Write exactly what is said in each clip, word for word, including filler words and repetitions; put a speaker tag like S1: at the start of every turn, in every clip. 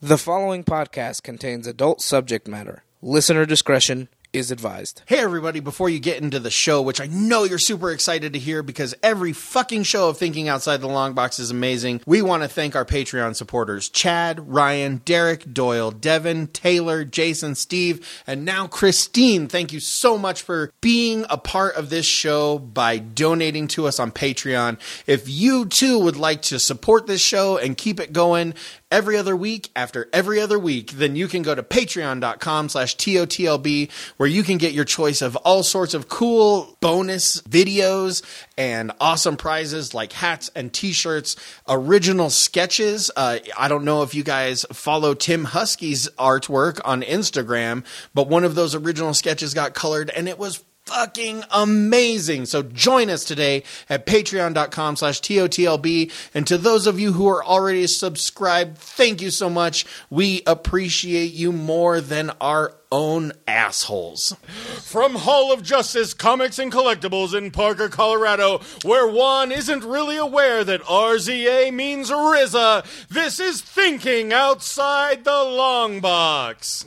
S1: The following podcast contains adult subject matter. Listener discretion is advised.
S2: Hey everybody, before you get into the show, which I know you're super excited to hear because every fucking show of Thinking Outside the Long Box is amazing, we want to thank our Patreon supporters, Chad, Ryan, Derek, Doyle, Devin, Taylor, Jason, Steve, and now Christine. Thank you so much for being a part of this show by donating to us on Patreon. If you too would like to support this show and keep it going every other week after every other week, then you can go to patreon.com slash TOTLB where you can get your choice of all sorts of cool bonus videos and awesome prizes like hats and t-shirts, original sketches. Uh, I don't know if you guys follow Tim Husky's artwork on Instagram, but one of those original sketches got colored and it was fucking amazing. So join us today at patreon.com slash TOTLB. And to those of you who are already subscribed, thank you so much. We appreciate you more than our own assholes.
S3: From Hall of Justice Comics and Collectibles in Parker, Colorado, where Juan isn't really aware that R Z A means R Z A, this is Thinking Outside the Long Box.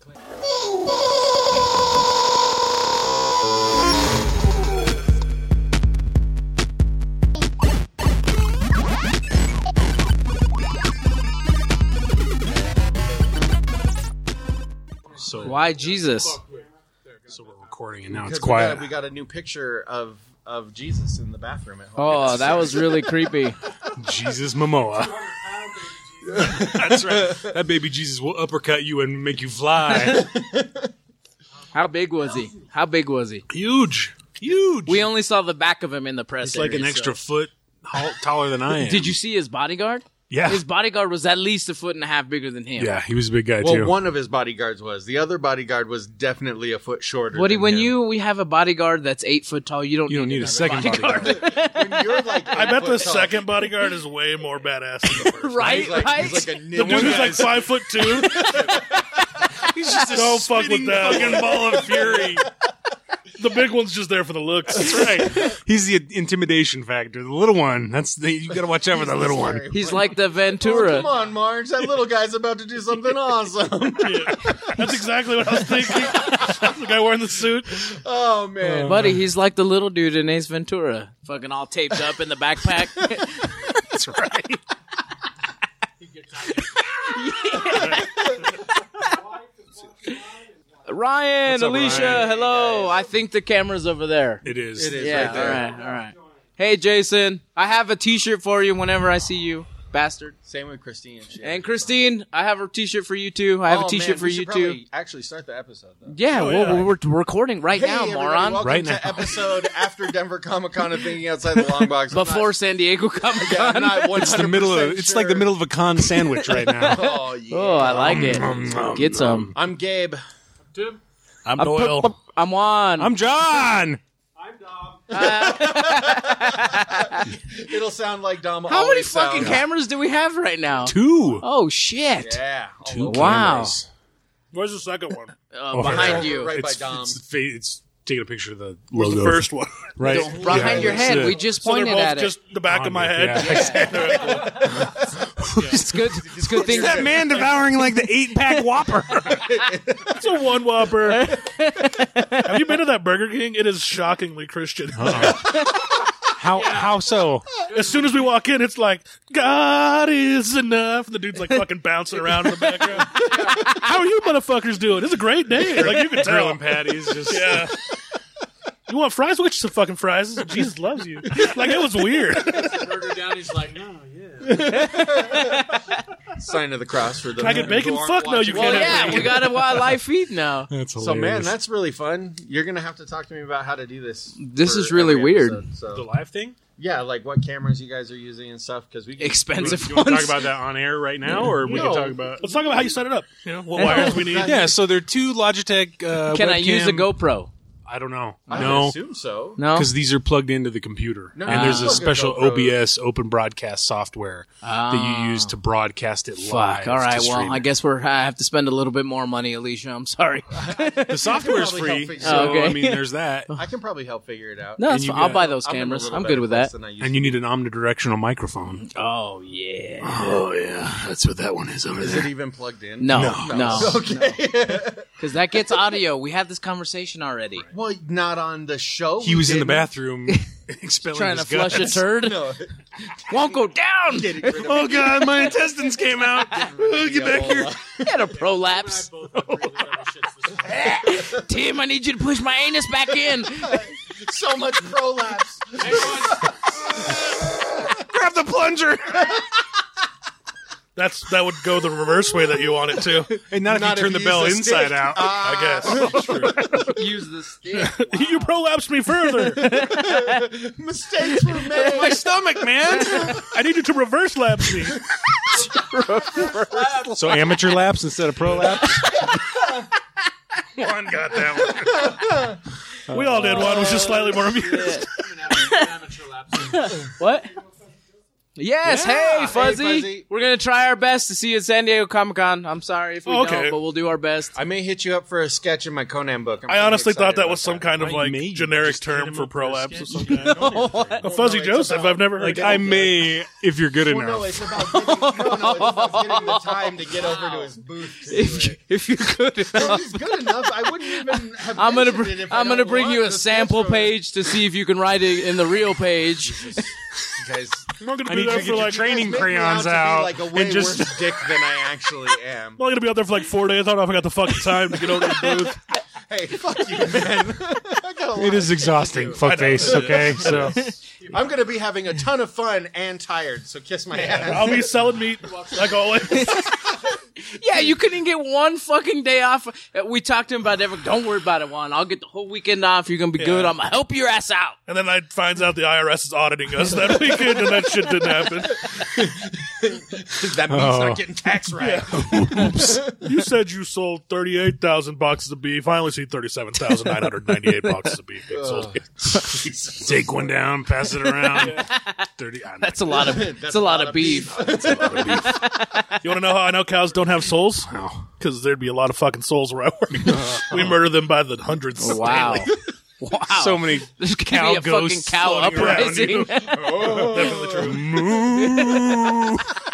S4: So,
S1: Why Jesus?
S4: so we're recording and now
S2: Because
S4: it's quiet.
S2: We got, we got a new picture of, of Jesus in the bathroom at home.
S1: Oh, that was really creepy.
S4: Jesus Momoa. That's right. That baby Jesus will uppercut you and make you fly.
S1: How big was he? How big was he?
S4: Huge. Huge.
S1: We only saw the back of him in the press
S4: It's like
S1: area,
S4: an extra
S1: so-
S4: foot tall, taller than I am.
S1: Did you see his bodyguard?
S4: Yeah.
S1: His bodyguard was at least a foot and a half bigger than him.
S4: Yeah, he was a big guy
S2: Well,
S4: too.
S2: one of his bodyguards was. The other bodyguard was definitely a foot shorter.
S1: Woody,
S2: than
S1: when
S2: him.
S1: you we have a bodyguard that's eight foot tall, you don't
S4: You don't need a
S1: another
S4: second bodyguard.
S2: when you're like,
S5: I bet the second bodyguard is way more badass than the first.
S1: right,
S2: He's like,
S1: right.
S2: he's like a
S5: The dude
S2: ninja.
S5: who's like five foot two.
S4: He's just a
S5: Don't fuck with
S4: spitting
S5: that.
S4: fucking ball of fury.
S5: The big one's just there for the looks.
S4: That's right. He's the intimidation factor. The little one. That's the, you got to watch out for the little one.
S1: He's like the
S2: Oh,
S1: Ventura.
S2: come on, Marge. That little guy's about to do something awesome.
S5: Yeah. That's exactly what I was thinking. The guy wearing the suit.
S2: Oh, man.
S1: Buddy, he's like the little dude in Ace Ventura. Fucking all taped up in the backpack.
S4: That's right.
S1: Ryan,
S4: What's up,
S1: Alicia,
S4: Ryan?
S1: hello. I think the camera's over there.
S4: It is.
S2: It is.
S1: Yeah,
S2: right there.
S1: all right, all right. Hey, Jason, I have a T-shirt for you whenever I see you, bastard.
S2: Same with Christine. She
S1: And Christine, I have a T-shirt for you too. I have
S2: Oh,
S1: a T-shirt
S2: man,
S1: for
S2: we
S1: you
S2: should
S1: too.
S2: probably actually start the episode, though.
S1: Yeah,
S5: Oh,
S1: well,
S5: yeah.
S1: we're recording right
S2: Hey,
S1: now,
S2: everybody,
S1: moron.
S2: welcome
S4: Right
S2: to
S4: now.
S2: episode after Denver Comic Con and Thinking Outside the Long Box. I'm
S1: Before
S2: not-
S1: San Diego Comic
S2: yeah, I'm
S1: Con.
S2: not
S4: It's the middle of. It's like the middle of a con sandwich right now.
S2: Oh, yeah.
S1: Oh, I like it.
S4: Um, um,
S1: Get some.
S2: I'm Gabe.
S4: I'm Doyle.
S1: I'm Juan.
S4: I'm John.
S2: It'll sound like Dom.
S1: How many
S2: always
S1: fucking
S2: sounds.
S1: cameras do we have right now?
S4: Two.
S1: Oh shit!
S2: Yeah.
S4: Two
S2: all
S1: Wow.
S4: cameras.
S5: Where's the second one?
S1: Uh,
S4: Oh,
S1: behind
S4: right.
S1: you,
S2: Right
S4: It's,
S2: by Dom.
S4: it's, fa- it's taking a picture of the
S5: Where's
S4: logo.
S5: the first one?
S4: Right.
S1: Don't- behind your
S4: that's
S1: head.
S4: it.
S1: We just
S5: So they're
S1: pointed
S5: both
S1: at
S5: just
S1: it.
S5: the back of my
S4: On
S5: head.
S4: it,
S1: It's good. It's good thing.
S4: Is that man devouring like the eight pack Whopper?
S5: It's a one whopper. Have you been to that Burger King? It is shockingly Christian.
S4: How how so?
S5: As soon as we walk in, it's like, God is enough. And the dude's like fucking bouncing around in the background. How are you motherfuckers doing? It's a great day. Like, you can tell.
S4: Grilling patties. Just
S5: Yeah. You want fries? We'll get you some fucking fries. Jesus loves you. Like, it was weird.
S1: Burger down. He's like, no, yeah.
S2: Sign of the cross for the.
S5: Can I get bacon?
S2: who aren't
S5: Fuck no,
S2: watching.
S5: you
S1: Well,
S5: can't.
S1: yeah, we got a wild live feed now.
S4: That's
S2: So
S4: hilarious.
S2: man, that's really fun. You're gonna have to talk to me about how to do this.
S1: This
S2: for
S1: is really
S2: every
S1: weird.
S2: episode, so.
S4: the live thing.
S2: Yeah, like what cameras you guys are using and stuff because we can,
S1: Expensive
S4: You want to
S1: ones.
S4: talk about that on air right now, or we
S2: No.
S4: can talk about?
S5: Let's talk about how you set it up. You know, what wires we need.
S4: Yeah, so they're two Logitech. Uh,
S1: Can I use a
S4: webcam-
S1: GoPro?
S4: I don't know.
S3: I
S4: no,
S3: would assume so.
S6: No,
S4: because these are plugged into the computer,
S3: No,
S4: and there's a
S3: plug
S4: special
S3: your GoPro.
S4: O B S open broadcast software that you use to broadcast it live.
S6: fuck. All right,
S4: to
S6: well,
S4: stream
S6: I
S4: it.
S6: guess we're I have to spend a little bit more money, Alicia. I'm sorry.
S4: the software's
S3: probably help
S4: free,
S3: figure
S4: so
S6: it out. Okay.
S4: I mean, there's that.
S3: I can probably help figure it out.
S6: No, that's
S4: you
S6: fine. I'll
S4: got-
S6: buy those
S3: I'm in a
S6: cameras.
S3: little
S6: I'm
S3: better
S6: good with
S3: place
S6: that.
S3: than I used
S4: And you need an omnidirectional microphone.
S6: Oh yeah.
S4: Oh yeah, that's what that one is over
S3: to. Is
S4: there.
S3: it even plugged in?
S6: No, no,
S3: Okay.
S6: because that gets audio. We had this conversation already.
S3: Well, not on the show.
S4: He
S3: we
S4: was in the
S3: didn't.
S4: bathroom expelling
S6: Trying to
S4: his
S6: flush a
S4: guts.
S6: turd.
S3: No.
S6: Won't go down.
S3: Getting rid of
S4: Oh god, my intestines came out. Oh, get back here.
S6: He had a prolapse. Tim, I need you to push my anus back in.
S3: so much prolapse.
S4: Grab the plunger.
S5: That's that would go the reverse way that you want it to.
S4: And not if
S3: Not
S4: you turn
S3: if
S4: the
S3: you
S4: bell
S3: use a
S4: inside
S3: stick.
S4: out.
S5: I guess
S6: Use the stick.
S5: you prolapsed me further.
S3: Mistakes were made.
S4: My stomach, man.
S5: I need you to reverse lapse me.
S4: So amateur laps instead of pro laps. One got that one.
S5: We all did one. Was just slightly more amused.
S6: What? Yes, hey, Fuzzy.
S3: Hey, Fuzzy.
S6: We're going to try our best to see you at San Diego Comic-Con. I'm sorry if we
S5: Okay.
S6: don't, but we'll do our best.
S3: I may hit you up for a sketch in my Conan book. I'm
S5: I
S3: pretty
S5: honestly
S3: excited
S5: thought that
S3: about
S5: was some kind of
S4: Why
S5: like
S4: may you
S5: generic
S4: just hit
S5: term
S4: him
S5: for
S4: up for a
S5: prolapse of
S4: sketch?
S5: some kind. A fuzzy Joseph, I've never heard
S4: Like
S5: of.
S4: I may, if you're good
S3: Well,
S4: enough.
S3: no, it's about getting, no, no, it's about getting the time to get over to his booth. To do
S6: If,
S3: it.
S6: if you're good
S3: If
S6: enough.
S3: he's good enough, I wouldn't even have.
S6: I'm gonna
S3: mentioned
S6: br-
S3: it if I
S6: I'm gonna
S3: don't
S6: bring
S3: want
S6: you a
S3: the
S6: sample
S3: sketch from-
S6: page to see if you can write it in the real page.
S3: Guys,
S5: I'm not going
S4: I
S5: to be
S4: need you
S5: there
S4: to
S5: for
S4: get your
S5: like.
S4: training
S3: make me
S4: crayons
S3: out to be
S4: out
S3: like a way
S4: and just
S3: worse dick than I actually am.
S5: I'm only going to be out there for like four days. I don't know if I got the fucking time to get over to the booth.
S3: Hey, fuck you, man. I got a lot
S4: It is
S3: of
S4: exhausting, fuckface. Okay, so
S3: I'm going to be having a ton of fun and tired, so kiss my ass.
S5: I'll be selling meat like always.
S6: Yeah, you couldn't get one fucking day off. We talked to him about everything. Don't worry about it, Juan. I'll get the whole weekend off. You're gonna be good. I'm gonna help your ass out.
S5: And then I finds out the I R S is auditing us that weekend, and that shit didn't happen.
S3: That means
S4: Oh.
S3: not getting tax right.
S5: You said you sold thirty-eight thousand boxes of beef. I only see thirty-seven thousand nine hundred ninety-eight boxes of beef being sold.
S4: take one down, pass it around. Thirty. I
S6: That's a lot of. That's a lot of beef.
S5: You want to know how I know cows don't have souls?
S4: How?
S5: Because there'd be a lot of fucking souls where I work. We murder them by the hundreds.
S6: Wow.
S5: daily.
S6: Wow.
S4: So many
S6: There's
S4: cow
S6: gonna be a fucking
S4: ghosts
S6: cow
S4: floating around
S6: uprising.
S4: you.
S5: Definitely true.
S4: Moo.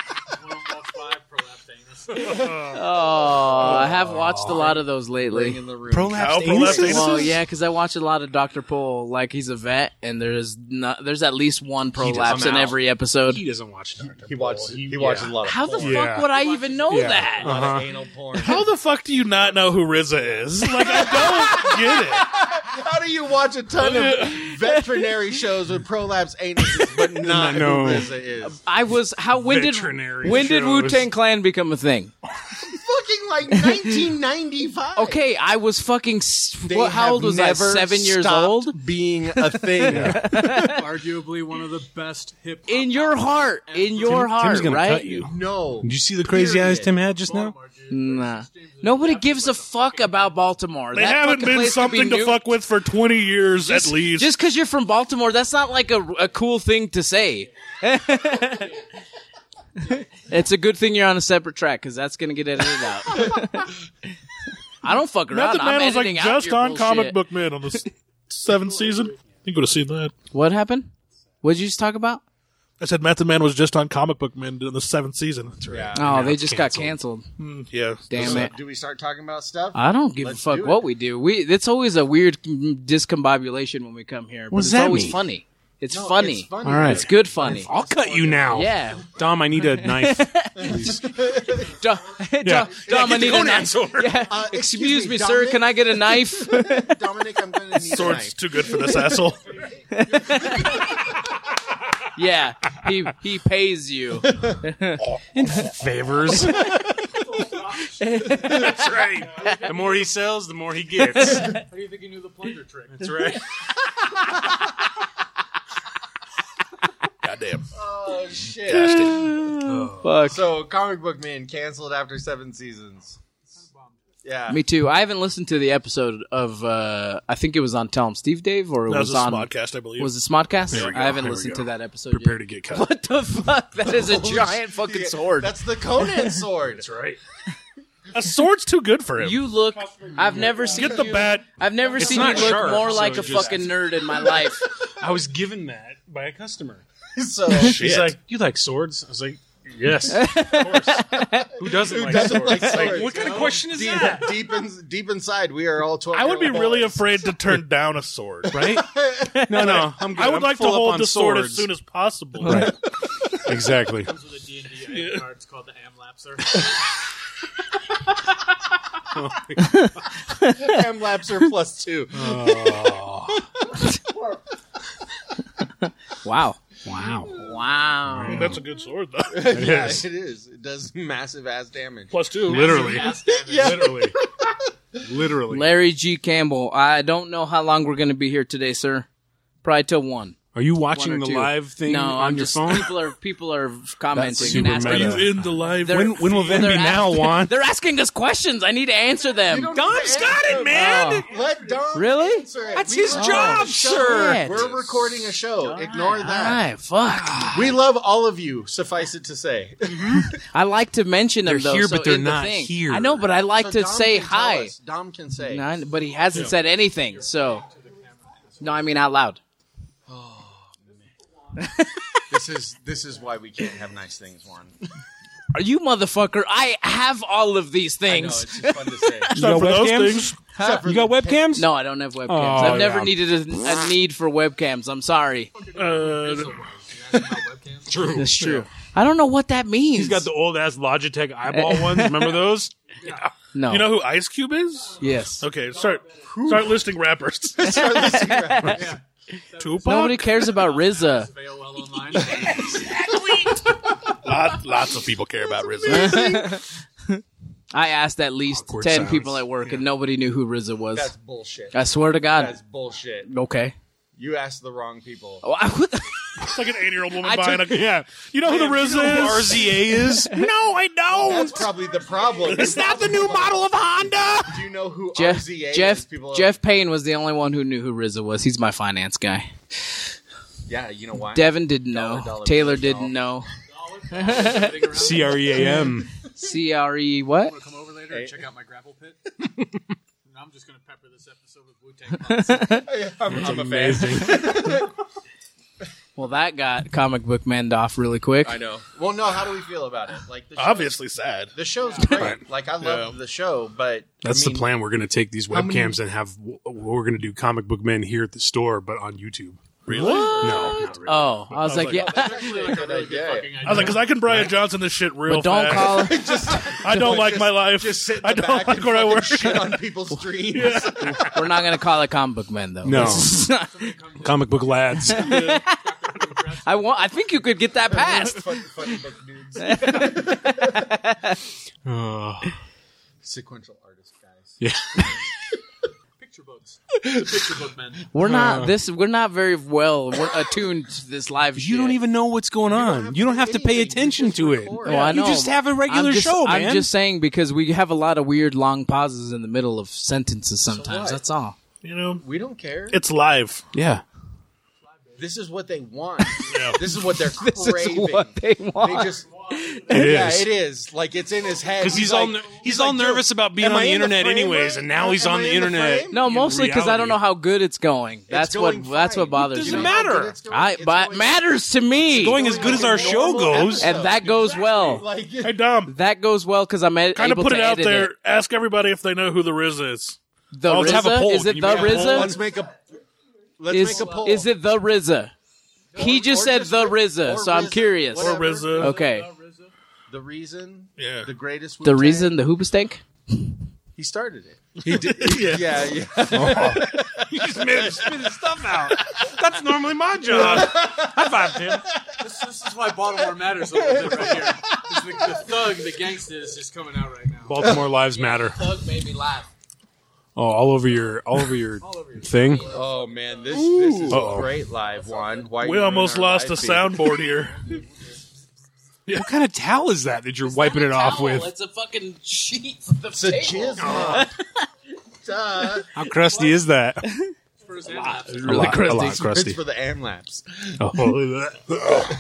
S6: Oh, I have watched a lot of those lately.
S3: In the room.
S5: Cow
S4: Prolapsed
S5: prolapsed
S4: anuses?
S5: anuses?
S6: Well, yeah, because I watch a lot of Doctor Pol. Like he's a vet, and there's not, there's at least one prolapse in
S4: I'm out.
S6: every episode.
S4: He doesn't watch Doctor
S3: He
S4: Paul.
S3: watches. He watches a lot of.
S6: How the
S3: porn.
S6: fuck
S4: Yeah.
S6: would I even know
S4: Yeah.
S6: that?
S3: A lot
S4: Uh-huh.
S3: of anal porn.
S5: How the fuck do you not know who R Z A is? Like, I don't get it.
S3: How do you watch a ton of veterinary shows with prolapse anuses, but not
S4: No.
S3: who R Z A is?
S6: I was how when did
S4: Veterinary
S6: when did
S4: shows.
S6: Wu Tang Clan become a thing?
S3: Fucking like nineteen ninety-five.
S6: Okay, I was fucking. s-
S3: They
S6: what, how
S3: have
S6: old was I?
S3: never
S6: Seven years
S3: stopped
S6: old.
S3: being a thing.
S7: Arguably one of the best hip hop.
S6: In your heart, in your
S4: Tim-
S6: heart,
S4: Tim's gonna
S6: right?
S4: cut you.
S3: No.
S4: Did you see the crazy eyes
S3: Period.
S4: Tim had just now?
S6: Nah. Nobody gives a fuck about Baltimore.
S5: They
S6: That
S5: haven't
S6: fucking
S5: been
S6: place could be
S5: something to
S6: nuked.
S5: fuck with for twenty years
S6: Just-
S5: at least.
S6: Just because you're from Baltimore, that's not like a, a cool thing to say. It's a good thing you're on a separate track because that's gonna get edited out. I don't fuck around.
S5: Method
S6: I'm
S5: Man was like
S6: editing out
S5: just
S6: your
S5: on
S6: bullshit.
S5: Comic Book Man on the s- seventh season. You could have seen that.
S6: What happened? What did you just talk about?
S5: I said Method Man was just on Comic Book Man in the seventh season. That's right.
S6: Oh, they
S4: it's
S6: just
S4: canceled.
S6: got canceled.
S5: Yeah.
S6: Damn it.
S3: Do we start talking about stuff?
S6: I don't give
S3: Let's
S6: a fuck
S3: do it.
S6: what we do. We it's always a weird discombobulation when we come here, but
S4: What's
S6: it's
S4: that
S6: always
S4: mean?
S6: funny. It's
S3: No,
S6: funny.
S3: It's funny.
S4: All right.
S6: It's good funny.
S4: I'll cut you now.
S6: Yeah.
S4: Dom, I need a knife.
S6: Dom, Dom, Dom I need a
S4: Conan
S6: knife.
S4: sword.
S6: Yeah.
S3: Uh,
S6: Excuse me, sir.
S3: Dominic?
S6: Can I get a knife?
S3: Dominic, I'm going to need a
S5: Sword's
S3: knife.
S5: too good for this asshole.
S6: Yeah. He he pays you.
S4: In favors. That's right. The more he sells, the more he gets.
S7: How do you think he knew the plunger trick?
S4: That's right.
S5: Goddamn.
S3: Oh, shit.
S5: Cast it.
S6: Fuck.
S3: So, Comic Book Man canceled after seven seasons.
S2: Yeah.
S6: Me too. I haven't listened to the episode of. Uh, I think it was on Tell 'em Steve Dave, or it
S5: That
S6: was,
S5: was a
S6: on
S5: Smodcast, I believe.
S6: Was it Smodcast?
S5: There we go.
S6: I haven't
S5: There we
S6: listened
S5: go.
S6: to that episode.
S5: Prepare
S6: yet.
S5: to get cut.
S6: What the fuck? That is a giant fucking
S2: Yeah,
S6: sword.
S2: That's the Conan sword.
S5: That's right. A sword's too good for him.
S6: You look. I've never seen
S5: Get the
S6: you,
S5: bat.
S6: I've never
S4: It's
S6: seen you
S4: not
S6: look
S4: sharp,
S6: more
S4: so
S6: like a
S4: just-
S6: fucking nerd in my life.
S4: I was given that by a customer.
S2: So
S4: She's like, "You like swords?" I was like, "Yes, of course." Who doesn't like
S2: doesn't
S4: swords?
S2: like
S4: Like,
S2: swords,
S4: what kind
S2: you
S4: of
S2: know?
S4: question is
S2: deep,
S4: that?
S2: deep, in, deep inside, we are all twelve.
S5: I would be really afraid to turn down a sword.
S4: Right? No, no, I'm good.
S5: I would
S4: I'm
S5: like to
S4: full up
S5: hold
S4: on
S5: the sword
S4: swords.
S5: as soon as possible.
S4: Right. Exactly.
S7: Comes with a D and D yeah. card. It's called the Amlapser.
S2: Amlapser plus two.
S6: Wow.
S4: Wow.
S6: Wow.
S5: That's a good sword, though.
S2: yeah,
S4: is.
S2: it is. It does massive ass damage.
S5: Plus two.
S4: Literally.
S2: Yeah.
S4: Literally. Literally.
S6: Larry G. Campbell. I don't know how long we're going to be here today, sir. Probably till one.
S4: Are you
S6: One
S4: watching
S6: or
S4: the
S6: two.
S4: live thing
S6: no,
S4: on
S6: I'm
S4: your
S6: just,
S4: phone?
S6: People are people are commenting
S4: super
S6: and asking.
S5: Are
S4: meta.
S5: you in the live?
S6: They're-
S4: When when will that
S6: they're
S4: be now,
S6: asking-
S4: Juan?
S6: They're asking us questions. I need to answer them.
S4: Dom's got it, man.
S6: Oh.
S2: Let Dom
S6: Really?
S2: answer it.
S4: That's
S2: We
S4: his
S2: are
S4: job,
S2: a show.
S6: sir.
S2: We're recording a show. Ignore that.
S6: Alright, fuck.
S2: We love all of you. Suffice it to say.
S6: I like to mention them,
S4: They're
S6: though.
S4: here,
S6: so
S4: but they're
S6: in the
S4: not
S6: thing.
S4: here.
S6: I know, but I like
S2: So
S6: to
S2: Dom
S6: say
S2: can tell
S6: hi.
S2: us. Dom can say.
S6: No, but he hasn't said anything, so. No, I mean out loud.
S2: This is this is why we can't have nice things, Juan.
S6: Are you motherfucker? I have all of these
S2: I know,
S6: things.
S2: it's just fun to say.
S5: Except for those
S4: webcams?
S5: things.
S4: You got webcams?
S6: No, I don't have webcams.
S4: Oh,
S6: I've never
S4: yeah.
S6: needed a, a need for webcams. I'm sorry.
S5: Uh,
S4: True.
S6: That's true. I don't know what that means.
S4: He's got the old ass Logitech eyeball ones. Remember those?
S6: no.
S5: you know who Ice Cube is?
S6: Yes.
S5: Okay, start start listing rappers.
S2: Start listening to rappers.
S5: Tupac.
S6: Nobody cares about R Z A.
S7: A O L online.
S5: Lot, lots of people care about R Z A.
S6: I asked at least
S4: Awkward
S6: ten
S4: silence.
S6: people at work, and nobody knew who R Z A was.
S2: That's bullshit.
S6: I swear to God.
S2: That's bullshit.
S6: Okay.
S2: You asked the wrong people.
S6: Oh, I, what the-
S5: It's like an eighty-year-old woman
S6: I
S5: buying
S6: took-
S5: a.
S4: Yeah.
S5: You know who the R Z A
S4: R
S5: is?
S4: Z A is? No, I don't.
S2: That's probably the problem.
S4: It's not the new model of Honda.
S2: Do you know who
S6: Jeff
S2: R Z A
S6: Jeff
S2: is? People are-
S6: Jeff Payne was the only one who knew who R Z A was. He's my finance guy.
S2: Yeah, you know why?
S6: Devin didn't
S2: Dollar,
S6: know.
S2: dollar,
S6: Taylor
S2: dollar.
S6: didn't know.
S4: C R E A M.
S6: C R E what?
S7: Want to come over later and check out my grapple pit? And I'm just going to pepper this episode with Wu-Tang.
S2: I'm, I'm a fan.
S6: Well, that got comic book men off really quick.
S2: I know. Well, no. How do we feel about it? Like the show,
S5: Obviously sad.
S2: the show's great. Like I love the show, but
S4: That's
S2: I mean,
S4: the plan. We're going to take these
S2: how many-
S4: webcams and have, we're going to do comic book men here at the store, but on YouTube.
S5: Really?
S4: No, not really.
S6: Oh, I was like,
S5: like,
S6: yeah.
S2: That's actually a good idea.
S5: I was like, because I can Brian Johnson this shit real
S6: But don't
S5: fast.
S6: call.
S5: I don't like my life.
S2: Just sit in
S5: I
S2: the
S5: don't
S2: back
S5: like
S2: and
S5: where I
S2: fucking
S5: work.
S2: shit on people's streams.
S6: We're not gonna call it comic book men though.
S4: No.
S6: This is-
S4: Comic book lads.
S6: I want. I think you could get that passed.
S2: Funny, funny book dudes.
S4: Oh.
S2: Sequential artist guys.
S4: Yeah.
S7: Picture books. Picture book men.
S6: We're not this. We're not very well we're attuned to this live.
S4: You
S6: shit.
S4: don't even know what's going on. You don't have to pay
S2: anything.
S4: attention
S2: You just
S4: to it.
S2: record.
S6: Oh, I know.
S4: You just have a regular
S6: I'm just,
S4: show, man.
S6: I'm just saying because we have a lot of weird long pauses in the middle of sentences sometimes.
S2: what?
S6: That's all.
S5: You know,
S2: We don't care.
S5: it's live.
S4: Yeah.
S2: This is what they want. This is what they're
S6: This
S2: craving.
S6: is what they want.
S2: They just.
S4: It
S2: yeah,
S4: is.
S2: it is. Like it's in his head.
S4: Because he's, all
S2: like-
S4: ner- he's, all
S2: like, dude,
S4: nervous about being
S2: am
S4: on
S2: I
S4: the
S2: in
S4: internet
S2: frame,
S4: anyways,
S2: right?
S4: and now he's
S2: Am
S4: on
S2: I
S4: the
S2: in the
S4: internet.
S2: frame?
S6: no,
S4: in
S6: mostly because I don't
S4: reality.
S6: know how good it's going. That's what.
S2: going
S6: That's what
S2: fine.
S6: bothers
S2: You
S6: me.
S2: know
S4: Doesn't
S2: how good
S4: matter.
S2: it's going?
S6: I,
S2: It's
S6: but
S2: going-
S6: matters to me.
S4: Going as good as our show goes.
S6: and that goes well.
S2: Like,
S5: Hey, Dom,
S6: That goes well because I'm ed-
S5: kind of
S6: able
S5: put
S6: to
S5: it out
S6: edit
S5: there.
S6: it.
S5: Ask everybody if they know who the Riz is.
S6: The
S4: Oh, let's have a
S6: R Z A?
S4: poll.
S6: Is it
S4: Can you
S6: the
S4: make a
S6: R Z
S4: poll?
S6: A?
S2: let's make a. Let's
S6: Is,
S2: make a poll.
S6: is it the R Z A? He just
S2: or
S6: said
S2: just
S6: the
S2: R-
S6: R Z A,
S2: or
S6: so I'm
S2: R Z A,
S6: curious.
S2: whatever.
S5: Or R Z A.
S6: Okay.
S2: The reason?
S5: Yeah.
S2: The greatest.
S6: The
S2: Wu-Tang?
S6: reason the Hoobastank?
S2: He started it.
S5: He did. Yeah.
S2: Yeah, yeah.
S4: You just made him spit his stuff out. That's normally my job. High five, Tim.
S7: This, this is why Baltimore matters a little bit right here. 'Cause The, the thug, the gangsta is just coming out right now.
S4: Baltimore lives matter.
S6: Thug made me laugh.
S4: Oh, all over your, all over your thing.
S2: Oh man, this this is
S4: Uh-oh.
S2: a great live one. Why
S5: We
S2: you
S5: almost
S2: ruin our
S5: lost a
S2: live feed?
S5: soundboard here.
S4: What kind of towel is that that you're wiping it off
S6: Towel.
S4: with?
S6: It's a fucking sheet for the
S2: It's a
S6: table.
S2: jizz mop. Duh.
S4: How crusty is that?
S7: For his hand.
S4: A lot, a lot
S2: It's
S4: crusty.
S2: for the AmLabs.
S4: Oh,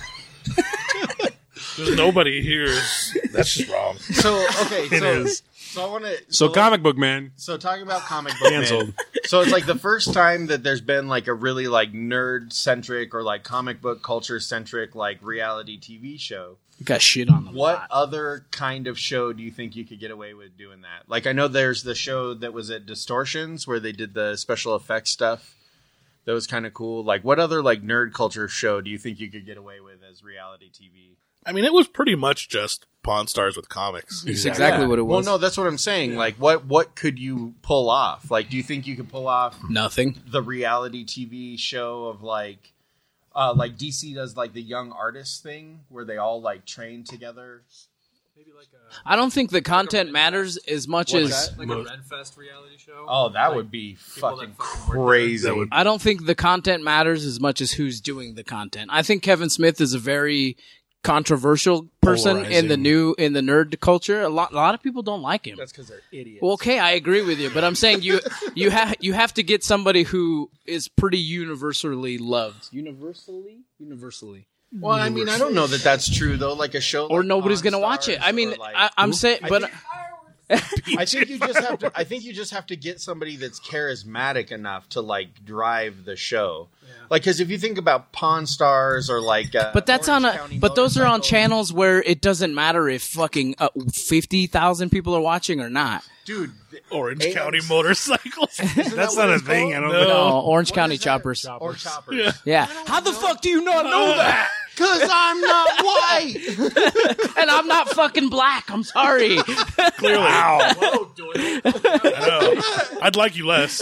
S5: There's nobody here. That's just wrong.
S2: So okay,
S4: It
S2: so
S4: is.
S2: so I want to
S4: so comic book man.
S2: So talking about comic book
S4: Canceled.
S2: man. So it's like the first time that there's been like a really like nerd centric or like comic book culture centric like reality T V show.
S6: Got shit on the
S2: What
S6: lot.
S2: other kind of show do you think you could get away with doing that? Like I know there's the show that was at Distortions where they did the special effects stuff. That was kind of cool. Like what other like nerd culture show do you think you could get away with as reality T V?
S5: I mean, it was pretty much just Pawn Stars with comics.
S1: It's exactly what it
S2: Well,
S1: was.
S2: no, that's what I'm saying. Like what what could you pull off? Like do you think you could pull off
S6: Nothing.
S2: the reality T V show of like uh like D C does like the young artists thing where they all like train together?
S7: Maybe like a
S6: I don't think the content matters as much
S2: What's
S6: as
S2: that?
S7: like a Renfest reality show.
S2: Oh, that
S7: Like,
S2: would be
S7: people
S2: fucking
S7: that fucking work
S2: crazy.
S4: That would-
S6: I don't think the content matters as much as who's doing the content. I think Kevin Smith is a very controversial person in the
S4: Polarizing.
S6: new in the nerd culture. A lot, a lot of people don't like him.
S2: That's because they're idiots.
S6: Well, okay, I agree with you, but I'm saying you you have you have to get somebody who is pretty universally loved. Universally, universally,
S2: Well, I mean, I don't know that that's true though. Like a show,
S6: or
S2: like
S6: nobody's
S2: Pawn
S6: gonna watch it.
S2: Stars
S6: I mean,
S2: or, like-
S6: I, I'm saying,
S2: I
S6: but
S2: think- I think you just have to. I think you just have to get somebody that's charismatic enough to like drive the show. Like, because if you think about Pawn Stars or like, uh,
S6: But that's
S2: Orange
S6: on a.
S2: County
S6: But those are on
S2: Motorcycle-
S6: channels where it doesn't matter if fucking uh, fifty thousand people are watching or not.
S2: dude. th-
S5: Orange
S2: A M C
S5: County motorcycles.
S2: isn't
S4: That's
S2: that what
S4: not a
S2: it's
S4: thing. I
S2: called?
S4: don't
S5: No.
S4: know.
S6: Oh, Orange
S2: What
S6: County
S2: is that?
S6: Choppers.
S2: Or choppers.
S6: Yeah. How the fuck do you not know that?
S2: Because I'm not white.
S6: And I'm not fucking black. I'm sorry.
S5: Clearly.
S7: Whoa, Doyle.
S5: I know. I'd like you less.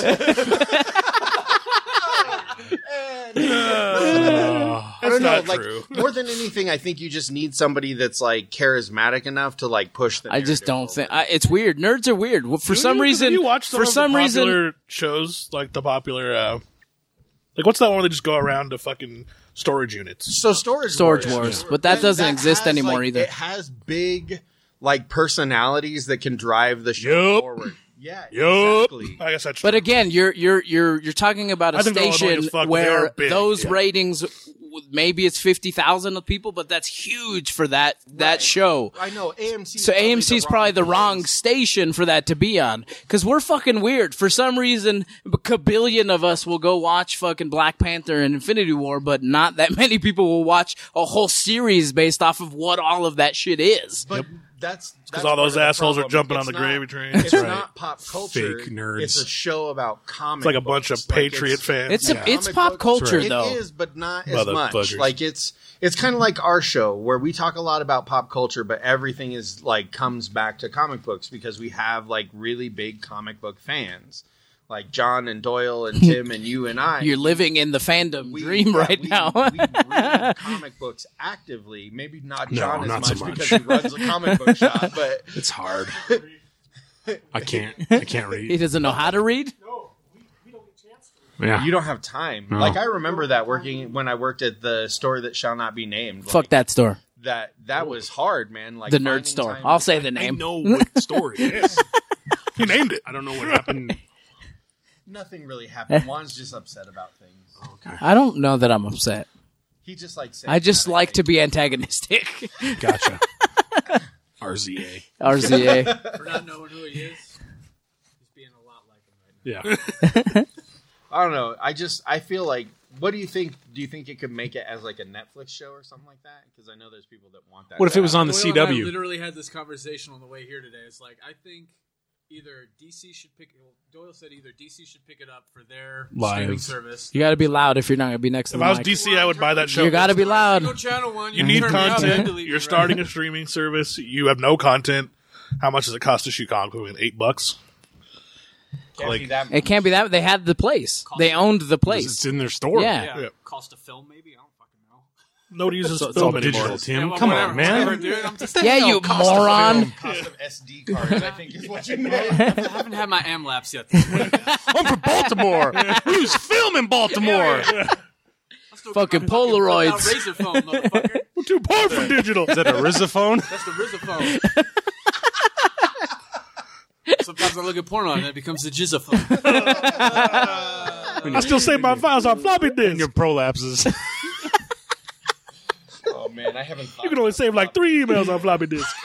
S2: I don't know.
S5: not
S2: Like
S5: true.
S2: more than anything, I think you just need somebody that's like charismatic enough to like push the.
S6: I just
S2: narrative
S6: don't
S2: forward.
S6: think I, it's weird. Nerds are weird. Well, For
S5: Do
S6: some
S5: you-
S6: reason,
S5: do you watch some
S6: for
S5: of
S6: some
S5: the
S6: reason,
S5: popular shows like the popular, uh, like what's that one where they just go around to fucking storage units?
S2: So storage
S6: Storage
S2: Wars,
S6: Wars, but that
S2: And
S6: doesn't
S2: that
S6: exist
S2: has,
S6: anymore
S2: like,
S6: either.
S2: It has big like personalities that can drive the show
S5: Yup.
S2: forward. Yeah,
S5: Yup.
S2: exactly.
S5: I guess that's
S6: But
S5: true.
S6: again, you're you're you're you're talking about a
S5: I think they're all annoying
S6: station
S5: as fuck, but they
S6: where
S5: are big,
S6: those
S5: yeah.
S6: ratings, w- maybe it's fifty thousand of people, but that's huge for that that
S2: Right.
S6: show.
S2: I know A M C.
S6: So A M C is probably the wrong
S2: place.
S6: station for that to be on, because we're fucking weird. For some reason, a kabillion of us will go watch fucking Black Panther and Infinity War, but not that many people will watch a whole series based off of what all of that shit is.
S2: But that's
S5: because all those assholes are jumping on the
S2: gravy
S5: gravy train.
S2: It's
S4: right.
S2: not pop culture.
S4: Fake nerds.
S2: It's a show about comics.
S5: It's like a bunch of Patriot fans.
S6: It's a,
S4: Yeah.
S6: it's
S2: Comic
S6: pop
S2: books.
S6: culture
S2: It
S6: though.
S2: is, but not as much.
S5: Motherfuckers.
S2: Like it's it's kind of like our show where we talk a lot about pop culture, but everything is like comes back to comic books because we have like really big comic book fans, like John and Doyle and Tim and you and I.
S6: You're living in the fandom
S2: We-
S6: dream
S2: yeah,
S6: right
S2: we-
S6: now.
S2: we read comic books actively. Maybe not
S4: No,
S2: John as
S4: not
S2: much,
S4: so much.
S2: because he runs a comic book shop, but
S4: It's hard. I can't. I can't
S6: He
S4: read.
S6: doesn't know how to read.
S4: Yeah.
S2: you don't have time.
S4: No.
S2: Like I remember that working when I worked at the store that shall not be named.
S6: Fuck
S2: like,
S6: that store.
S2: that that was hard, man. Like
S6: The
S2: finding
S6: nerd store.
S2: time
S6: I'll
S2: to-
S6: say the
S4: I
S6: name.
S4: know what the story is.
S5: He named it.
S4: I don't know what happened.
S2: Nothing really happened. Juan's just upset about things.
S4: Okay.
S6: I don't know that I'm upset.
S2: He just like
S6: I just like to be antagonistic.
S4: Gotcha. R Z A.
S6: R Z A.
S7: For not knowing who he is, he's being a lot like him right now.
S4: Yeah.
S2: I don't know. I just I feel like. What do you think? Do you think it could make it as like a Netflix show or something like that? Because I know there's people that want that.
S4: What if it was on the
S7: Doyle
S4: C
S7: and I
S4: W?
S7: literally had this conversation on the way here today. It's like I think either D C should pick. Well, Doyle said either D C should pick it up for their
S4: Live.
S7: streaming service.
S6: You got to be loud if you're not going to be next to
S5: If
S6: the
S5: I was
S6: mic.
S5: D C, I would buy that show.
S6: You got to be
S7: Go
S6: loud.
S7: channel one.
S5: You need
S7: turn me up and
S5: content.
S7: delete me,
S5: You're
S7: right?
S5: starting a streaming service. You have no content. How much does it cost to shoot comic book? Eight bucks.
S2: Can't
S5: like-
S2: be that
S6: It can't be that. They had the place. They owned the
S4: It's
S6: place.
S4: in their store.
S6: Yeah.
S7: Yeah.
S5: Yeah.
S7: Cost of film, maybe. I don't fucking know.
S5: Nobody uses
S4: So it's
S5: film
S4: all
S5: anymore.
S4: digital, Tim.
S7: Yeah,
S4: Come
S7: whatever,
S4: on, man.
S7: whatever, dude. I'm just,
S6: Yeah, you moron.
S2: cost of S D cards. I think is what you meant.
S7: I haven't had my AmLabs yet. This week.
S4: I'm from Baltimore. We use film in Baltimore.
S7: I was
S6: Fucking Polaroids.
S7: Razor phone, motherfucker.
S5: We're too poor for digital.
S4: Is that a Rizaphone?
S7: That's the Razor phone. Sometimes I look at porn on it and it becomes the Jizzaphone.
S5: I still save my files on floppy disks.
S4: Your prolapses.
S2: Oh man, I haven't.
S5: You can only save like three emails on floppy disks.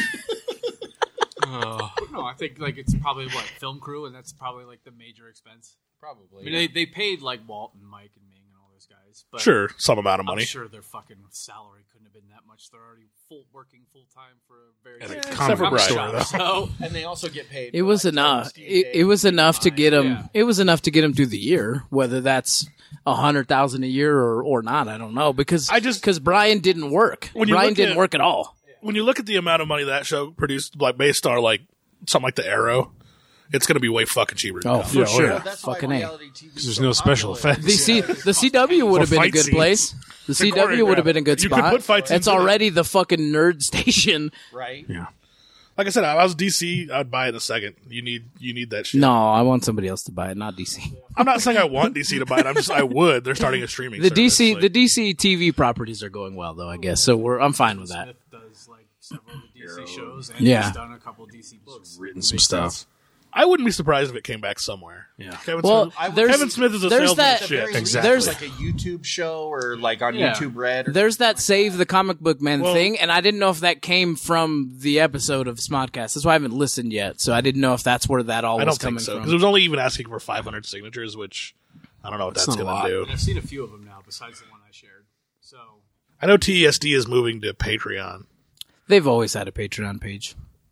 S7: No, I think like it's probably what film crew, and that's probably like the major expense.
S2: Probably.
S7: I mean, they they paid like Walt and Mike and Ming and all those guys, but
S5: Sure, some amount of
S7: I'm
S5: money.
S7: sure their fucking salary couldn't have been that much. They're already full working full time for a very
S4: At a
S7: big
S4: comic
S5: for Brian.
S7: shop. So
S2: and they also get paid.
S6: It
S2: for,
S6: was
S2: like,
S6: enough.
S2: Steve
S6: It,
S2: Dave.
S6: it was enough to get him.
S7: Yeah.
S6: It was enough to get him through the year. Whether that's a hundred thousand a year or, or not, I don't know. Because
S5: I just-
S6: because Brian didn't work.
S5: When you
S6: Brian
S5: look
S6: didn't
S5: at-
S6: work at all.
S5: When you look at the amount of money that show produced, like based on like something like the Arrow, it's going to be way fucking cheaper. to
S6: Oh,
S5: go.
S6: for
S4: Yeah, oh,
S6: sure.
S4: yeah.
S2: That's
S6: Fucking
S2: why
S6: A.
S2: reality T V is
S4: There's
S2: so
S4: no special
S2: popular.
S4: effects.
S6: The C the C W would have been a
S5: fight
S6: good
S5: scenes.
S6: place. The C W would have been a good
S5: You could
S6: spot.
S5: put fight scenes
S6: It's
S5: in it.
S6: already the fucking nerd station.
S2: right?
S4: Yeah.
S5: Like I said, if I was D C, I'd buy it in a second. You need you need that shit.
S6: No, I want somebody else to buy it, not D C.
S5: I'm not saying I want D C to buy it. I'm just I would. They're starting a streaming.
S6: The D C
S5: service,
S6: the
S5: like-
S6: D C T V properties are going well though, I guess. So we're I'm fine with that.
S7: Smith does like several of the D C shows, and
S6: Yeah.
S7: he's done a couple of D C books.
S4: Written some stuff.
S5: I wouldn't be surprised if it came back somewhere.
S4: Yeah.
S5: Kevin
S6: Well,
S5: Smith,
S6: there's
S5: Kevin Smith is a
S6: there's
S5: salesman.
S6: that-
S5: of
S2: Very
S5: shit.
S2: least,
S4: Exactly.
S6: There's-
S2: like a YouTube show or like on
S7: Yeah.
S2: YouTube Red. Or
S6: There's that Save the Comic Book Man
S5: Well-
S6: thing, and I didn't know if that came from the episode of Smodcast. That's why I haven't listened yet, so I didn't know if that's where that all
S5: I
S6: was
S5: don't
S6: coming
S5: think so
S6: from.
S5: because it was only even asking for five hundred signatures, which I don't know what
S4: That's
S5: that's,
S4: not a
S5: going
S4: lot.
S5: to do.
S7: And I've seen a few of them now, besides the one I shared. So
S5: I know T E S D is moving to Patreon.
S6: They've always had a Patreon page.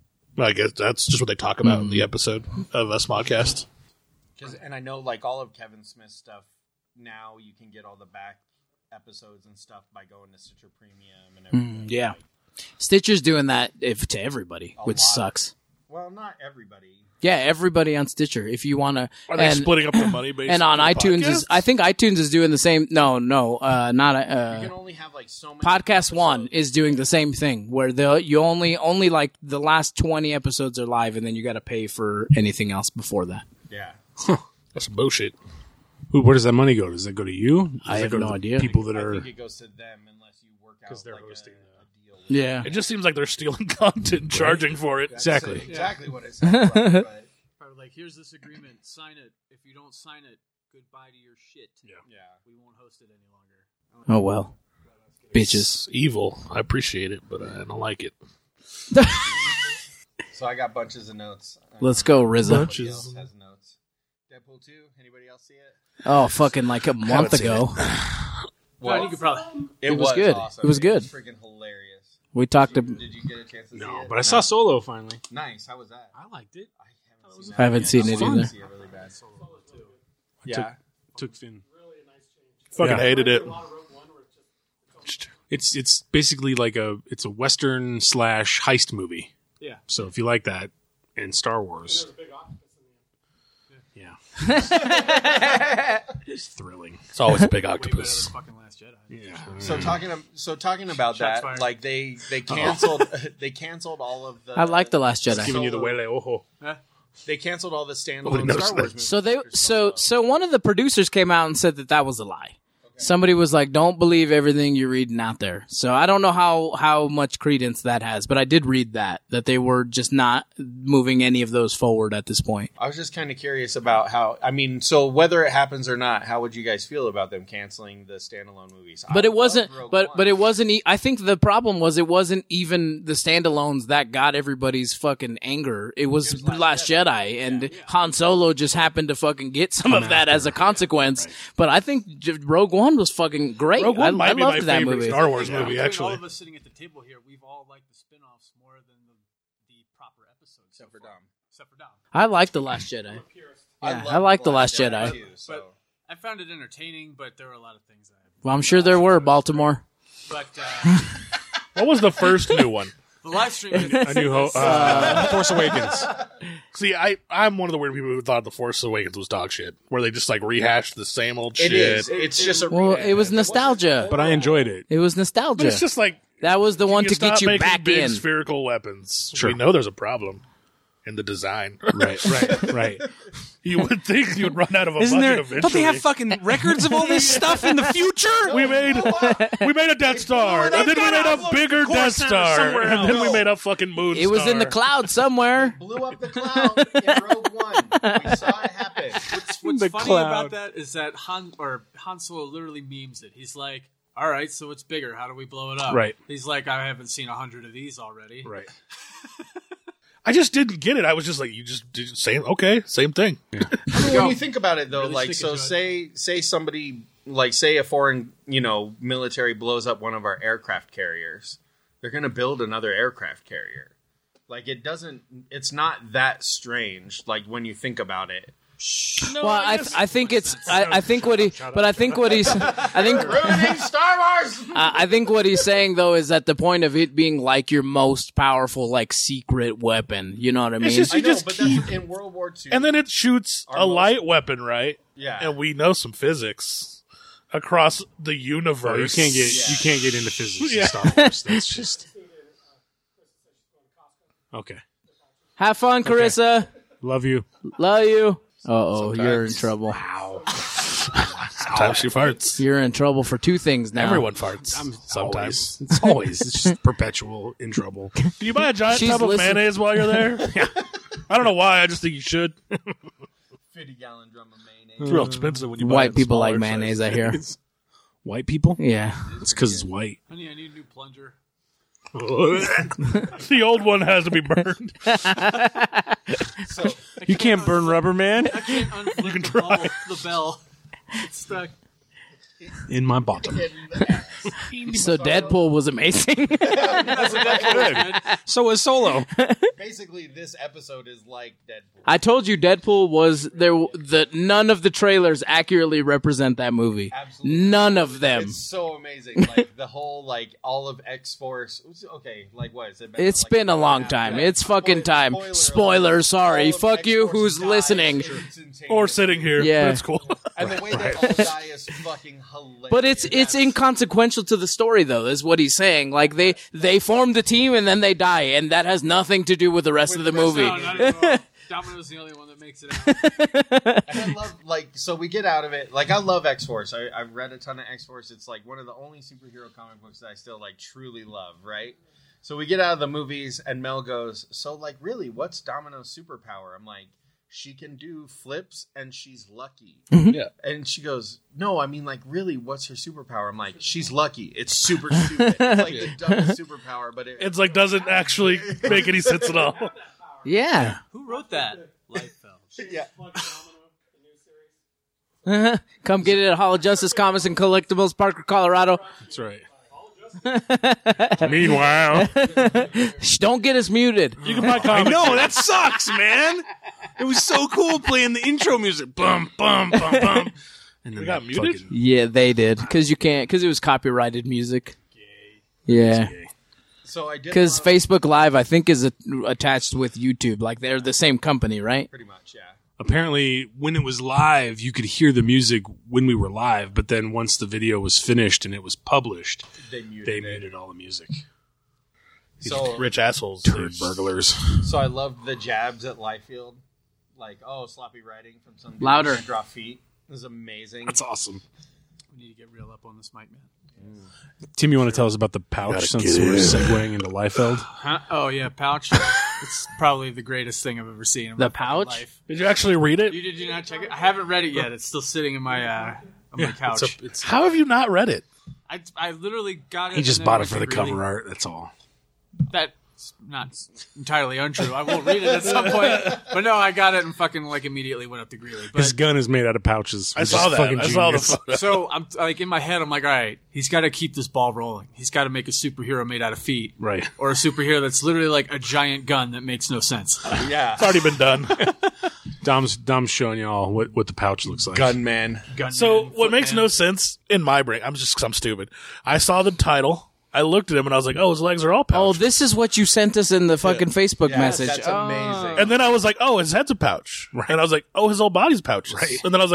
S5: I guess that's just what they talk about in
S6: Mm-hmm.
S5: the episode of a Smodcast.
S2: 'Cause- and I know like all of Kevin Smith's stuff now you can get all the back episodes and stuff by going to Stitcher Premium and everything.
S6: Yeah. Stitcher's doing that if to everybody, which
S2: lot.
S6: sucks.
S2: Well, not everybody.
S6: Yeah, everybody on Stitcher. If you want to,
S5: Are they
S6: and,
S5: splitting up the money? Based
S6: and on
S5: the
S6: iTunes is,
S5: podcasts?
S6: I think iTunes is doing the same. No, no, uh, not
S2: You
S6: uh,
S2: can only have like so many
S6: Podcast One
S2: episodes.
S6: is doing the same thing where the you only only like the last twenty episodes are live, and then you got to pay for anything else before that.
S2: Yeah.
S5: That's some bullshit.
S4: Who, where does that money go? Does that go to you? Does
S6: I
S4: that
S6: have
S4: go to
S6: no
S4: the
S6: idea.
S4: People that
S2: I
S4: are.
S2: think it goes to them unless you work out
S4: 'Cause they're
S2: like
S4: hosting
S2: a, a deal.
S6: Yeah,
S5: It just seems like they're stealing content, and charging for it.
S4: Exactly.
S2: Exactly what it sounds like. But
S7: probably like, here's this agreement, sign it. If you don't sign it, goodbye to your shit.
S5: Yeah.
S2: yeah.
S7: We won't host it any longer.
S6: Oh well, bitches.
S5: It's evil. I appreciate it, but I don't like it.
S2: So I got bunches of notes. I don't
S6: Let's
S2: know
S6: go,
S2: if anybody
S5: Bunches.
S2: else has notes. Deadpool two. Anybody else see it?
S6: Oh, fucking like a month
S5: seen
S6: ago,
S7: Well, you could probably.
S2: It,
S6: was good.
S2: Awesome.
S6: It was good.
S2: freaking hilarious.
S6: we talked.
S2: Did
S6: To,
S2: you, did you get a chance to see
S4: No,
S2: it?
S4: but I saw Solo finally.
S2: Nice. How was that?
S7: I liked it.
S2: I haven't seen,
S6: I haven't
S2: yet.
S6: seen
S2: I
S6: it
S2: wanted to
S6: either.
S2: see it really bad.
S4: I
S2: Yeah.
S4: took, took Finn.
S5: Fucking
S4: Yeah.
S5: hated it.
S4: It's it's basically like a it's a western slash heist movie.
S7: Yeah.
S4: So if you like that and Star Wars, yeah, it's thrilling.
S5: It's always a big
S7: Way better
S5: octopus.
S7: than fucking Last Jedi.
S4: Yeah.
S2: So talking of, so talking about
S7: Shots
S2: that,
S7: fired.
S2: like they they canceled they canceled all of the.
S6: I like the Last Jedi.
S4: Giving you the wele ojo.
S2: They canceled all the
S5: Nobody
S2: standalone
S5: knows
S2: Star Wars
S5: that.
S2: movies.
S6: So they so so one of the producers came out and said that that was a lie. Somebody was like, "Don't believe everything you're reading out there." So I don't know how how much credence that has, but I did read that that they were just not moving any of those forward at this point.
S2: I was just kind of curious about how. I mean, so whether it happens or not, how would you guys feel about them canceling the standalone movies?
S6: But
S2: I
S6: it wasn't.
S2: love Rogue
S6: But
S2: One.
S6: but it wasn't. E- I think the problem was it wasn't even the standalones that got everybody's fucking anger. It was, Last, Jedi, and Han Solo just happened to fucking get some of that as a consequence. But I think J- Rogue One was fucking great.
S5: Rogue One
S6: I,
S5: might
S6: I
S5: be my
S6: loved that
S5: favorite
S6: movie.
S5: Star Wars
S7: Yeah,
S5: movie,
S7: between
S5: actually.
S7: all of us sitting at the table here, we've all liked the spin-offs more than the, the proper episodes.
S2: Except for
S7: so far.
S2: Dom.
S7: Except for Dom.
S6: I like the Last Jedi. Yeah,
S2: love
S6: I like the Last Jedi.
S2: too, so.
S7: But I found it entertaining, but there were a lot of things that I...
S6: Well, I'm sure there were Baltimore.
S7: But uh,
S5: What was the first new one?
S7: the live stream...
S4: A New Hope, uh, Force Awakens.
S5: See, I, I'm one of the weird people who thought The Force Awakens was dog shit, where they just like rehashed the same old
S2: It
S5: shit.
S2: is. It's just a.
S6: Well, it was nostalgia.
S4: But I enjoyed it.
S6: It was
S5: But
S6: nostalgia.
S5: it's just like
S6: That was the one
S5: you
S6: to
S5: stop
S6: get you
S5: making
S6: back
S5: big
S6: in.
S5: spherical weapons.
S4: Sure.
S5: We know there's a problem in the design.
S4: Right, right, right.
S5: You would think you would run out of a
S8: Isn't
S5: budget
S8: there?
S5: eventually.
S8: Don't they have fucking records of all this stuff in the future?
S5: We made we made a Death Star, and then we made a bigger Death Star,
S8: somewhere
S5: and then
S8: else.
S5: we made a fucking Moon
S6: It was
S5: Star.
S6: in the cloud somewhere.
S2: Blew up the cloud in Rogue One. We saw it happen.
S7: What's, what's
S8: The
S7: funny
S8: cloud.
S7: about that is that Han or Han Solo literally memes it. He's like, "All right, so it's bigger. How do we blow it up?"
S4: Right.
S7: He's like, "I haven't seen a hundred of these already."
S4: Right.
S5: I just didn't get it. I was just like, you just did same. Okay, same thing.
S2: When you think about it, though,
S7: Really
S2: like,
S7: sticking
S2: so
S7: to it.
S2: say say somebody, like, say a foreign, you know, military blows up one of our aircraft carriers, they're going to build another aircraft carrier. Like, it doesn't, it's not that strange, like, when you think about it.
S6: Well, I th- I think it's I, I think what he but I think what he's I think
S2: Ruining Star Wars!
S6: I I think what he's saying though is that the point of it being like your most powerful like secret weapon. You know what I mean?
S5: It's just
S2: I
S5: you
S2: know,
S5: just
S2: but
S5: keep,
S2: that's in World War Two.
S5: and then it shoots
S2: Our
S5: a
S2: most-
S5: light weapon, right?
S2: Yeah.
S5: And we know some physics across the universe.
S4: Oh, you can't get you can't get into physics
S5: Yeah.
S4: in Star Wars. That's just okay.
S6: Have fun, Carissa.
S4: Love you.
S6: Love you. Uh oh, you're in trouble.
S5: Sometimes she farts.
S6: You're in trouble for two things now.
S5: Everyone farts.
S4: I'm
S5: sometimes.
S4: always. It's always. It's just perpetual in trouble.
S5: Do you buy a giant
S6: She's
S5: tub of
S6: listen-
S5: mayonnaise while you're there? I don't know why. I just think you should.
S2: fifty gallon drum of mayonnaise.
S5: It's real expensive when you buy it
S6: White
S5: in
S6: people like
S5: smaller
S6: mayonnaise,
S5: size.
S6: I hear.
S4: White people?
S6: Yeah.
S4: It's because it's white.
S7: Honey, I need a new plunger.
S5: The old one has to be burned.
S8: You can't burn rubber, man.
S7: I can't unflip
S5: can
S7: the,
S5: try.
S7: ball, the bell. It's stuck.
S4: In my bottom.
S6: So Deadpool was amazing.
S8: So is Solo.
S2: Basically, this episode is like Deadpool.
S6: I told you Deadpool was there. The none of the trailers accurately represent that movie.
S2: Absolutely.
S6: None of them.
S2: It's so amazing. Like, the whole, like, all of X-Force. Okay, like, what? Is it been,
S6: It's
S2: like,
S6: been a long
S2: half-
S6: time.
S2: yeah.
S6: It's fucking time.
S2: Spoiler,
S6: Spoiler,
S2: alert.
S6: sorry.
S2: All of
S6: Fuck you,
S2: X-Force
S6: who's
S2: dies
S6: listening.
S2: instantaneously.
S5: Or sitting here.
S6: Yeah.
S5: But it's cool.
S2: And the way they all die is fucking hilarious.
S6: But it's it's
S2: That's-
S6: inconsequential to the story, though. Is what he's saying. Like they they form the team and then they die, and that has nothing to do with the rest
S2: With
S6: of the
S2: the rest
S6: movie.
S7: No, not at all. Domino's the only one that makes it out.
S2: And I love, like, so we get out of it. Like, I love X-Force. I, I've read a ton of X-Force. It's, like, one of the only superhero comic books that I still, like, truly love, right? So we get out of the movies, and Mel goes, so, like, really, what's Domino's superpower? I'm like, she can do flips, and she's lucky.
S5: Yeah.
S2: And she goes, no, I mean, like, really, what's her superpower? I'm like, she's lucky. It's super stupid. It's, like, the dumbest superpower, but it,
S5: It's like doesn't actually make any sense at all.
S6: Yeah.
S7: Who wrote that? Lightfeld.
S2: yeah.
S6: Come get it at Hall of Justice Comics and Collectibles, Parker, Colorado.
S4: That's right.
S5: Meanwhile,
S6: Shh, don't get us muted.
S5: you can buy
S8: I
S5: comics.
S8: know, that sucks, man. It was so cool playing the intro music. Bum, bum, bum, bum.
S4: And then
S5: We got
S4: that
S5: muted?
S4: fucking-
S6: Yeah, they did because you can't because it was copyrighted music. Yeah,
S2: So I did
S6: because
S2: love-
S6: Facebook Live I think is a- attached with YouTube. Like they're the same company, right?
S2: pretty much, yeah.
S4: Apparently, when it was live, you could hear the music when we were live, but then once the video was finished and it was published,
S2: They muted
S4: they
S2: it.
S4: muted all the music.
S2: So,
S5: Rich assholes.
S4: Turd burglars.
S2: so I loved the jabs at Liefeld. Like, oh, sloppy writing from some dude
S6: Louder.
S2: who draw feet. It was amazing.
S4: That's awesome.
S7: We need to get real up on this mic, man.
S4: Tim, you want to tell us about the pouch since we're segueing into Liefeld?
S7: Huh? Oh yeah, pouch. It's probably the greatest thing I've ever seen in
S6: The
S7: my fucking
S6: pouch?
S7: life.
S5: Did you actually read it?
S7: You did you not check it? I haven't read it yet. It's still sitting in my uh, on my couch.
S4: It's a- it's-
S5: How have you not read it?
S7: I, I literally got it.
S4: he just
S7: and then
S4: bought it
S7: went
S4: for the
S7: to really-
S4: cover art. That's all.
S7: That's not entirely untrue. I will read it at some point. But no, I got it and fucking like immediately went up to Greeley. But
S4: His gun is made out of pouches.
S5: I
S4: which
S5: saw
S4: is
S5: that.
S4: fucking
S5: I saw the
S4: genius.
S5: photo.
S7: so I'm like in my head, I'm like, all right, he's got to keep this ball rolling. He's got to make a superhero made out of feet,
S4: Right.
S7: or a superhero that's literally like a giant gun that makes no sense.
S2: yeah.
S5: It's already been done.
S4: Dom's, Dom's showing y'all what, what the pouch looks like.
S2: Gunman.
S7: Gunman,
S5: So what makes
S7: Footman.
S5: no sense in my brain? I'm just because I'm stupid. I saw the title. I looked at him and I was like, "Oh, his legs are all pouch."
S6: Oh, this is what you sent us in the fucking Facebook
S2: Yeah,
S6: message.
S2: That's
S6: Oh.
S2: amazing.
S5: And then I was like, "Oh, his head's a pouch." And I was like, "Oh, his whole body's pouches."
S4: Right.
S5: And then I was like,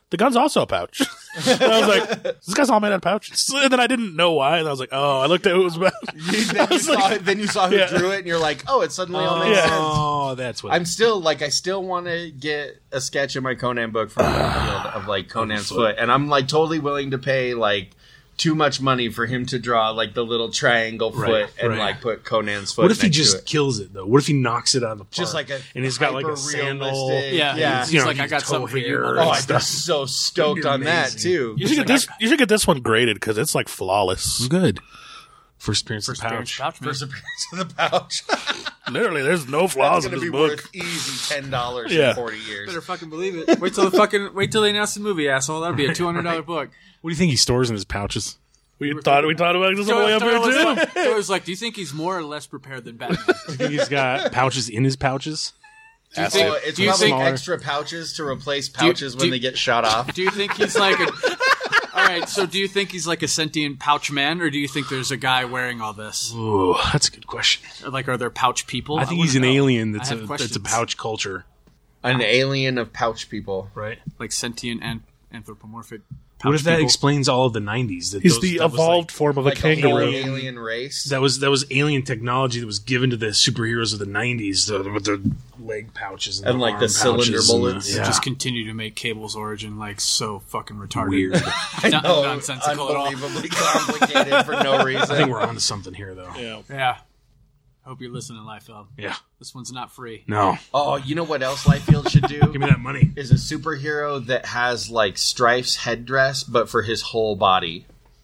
S5: the gun's also a pouch. And I was like, this guy's all made out of pouches. And then I didn't know why, and I was like, oh, I looked at who it was about.
S2: You, then, you saw,
S5: like,
S2: then you saw who
S5: yeah.
S2: drew it, and you're like, oh, it suddenly all makes
S5: Yeah.
S2: sense.
S4: Oh, that's what.
S2: I'm still like, I still want to get a sketch in my Conan book from Garfield of like Conan's foot, and I'm like totally willing to pay like too much money for him to draw like the little triangle foot
S4: Right,
S2: and
S4: right.
S2: like put Conan's foot.
S4: What if he
S2: next to
S4: just
S2: it.
S4: kills it though? What if he knocks it out of the park?
S2: Just like a
S4: and he's got like a sandal.
S2: hyper-realistic-
S6: Yeah,
S2: yeah.
S6: He's
S4: You know,
S6: like, I
S4: he's
S6: got something for you.
S4: toe hair.
S6: mother-
S2: Oh, I'd be so stoked on that
S4: amazing.
S2: too.
S5: You should get this. You should get this one graded because it's like flawless.
S4: Good. First appearance in the
S6: Experience
S4: pouch.
S6: pouch, man.
S2: First appearance in the pouch.
S5: Literally, there's no
S2: That's
S5: flaws in
S2: going to
S5: this
S2: be
S5: book.
S2: worth easy ten dollars
S5: Yeah.
S2: in forty years.
S7: Better fucking believe it. Wait till the fucking wait till they announce the movie, asshole. That'd be a two hundred dollar book.
S4: What do you think he stores in his pouches?
S5: We thought we thought about this on the way up here
S7: Doyle was
S5: too.
S7: like, Doyle was like, do you think he's more or less prepared than Batman?
S4: You think he's got pouches in his pouches?
S2: Do you
S5: think-
S2: think, it's
S7: do you
S2: probably
S7: think-
S2: extra pouches to replace
S7: you-
S2: pouches
S7: do
S2: when
S7: you-
S2: they get shot off.
S7: Do you think he's like a all right? So, do you think he's like a sentient pouch man, or do you think there's a guy wearing all this?
S4: Ooh, that's a good question.
S7: Or, like, are there pouch people?
S4: I think
S7: wanna
S4: he's an
S7: know.
S4: alien
S7: I
S4: that's
S7: have
S4: a
S7: questions.
S4: that's a pouch culture,
S2: An alien of pouch people.
S4: right?
S7: like sentient and anthropomorphic.
S4: What if
S7: pouch
S4: that
S7: people.
S4: explains all of the nineties? That
S5: He's
S4: those-
S5: the
S4: that was,
S5: evolved
S4: like-
S5: form of a
S2: Like a whole
S5: kangaroo.
S2: alien race.
S4: that was that was alien technology that was given to the superheroes of the nineties the, with their leg pouches and,
S2: And,
S4: the
S2: like, the
S4: arm
S2: cylinder
S4: pouches and the-
S2: bullets.
S4: yeah.
S7: Just continue to make Cable's origin like so fucking retarded.
S4: weird.
S2: I
S7: Not
S2: know,
S7: nonsensical at all.
S2: unbelievably complicated for no reason.
S4: I think we're onto something here, though.
S5: Yeah.
S7: Yeah. Hope you're listening, Liefeld.
S4: Yeah.
S7: This one's not free.
S4: No.
S2: Oh, you know what else Liefeld should do?
S4: Give me that money.
S2: Is a superhero that has like Strife's headdress, but for his whole body.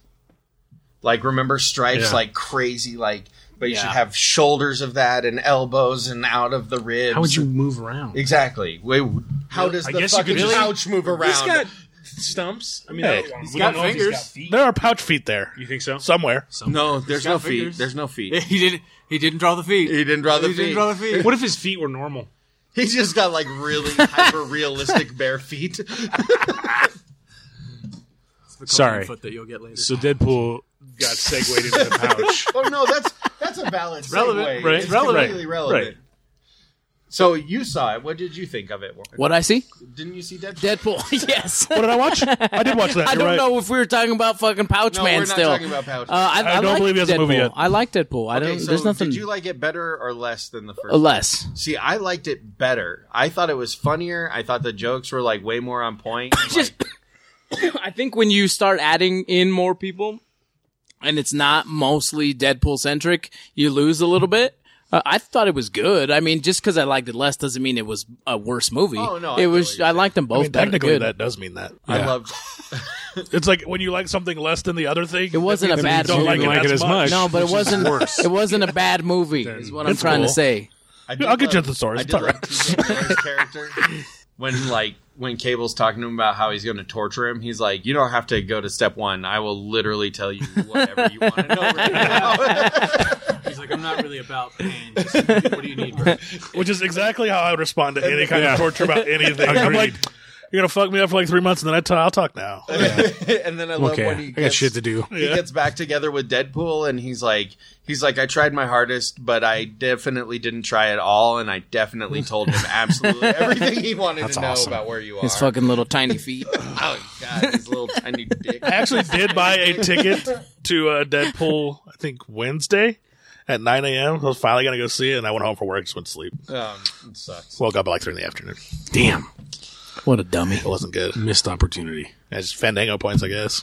S2: Like, remember Strife's
S4: Yeah.
S2: like crazy, like, but you
S7: Yeah.
S2: should have shoulders of that and elbows and out of the ribs.
S4: How would you move around?
S2: Exactly? Wait, how does
S4: I
S2: the
S4: guess you
S2: fucking
S4: could just-
S2: pouch move around?
S4: He's got stumps. I mean,
S5: Hey,
S4: I don't-
S5: he's
S4: we
S7: got
S4: don't know if he's
S7: fingers.
S4: got feet.
S5: There are pouch feet there
S4: You think so?
S5: somewhere.
S2: no, there's
S7: got
S2: no feet.
S7: fingers.
S2: There's no feet.
S7: He didn't. He didn't draw the feet.
S2: He didn't draw the
S7: He
S2: feet.
S7: didn't draw the feet.
S4: What if his feet were normal?
S2: He's just got like really hyper realistic bare feet.
S7: It's the
S4: Sorry.
S7: foot that you'll get later.
S4: So Deadpool got segued into the pouch.
S2: Oh no, that's that's a valid
S7: relevant,
S2: segue.
S5: right?
S2: It's
S5: Relevant.
S2: completely relevant.
S5: Right.
S2: So you saw it. What did you think of it?
S6: What I see?
S2: Didn't you see Deadpool?
S6: Deadpool. Yes.
S5: What did I watch? I did watch that.
S6: I
S5: You're
S6: don't
S5: right.
S6: know if we were talking about fucking Pouch
S2: No,
S6: Man
S2: we're not
S6: still.
S2: talking about Pouch
S6: Uh, I,
S5: I don't
S6: like
S5: believe he has a
S6: Deadpool.
S5: movie yet.
S6: I like Deadpool. I don't.
S2: Okay, so
S6: there's nothing.
S2: did you like it better or less than the first?
S6: uh, less.
S2: See, I liked it better. I thought it was funnier. I thought the jokes were like way more on point.
S6: Just, I think when you start adding in more people, and it's not mostly Deadpool centric, you lose a little bit. Uh, I thought it was good. I mean, just because I liked it less doesn't mean it was a worse movie.
S2: Oh, no, I
S6: it
S2: know
S6: was.
S2: what you're
S6: I liked them
S5: I
S6: both.
S5: mean,
S6: better.
S5: technically,
S6: good.
S5: that does mean that.
S2: I
S5: Yeah.
S2: loved.
S5: It's like when you like something less than the other thing.
S6: It wasn't a
S5: that means
S6: bad
S5: you don't
S6: movie.
S5: like it,
S4: Like it
S5: as
S4: as
S5: much.
S4: much.
S6: No, but it
S4: which is
S6: wasn't.
S4: worse.
S6: It wasn't a bad movie. Is what I'm
S5: It's
S6: trying
S5: cool.
S6: to say.
S2: I did
S5: I'll get you
S2: love-
S5: the story.
S2: I
S5: It's
S2: did
S5: all
S2: love
S5: right.
S2: T J Miller's character when like when Cable's talking to him about how he's going to torture him. He's like, "You don't have to go to step one. I will literally tell you whatever you want to know right now."
S7: He's like, I'm not really about pain. Just, what do you need, bro?
S5: Which is exactly how I would respond to any kind of torture about anything. I'm like, you're gonna fuck me up for like three months, and then I t- I'll talk now.
S2: And then I love
S4: Okay,
S2: when he
S4: I got
S2: gets,
S4: shit to do.
S2: he gets back together with Deadpool, and he's like, he's like, I tried my hardest, but I definitely didn't try at all, and I definitely told him absolutely everything he wanted
S4: That's
S2: to know
S4: awesome.
S2: about where you are.
S6: His fucking little tiny feet.
S2: Oh god, his little tiny dick.
S5: I actually did buy a ticket to uh, Deadpool. I think Wednesday at nine a.m. I was finally gonna go see it, and I went home from work, just went to sleep.
S2: Um, it sucks.
S5: Woke up at like three in the afternoon.
S4: Damn.
S6: What a dummy.
S5: It wasn't good.
S4: Missed opportunity.
S5: Yeah, just Fandango points, I guess.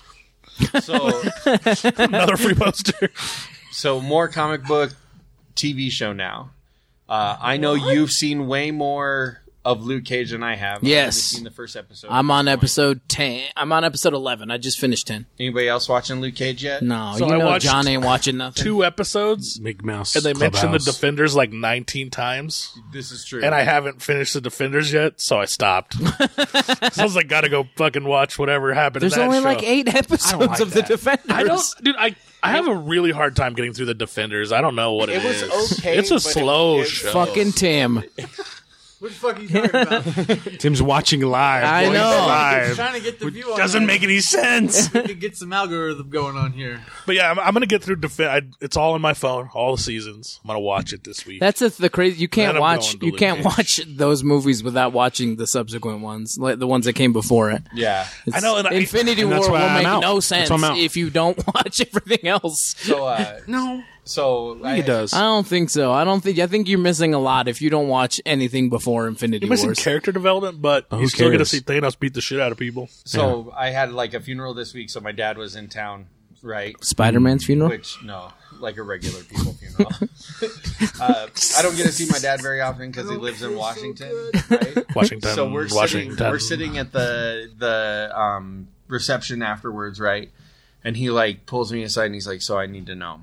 S2: So,
S5: Another free poster.
S2: so more comic book T V show now. Uh, I know you've seen way more of Luke Cage than I have. I've
S6: Yes.
S2: only seen the first episode.
S6: I'm
S2: at
S6: on
S2: this point.
S6: episode ten. I'm on episode eleven. I just finished ten.
S2: Anybody else watching Luke Cage yet?
S6: No,
S5: So
S6: you
S5: I
S6: know
S5: watched
S6: John ain't watching nothing.
S5: Two episodes,
S4: Mickey Mouse.
S5: and they mentioned the
S4: Clubhouse.
S5: Defenders like nineteen times.
S2: This is true.
S5: And I haven't finished the Defenders yet, so I stopped. So I was like, gotta go fucking watch whatever happened.
S6: There's
S5: in that
S6: only
S5: show.
S6: like eight episodes
S4: like
S6: of the
S4: that.
S6: Defenders.
S5: I don't, dude. I I have a really hard time getting through the Defenders. I don't know what it,
S2: It was
S5: is.
S2: okay,
S5: It's a
S2: but
S5: slow
S2: it- it-
S5: show.
S6: Fucking Tim.
S7: What the fuck are you talking about?
S8: Tim's watching live.
S6: I
S8: Voice
S6: know.
S8: Live.
S7: Trying to get the view on
S8: Doesn't
S7: that.
S8: make any sense.
S7: We could get some algorithm going on here.
S5: But yeah, I'm, I'm gonna get through. Defi- I, it's all on my phone, all the seasons. I'm gonna watch it this week.
S6: That's the, the crazy. You can't
S5: Then I'm
S6: watch.
S5: going to
S6: You
S5: Luke
S6: can't
S5: Cage.
S6: watch those movies without watching the subsequent ones, like the ones that came before it.
S2: Yeah.
S6: It's-
S5: I know, and I-
S6: Infinity
S8: and
S6: War
S8: that's
S6: will
S8: why I'm
S6: make
S8: out.
S6: no
S8: That's
S6: sense
S8: why I'm out.
S6: if you don't watch everything else.
S2: So, uh,
S8: No,
S2: so
S8: I think it does.
S6: I don't think so. I don't think. I think you're missing a lot if you don't watch anything before Infinity
S5: You're missing
S6: Wars.
S5: character development, but
S8: Oh,
S5: you
S8: who
S5: still get to
S8: cares?
S5: see Thanos beat the shit out of people.
S2: So I had like a funeral this week. So my dad was in town, right?
S6: Spider-Man's funeral.
S2: Which no, like a regular people funeral. uh, I don't get to see my dad very often because he lives in Washington, right?
S5: Washington,
S2: So we're
S5: Washington.
S2: sitting, we're sitting at the the um, reception afterwards, right? And he like pulls me aside and he's like, "So I need to know."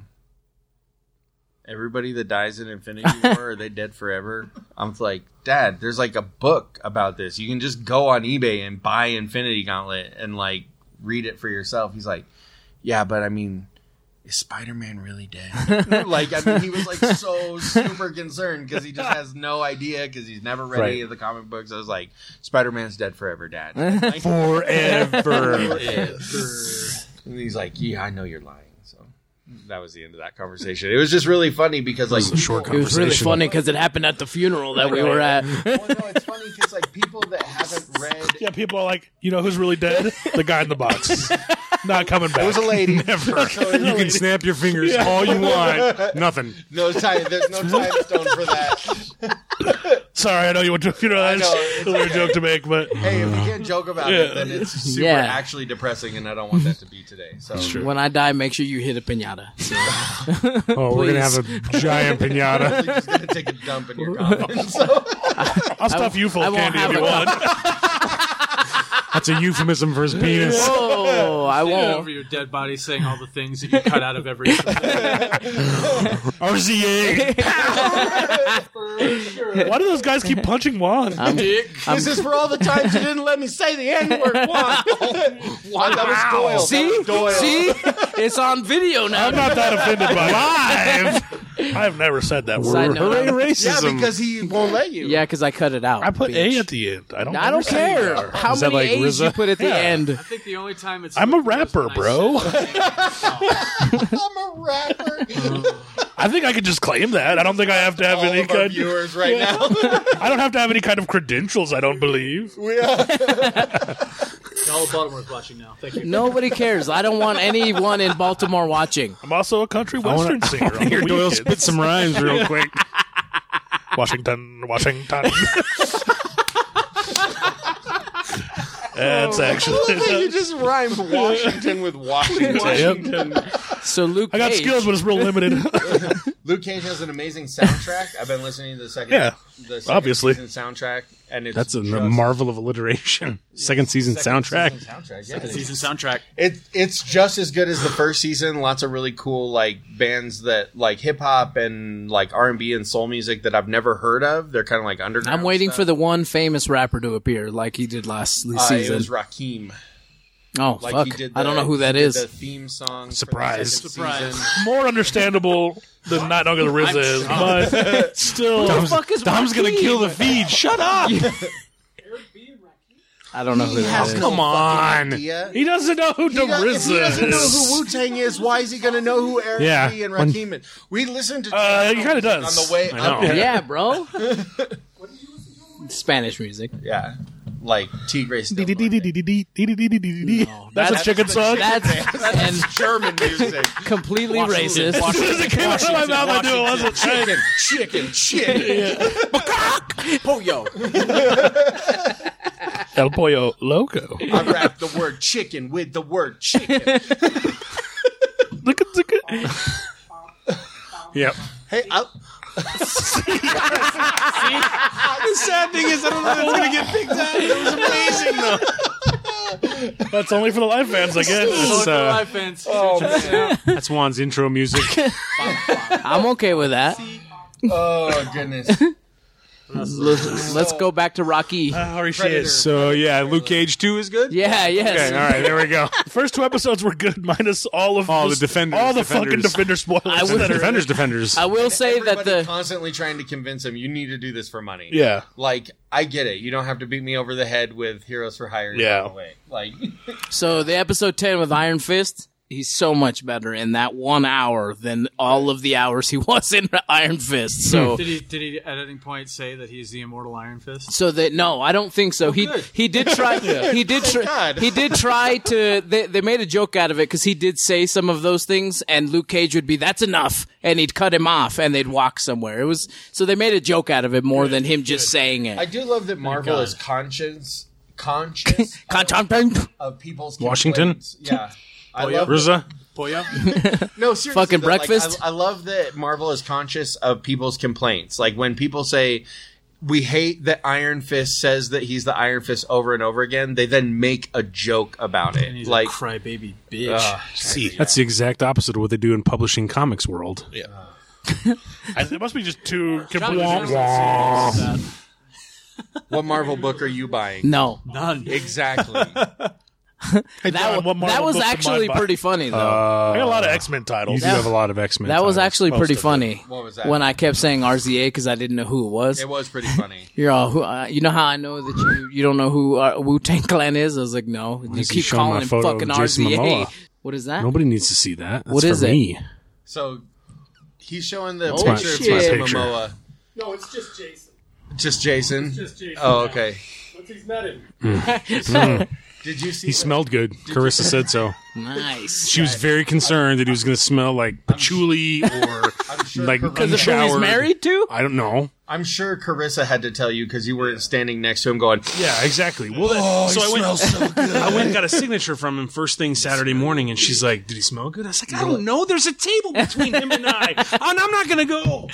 S2: Everybody that dies in Infinity War, are they dead forever? I'm like, Dad, there's like a book about this. You can just go on eBay and buy Infinity Gauntlet and like read it for yourself. He's like, yeah, but I mean, is Spider-Man really dead? Like, I mean, he was like so super concerned because he just has no idea because he's never read
S5: Right.
S2: any of the comic books. I was like, Spider-Man's dead forever, Dad. Like,
S5: Forever.
S2: and he's like, yeah, I know you're lying. So that was the end of that conversation. It was just really funny because like
S8: was a short
S2: people-
S6: It was really
S8: Conversation.
S6: funny because it happened at the funeral that we were at.
S2: Well, no, it's funny because like people that haven't read.
S5: Yeah, people are like, you know who's really dead? The guy in the box. Not coming back.
S2: It was a lady.
S8: Never. You can snap your fingers all you want. Nothing.
S2: No time. There's no time stone for that.
S5: Sorry, I know you went to a funeral.
S2: I
S5: That's
S2: know.
S5: a weird joke to make, but
S2: Hey, if we can't joke about
S5: Yeah.
S2: it, then it's super
S6: Yeah.
S2: actually depressing, and I don't want that to be today. So
S6: When I die, make sure you hit a pinata. So.
S8: Oh, we're gonna have a giant
S2: I'm
S8: pinata.
S2: just gonna take a dump in your coffin. So
S5: I'll stuff you full
S6: I
S5: of
S6: won't
S5: candy if
S6: have
S5: you
S6: a
S5: want.
S8: That's a euphemism for his penis.
S6: Oh, I
S7: Stand
S6: won't.
S7: over your dead body saying all the things that you cut out of every
S8: R Z A.
S5: Why do those guys keep punching Juan?
S2: this is for all the times you didn't let me say the N word. Juan, that was Doyle.
S6: See,
S2: That was Doyle.
S6: see, it's on video now.
S5: I'm not that offended by live. I've never said that
S6: Side
S5: word.
S6: note,
S8: Hooray,
S6: I'm-
S2: Yeah,
S8: racism.
S2: because he won't let you.
S6: Yeah, because I cut it out.
S5: I put
S6: bitch.
S5: A at the end. I don't.
S6: I don't
S5: never say
S6: care
S5: R.
S6: how
S8: Is that
S6: many
S8: like
S6: A's
S8: R Z A?
S6: you put at the
S5: Yeah.
S6: end.
S7: I think the only time it's
S5: I'm a
S7: was
S5: rapper,
S7: when I
S5: bro.
S7: said-
S2: I'm a rapper.
S5: I think I could just claim that. I don't think I have to have
S2: All
S5: any
S2: of our
S5: kind.
S2: viewers right now.
S5: I don't have to have any kind of credentials. I don't believe.
S7: The whole Baltimore's watching now. Thank you.
S6: Nobody cares. I don't want anyone in Baltimore watching.
S5: I'm also a country
S8: I
S5: western
S8: want
S5: singer.
S8: to
S5: on the
S8: hear Doyle
S5: weekends.
S8: spit some rhymes real quick.
S5: Washington, Washington. That's actually.
S2: You just rhymed Washington with Washington.
S6: So Luke
S5: I got
S6: Cage,
S5: skills, but it's real limited.
S2: Luke Cage has an amazing soundtrack. I've been listening to the second,
S5: Yeah,
S2: the second
S5: obviously.
S2: season soundtrack, and it's
S8: That's a
S2: just-
S8: marvel of alliteration. Second season
S2: second
S8: soundtrack.
S2: season soundtrack. Yeah, it's,
S7: Season soundtrack.
S2: it, it's just as good as the first season. Lots of really cool like bands that like hip hop and like R and B and soul music that I've never heard of. They're kind of like underground.
S6: I'm waiting
S2: stuff.
S6: for the one famous rapper to appear, like he did last
S2: Uh, it
S6: season.
S2: was Rakim.
S6: Oh
S2: Like
S6: fuck!
S2: he did
S6: I don't
S2: the-
S6: know who that
S2: he did
S6: is.
S2: The theme song.
S8: Surprise.
S2: For the second season.
S5: More understandable than not knowing who the R Z A is, but still.
S8: Dom's,
S6: fuck is
S8: Dom's gonna
S6: Rakim?
S8: kill the feed. Shut up!
S6: I don't know who
S2: He
S6: that
S2: has
S6: is.
S2: no
S8: Come on.
S2: fucking idea.
S5: He doesn't know who
S2: He
S5: the
S2: does-
S5: R
S2: if
S5: Z
S2: he
S5: A
S2: doesn't know
S5: is.
S2: who Wu Tang is, why is he going to know who Eric
S8: Yeah,
S2: B and
S8: when-
S2: Rakim is? We listened to
S5: Uh, he kinda does.
S2: on the way
S8: I
S2: up
S8: know.
S2: there.
S6: Yeah, bro. Spanish music.
S2: Yeah, like Tigre.
S5: Dee, dee, dee, dee, dee, dee, dee, dee, dee, dee, dee, dee. That's
S6: that's-
S5: a chicken song.
S6: That's and
S2: German music.
S6: completely racist.
S5: As soon as it came out of my mouth, I knew it wasn't.
S2: Chicken, chicken, chicken. Pollo.
S5: El Pollo Loco.
S2: I wrap the word chicken with the word chicken.
S5: Look at the.
S8: Yep.
S2: Hey, I,
S8: The sad thing is, I don't know if it's gonna get picked up. It was amazing though.
S5: That's only for the live fans, I guess.
S8: It's,
S7: Oh,
S8: uh,
S7: live fans.
S8: that's Juan's intro music.
S6: I'm okay with that.
S2: oh goodness.
S6: Let's, let's go back to Rocky.
S5: Holy
S2: Predator.
S5: shit.
S4: So yeah, Luke Cage two is good.
S6: Yeah, yes.
S4: Okay, all right, there we go.
S5: The first two episodes were good, minus all of
S4: All
S5: the,
S4: the Defenders,
S5: all the
S4: Defenders.
S5: fucking Defender spoilers.
S6: I would-
S5: that are in
S4: Defenders,
S5: it.
S4: Defenders.
S6: I will say that
S2: Everybody
S6: the
S2: constantly trying to convince him, you need to do this for money.
S5: Yeah.
S2: Like, I get it. You don't have to beat me over the head with Heroes for Hire.
S5: Yeah.
S2: No way. Like,
S6: so the episode ten with Iron Fist. He's so much better in that one hour than all of the hours he was in Iron Fist. So,
S7: Did he? Did he at any point say that he's the immortal Iron Fist?
S6: so that no, I don't think so. he
S7: good.
S6: he did try. He did try.
S2: God.
S6: He did try to. They, they made a joke out of it because he did say some of those things, and Luke Cage would be, "That's enough," and he'd cut him off, and they'd walk somewhere. It was so they made a joke out of it more than him just saying it.
S2: I do love that Marvel
S7: God.
S2: is conscious, conscious
S6: Content.
S2: of people's
S4: Washington?
S2: complaints. Yeah. I
S7: Oh, yeah.
S2: love
S4: Rizza?
S7: Boya?
S2: No, seriously.
S6: Fucking
S2: though, like,
S6: breakfast?
S2: I, I love that Marvel is conscious of people's complaints. Like when people say, we hate that Iron Fist says that he's the Iron Fist over and over again, they then make a joke about it.
S7: And he's
S2: Like,
S7: a crybaby bitch.
S2: ugh,
S4: See, that's the exact opposite of what they do in publishing comics world.
S5: Yeah. I, it must be just two complete.
S2: what Marvel book are you buying?
S6: No,
S7: None.
S2: Exactly.
S5: Hey,
S6: that,
S5: Don, what Marvel
S6: that was
S5: books am I
S6: actually
S5: buying?
S6: pretty funny though.
S5: I got a lot of X Men
S4: You
S5: titles.
S4: do have a lot of X-Men.
S6: That was
S4: titles.
S6: actually
S5: most
S6: pretty
S5: of it.
S6: funny.
S2: What was that?
S6: When I kept saying R Z A because I didn't know who it was.
S2: It was pretty funny.
S6: You're all, who, uh, you know how I know that you you don't know who uh, Wu Tang Clan is? I was like, no. You
S4: is he
S6: keep
S4: showing my
S6: calling him
S4: photo of
S6: fucking
S4: Jason
S6: R Z A.
S4: Momoa?
S6: What is that?
S4: Nobody needs to see that. That's
S6: What is
S4: for
S6: it?
S4: me.
S2: So he's showing the
S6: Oh,
S2: picture
S6: shit.
S2: of Jason
S4: Picture.
S2: Momoa.
S5: No, it's just Jason.
S2: Just Jason.
S5: Just Jason.
S2: Oh, okay.
S5: Once he's met him.
S2: Did you see?
S4: He
S2: the-
S4: smelled good. Carissa said so.
S6: Nice.
S4: She was very concerned that he was going to smell like patchouli or
S2: sure
S4: like
S2: Carissa-
S6: Because of who he's
S4: unshowered.
S6: married to?
S4: I don't know.
S2: I'm sure Carissa had to tell you because you weren't standing next to him going,
S4: Yeah, exactly. Well, that, so I went. So good. I went and got a signature from him first thing Saturday morning, and she's like, "Did he smell good?" I was like, "I don't know. There's a table between him and I, and I'm not going to go."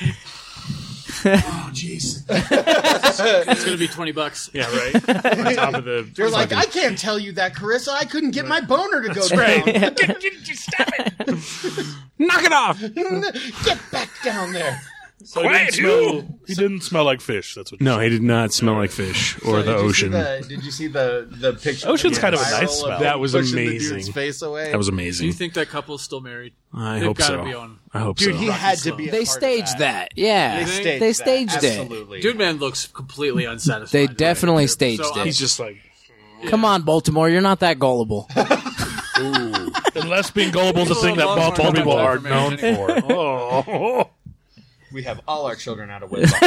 S4: Oh, jeez.
S7: It's going to be twenty bucks.
S4: Yeah, right. On top of the.
S2: you're like,
S4: fucking-
S2: I can't tell you that, Carissa. I couldn't get my boner to go down.
S4: Right. Stop it. Knock it off.
S2: Get back down there.
S5: So he
S4: Quiet,
S5: didn't, smell, he didn't smell like fish. That's what.
S4: No, he did not smell like fish or
S2: So
S4: the
S2: did you
S4: ocean.
S2: See the, did you see the the picture?
S5: Ocean's
S2: that
S5: kind of a
S2: went
S5: nice
S2: viral
S5: smell.
S2: of
S4: That
S2: him
S4: was
S2: pushing the
S4: amazing.
S2: dude's face away.
S4: That was
S7: Do
S4: amazing.
S7: you think that couple's still married?
S4: I
S7: They've
S4: hope
S7: gotta
S4: so.
S7: be on.
S4: I hope
S2: Dude,
S4: so.
S2: he had to be. A
S6: They
S2: part of
S6: staged that. Yeah.
S2: They staged,
S6: They
S2: that.
S6: staged it.
S2: Absolutely.
S7: Dude Man looks completely unsatisfied.
S6: They
S7: right
S6: definitely
S7: here.
S6: staged
S7: So
S6: it.
S7: I'm-
S4: He's just like,
S6: Come on, Baltimore. You're not that gullible.
S5: Unless being gullible is the thing that
S7: Baltimore
S5: Baltimore people are
S7: Baltimore
S5: known
S7: man.
S5: for.
S4: oh.
S2: we have all our children out of wedlock.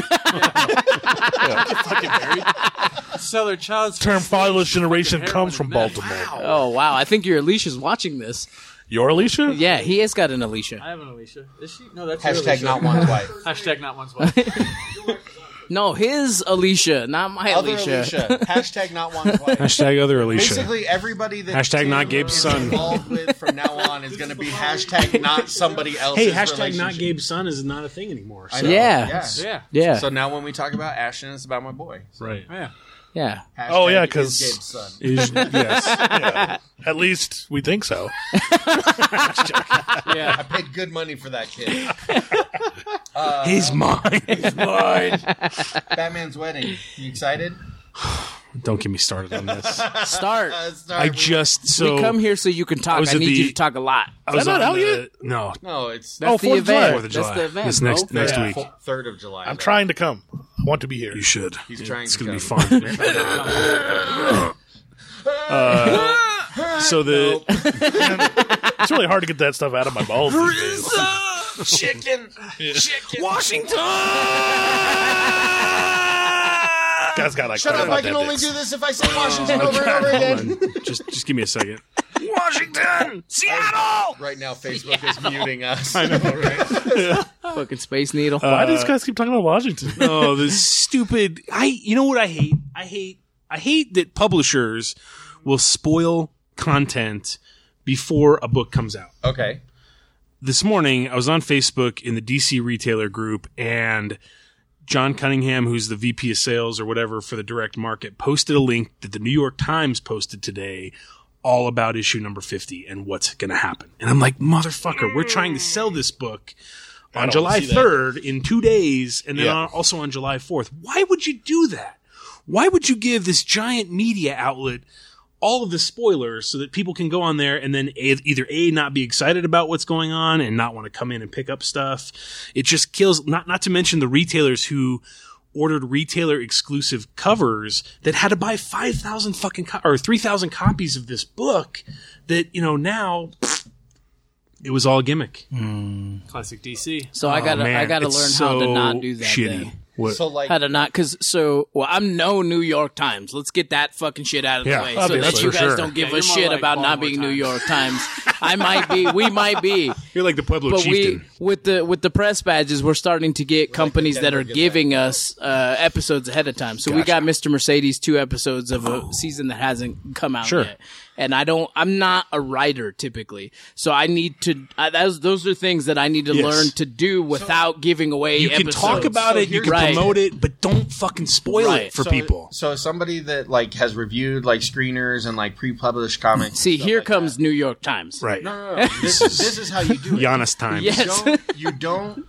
S7: fucking married. Sell their child's
S5: Term fatherless generation
S7: Fucking
S5: comes from
S7: heroin and
S5: Baltimore.
S6: Oh, wow. I think your Alicia's watching this.
S5: Your Alicia?
S6: Yeah, he has got an Alicia.
S7: I have an Alicia. Is she? No, that's your
S2: Hashtag
S7: Alicia.
S2: not one's wife.
S7: Hashtag not one's wife.
S6: No, his Alicia, not my
S2: Other
S6: Alicia.
S2: Alicia. Hashtag not one's wife.
S4: Hashtag other Alicia.
S2: Basically, everybody that
S4: Hashtag
S2: Tim
S4: not Gabe's
S2: is
S4: son.
S2: involved with from now on is going to be hashtag not somebody else's
S4: Hey, hashtag not
S2: relationship.
S4: Gabe's son is not a thing anymore.
S2: I
S4: So.
S2: know.
S6: Yeah.
S2: yeah.
S7: Yeah.
S6: Yeah,
S2: So now when we talk about Ashton, it's about my boy.
S4: Right.
S7: Yeah.
S6: yeah.
S2: Hashtag
S5: Oh, yeah,
S2: is
S5: 'cause-
S2: Gabe's son.
S4: Is- yes.
S5: Yeah. At least we think so.
S7: Yeah.
S2: I paid good money for that kid.
S4: He's mine. He's mine.
S2: Batman's wedding. You excited?
S4: Don't get me started on this.
S6: Start.
S2: Uh, sorry,
S4: I
S2: we-
S4: just so
S6: we come here so you can talk.
S4: was
S6: I
S4: at
S6: need
S4: the-
S6: you to talk a lot.
S4: I was
S5: Is that
S4: on
S5: not out
S4: the,
S5: yet?
S4: No,
S2: No, it's
S6: That's
S5: Oh,
S6: the
S5: Fourth of July.
S6: event.
S4: Fourth of
S6: That's
S4: July.
S6: the event.
S4: This next
S6: bro.
S4: next
S5: Yeah.
S4: week.
S2: fu- third of July.
S5: I'm
S2: though.
S5: trying to come. I want to be here.
S4: You should.
S2: He's trying
S4: It's
S2: to
S4: gonna be
S2: come.
S4: fun. uh, so the
S5: It's really hard to get that stuff out of my balls these days.
S2: Chicken. Chicken.
S4: Washington.
S5: Guy's got like
S2: Shut up! I can only do this if I say Washington over and over again.
S4: Just just give me a second. Washington, Seattle.
S2: Right now, Facebook is muting us.
S4: I know, right?
S6: Fucking Space Needle.
S5: Why do these guys keep talking about Washington?
S4: Oh, this stupid. I. You know what I hate? I hate. I hate that publishers will spoil content before a book comes out.
S2: Okay.
S4: This morning, I was on Facebook in the D C retailer group, and John Cunningham, who's the V P of sales or whatever for the direct market, posted a link that the New York Times posted today all about issue number fifty and what's going to happen. And I'm like, motherfucker, we're trying to sell this book
S5: I
S4: on
S5: don't
S4: July
S5: wanna see that.
S4: third in two days, and then
S8: Yeah.
S4: on, also on July fourth. Why would you do that? Why would you give this giant media outlet all of the spoilers so that people can go on there and then a, either A, not be excited about what's going on and not want to come in and pick up stuff? It just kills, not, not to mention the retailers who ordered retailer exclusive covers that had to buy five thousand fucking co- or three thousand copies of this book that, you know, now it was all a gimmick.
S7: Classic D C.
S6: So I gotta,
S4: Oh, man,
S6: I gotta learn
S4: it's
S6: how to
S4: so
S6: not do that.
S4: shitty.
S6: Then.
S4: What?
S2: So like,
S6: How to not, because so well, I'm no New York Times. Let's get that fucking shit out of
S4: Yeah,
S6: the way, so
S4: obviously,
S6: that you
S4: for
S6: guys
S4: sure.
S6: don't give
S7: Yeah,
S6: a
S7: you're more
S6: shit
S7: like
S6: about not
S7: Baltimore
S6: being New
S7: Times.
S6: York Times. I might be, we might be,
S4: You're like the Pueblo
S6: but
S4: chieftain.
S6: we with the with the press badges, we're starting to get companies that
S2: Denver
S6: are
S2: get
S6: giving us uh, episodes ahead of time. So we got Mister Mercedes two episodes of a season that hasn't come out
S4: Sure.
S6: yet. And I don't, I'm not a writer typically, so I need to. I, those those are things that I need to
S4: Yes.
S6: learn to do without giving away.
S4: You can
S6: episodes.
S4: talk about
S2: So
S4: it, you
S2: here's-
S4: can
S6: Right.
S4: promote it, but don't fucking spoil
S6: Right.
S4: it for
S2: so,
S4: people.
S2: So somebody that like has reviewed like screeners and like pre-published comics.
S6: See,
S2: and stuff
S6: here
S2: like
S6: comes New York Times.
S4: Right.
S2: that. No, no, no. This is this is how you do it.
S4: Giannis time.
S6: Yes.
S2: You don't, you don't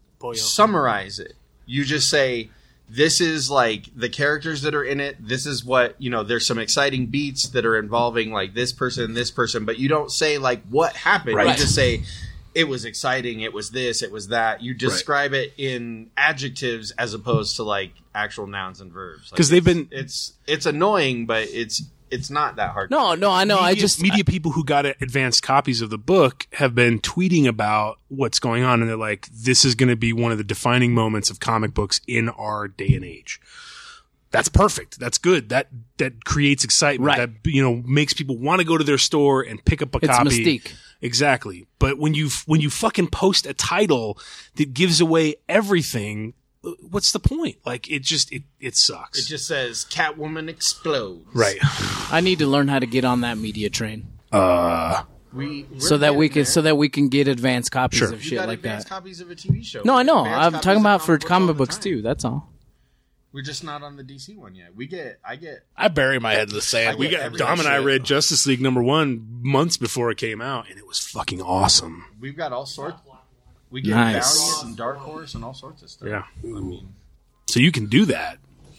S2: summarize it. You just say, this is like the characters that are in it. This is what, you know, there's some exciting beats that are involving like this person, this person, but you don't say like what happened.
S4: Right.
S2: You just say it was exciting. It was this, it was that. You describe it in adjectives as opposed to like actual nouns and verbs. Like,
S4: 'Cause they've
S2: it's-
S4: been-
S2: it's, it's annoying, but it's, it's not that hard.
S6: No, no, I know. I
S4: media,
S6: just
S4: media people who got advanced copies of the book have been tweeting about what's going on, and they're like, "This is going to be one of the defining moments of comic books in our day and age." That's perfect. That's good. That that creates excitement.
S6: Right.
S4: That, you know, makes people want to go to their store and pick up a
S6: It's
S4: copy.
S6: mystique.
S4: Exactly. But when you when you fucking post a title that gives away everything, what's the point? Like, it just it it sucks.
S2: It just says Catwoman explodes.
S4: right.
S6: I need to learn how to get on that media train
S4: Uh,
S2: We, we're
S6: so that we
S2: getting
S6: can
S2: there.
S6: so that we can get advanced copies
S4: Sure.
S6: of
S2: You
S6: shit
S2: got
S6: like
S2: advanced
S6: that.
S2: copies of a T V show.
S6: No, I know.
S2: Advanced
S6: I'm
S2: copies
S6: talking
S2: of
S6: about for
S2: books all
S6: comic
S2: the
S6: books
S2: time.
S6: too. That's all.
S2: We're just not on the D C one yet. We get, I get.
S5: I bury my head in the sand.
S4: we got
S2: every
S4: Dom and I
S2: shit.
S4: read Justice League number one months before it came out, and it was fucking awesome.
S2: We've got all sorts. We get
S6: Nice.
S2: Valiant and Dark Horse and all sorts of stuff.
S4: Yeah.
S2: I mean,
S4: So you can do that.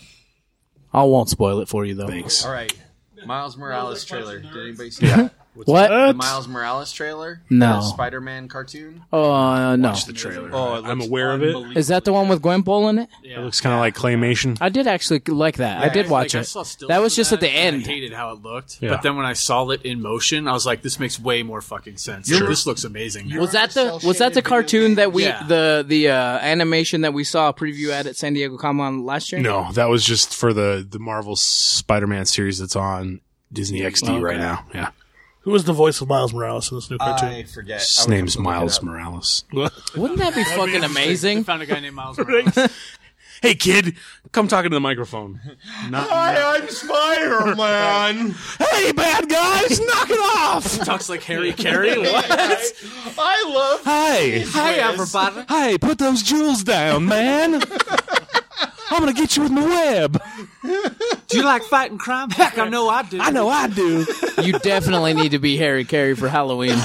S6: I won't spoil it for you though.
S4: Thanks.
S2: all right. Miles Morales trailer. Did anybody see that?
S6: What?
S2: The Miles Morales trailer?
S6: No.
S2: The Spider-Man cartoon?
S6: Oh uh, no.
S4: The trailer.
S2: Oh, it
S4: I'm
S2: looks
S4: aware of it.
S2: unbelievable.
S6: Is that the one with Gwen Pole in it?
S4: It looks kind of like claymation.
S6: I did actually like that. I did watch
S7: Like, I
S6: it.
S7: saw stills
S6: That was
S7: of
S6: just at the
S7: and
S6: end.
S7: I hated how it looked,
S4: Yeah.
S7: but then when I saw it in motion, I was like, "This makes way more fucking sense.
S4: Sure.
S7: This looks amazing."
S6: Was that the was that the
S2: Cel-shaded
S6: cartoon
S2: video
S6: that we
S7: Yeah.
S6: the the uh, animation that we saw a preview at at San Diego Comic-Con last year?
S4: No, that was just for the the Marvel Spider-Man series that's on Disney X D right now. Yeah.
S5: Who was the voice of Miles Morales in this new cartoon?
S2: I forget.
S4: His
S2: I would
S4: name's
S2: have to look it
S4: Miles
S2: up.
S4: Morales.
S6: Wouldn't that be fucking
S7: I
S6: amazing?
S7: found a guy named Miles Morales.
S4: Hey, kid, come talking to the microphone. Not,
S2: Hi, I'm Spider-Man.
S4: hey, bad guys, knock it off.
S7: Talks like Harry Carey. What?
S2: I love.
S4: Hey,
S7: Hi, everybody.
S4: hey, put those jewels down, man. I'm gonna get you with my web.
S7: Do you like fighting crime? Heck, I know I do.
S4: I know I do.
S6: You definitely need to be Harry Carey for Halloween.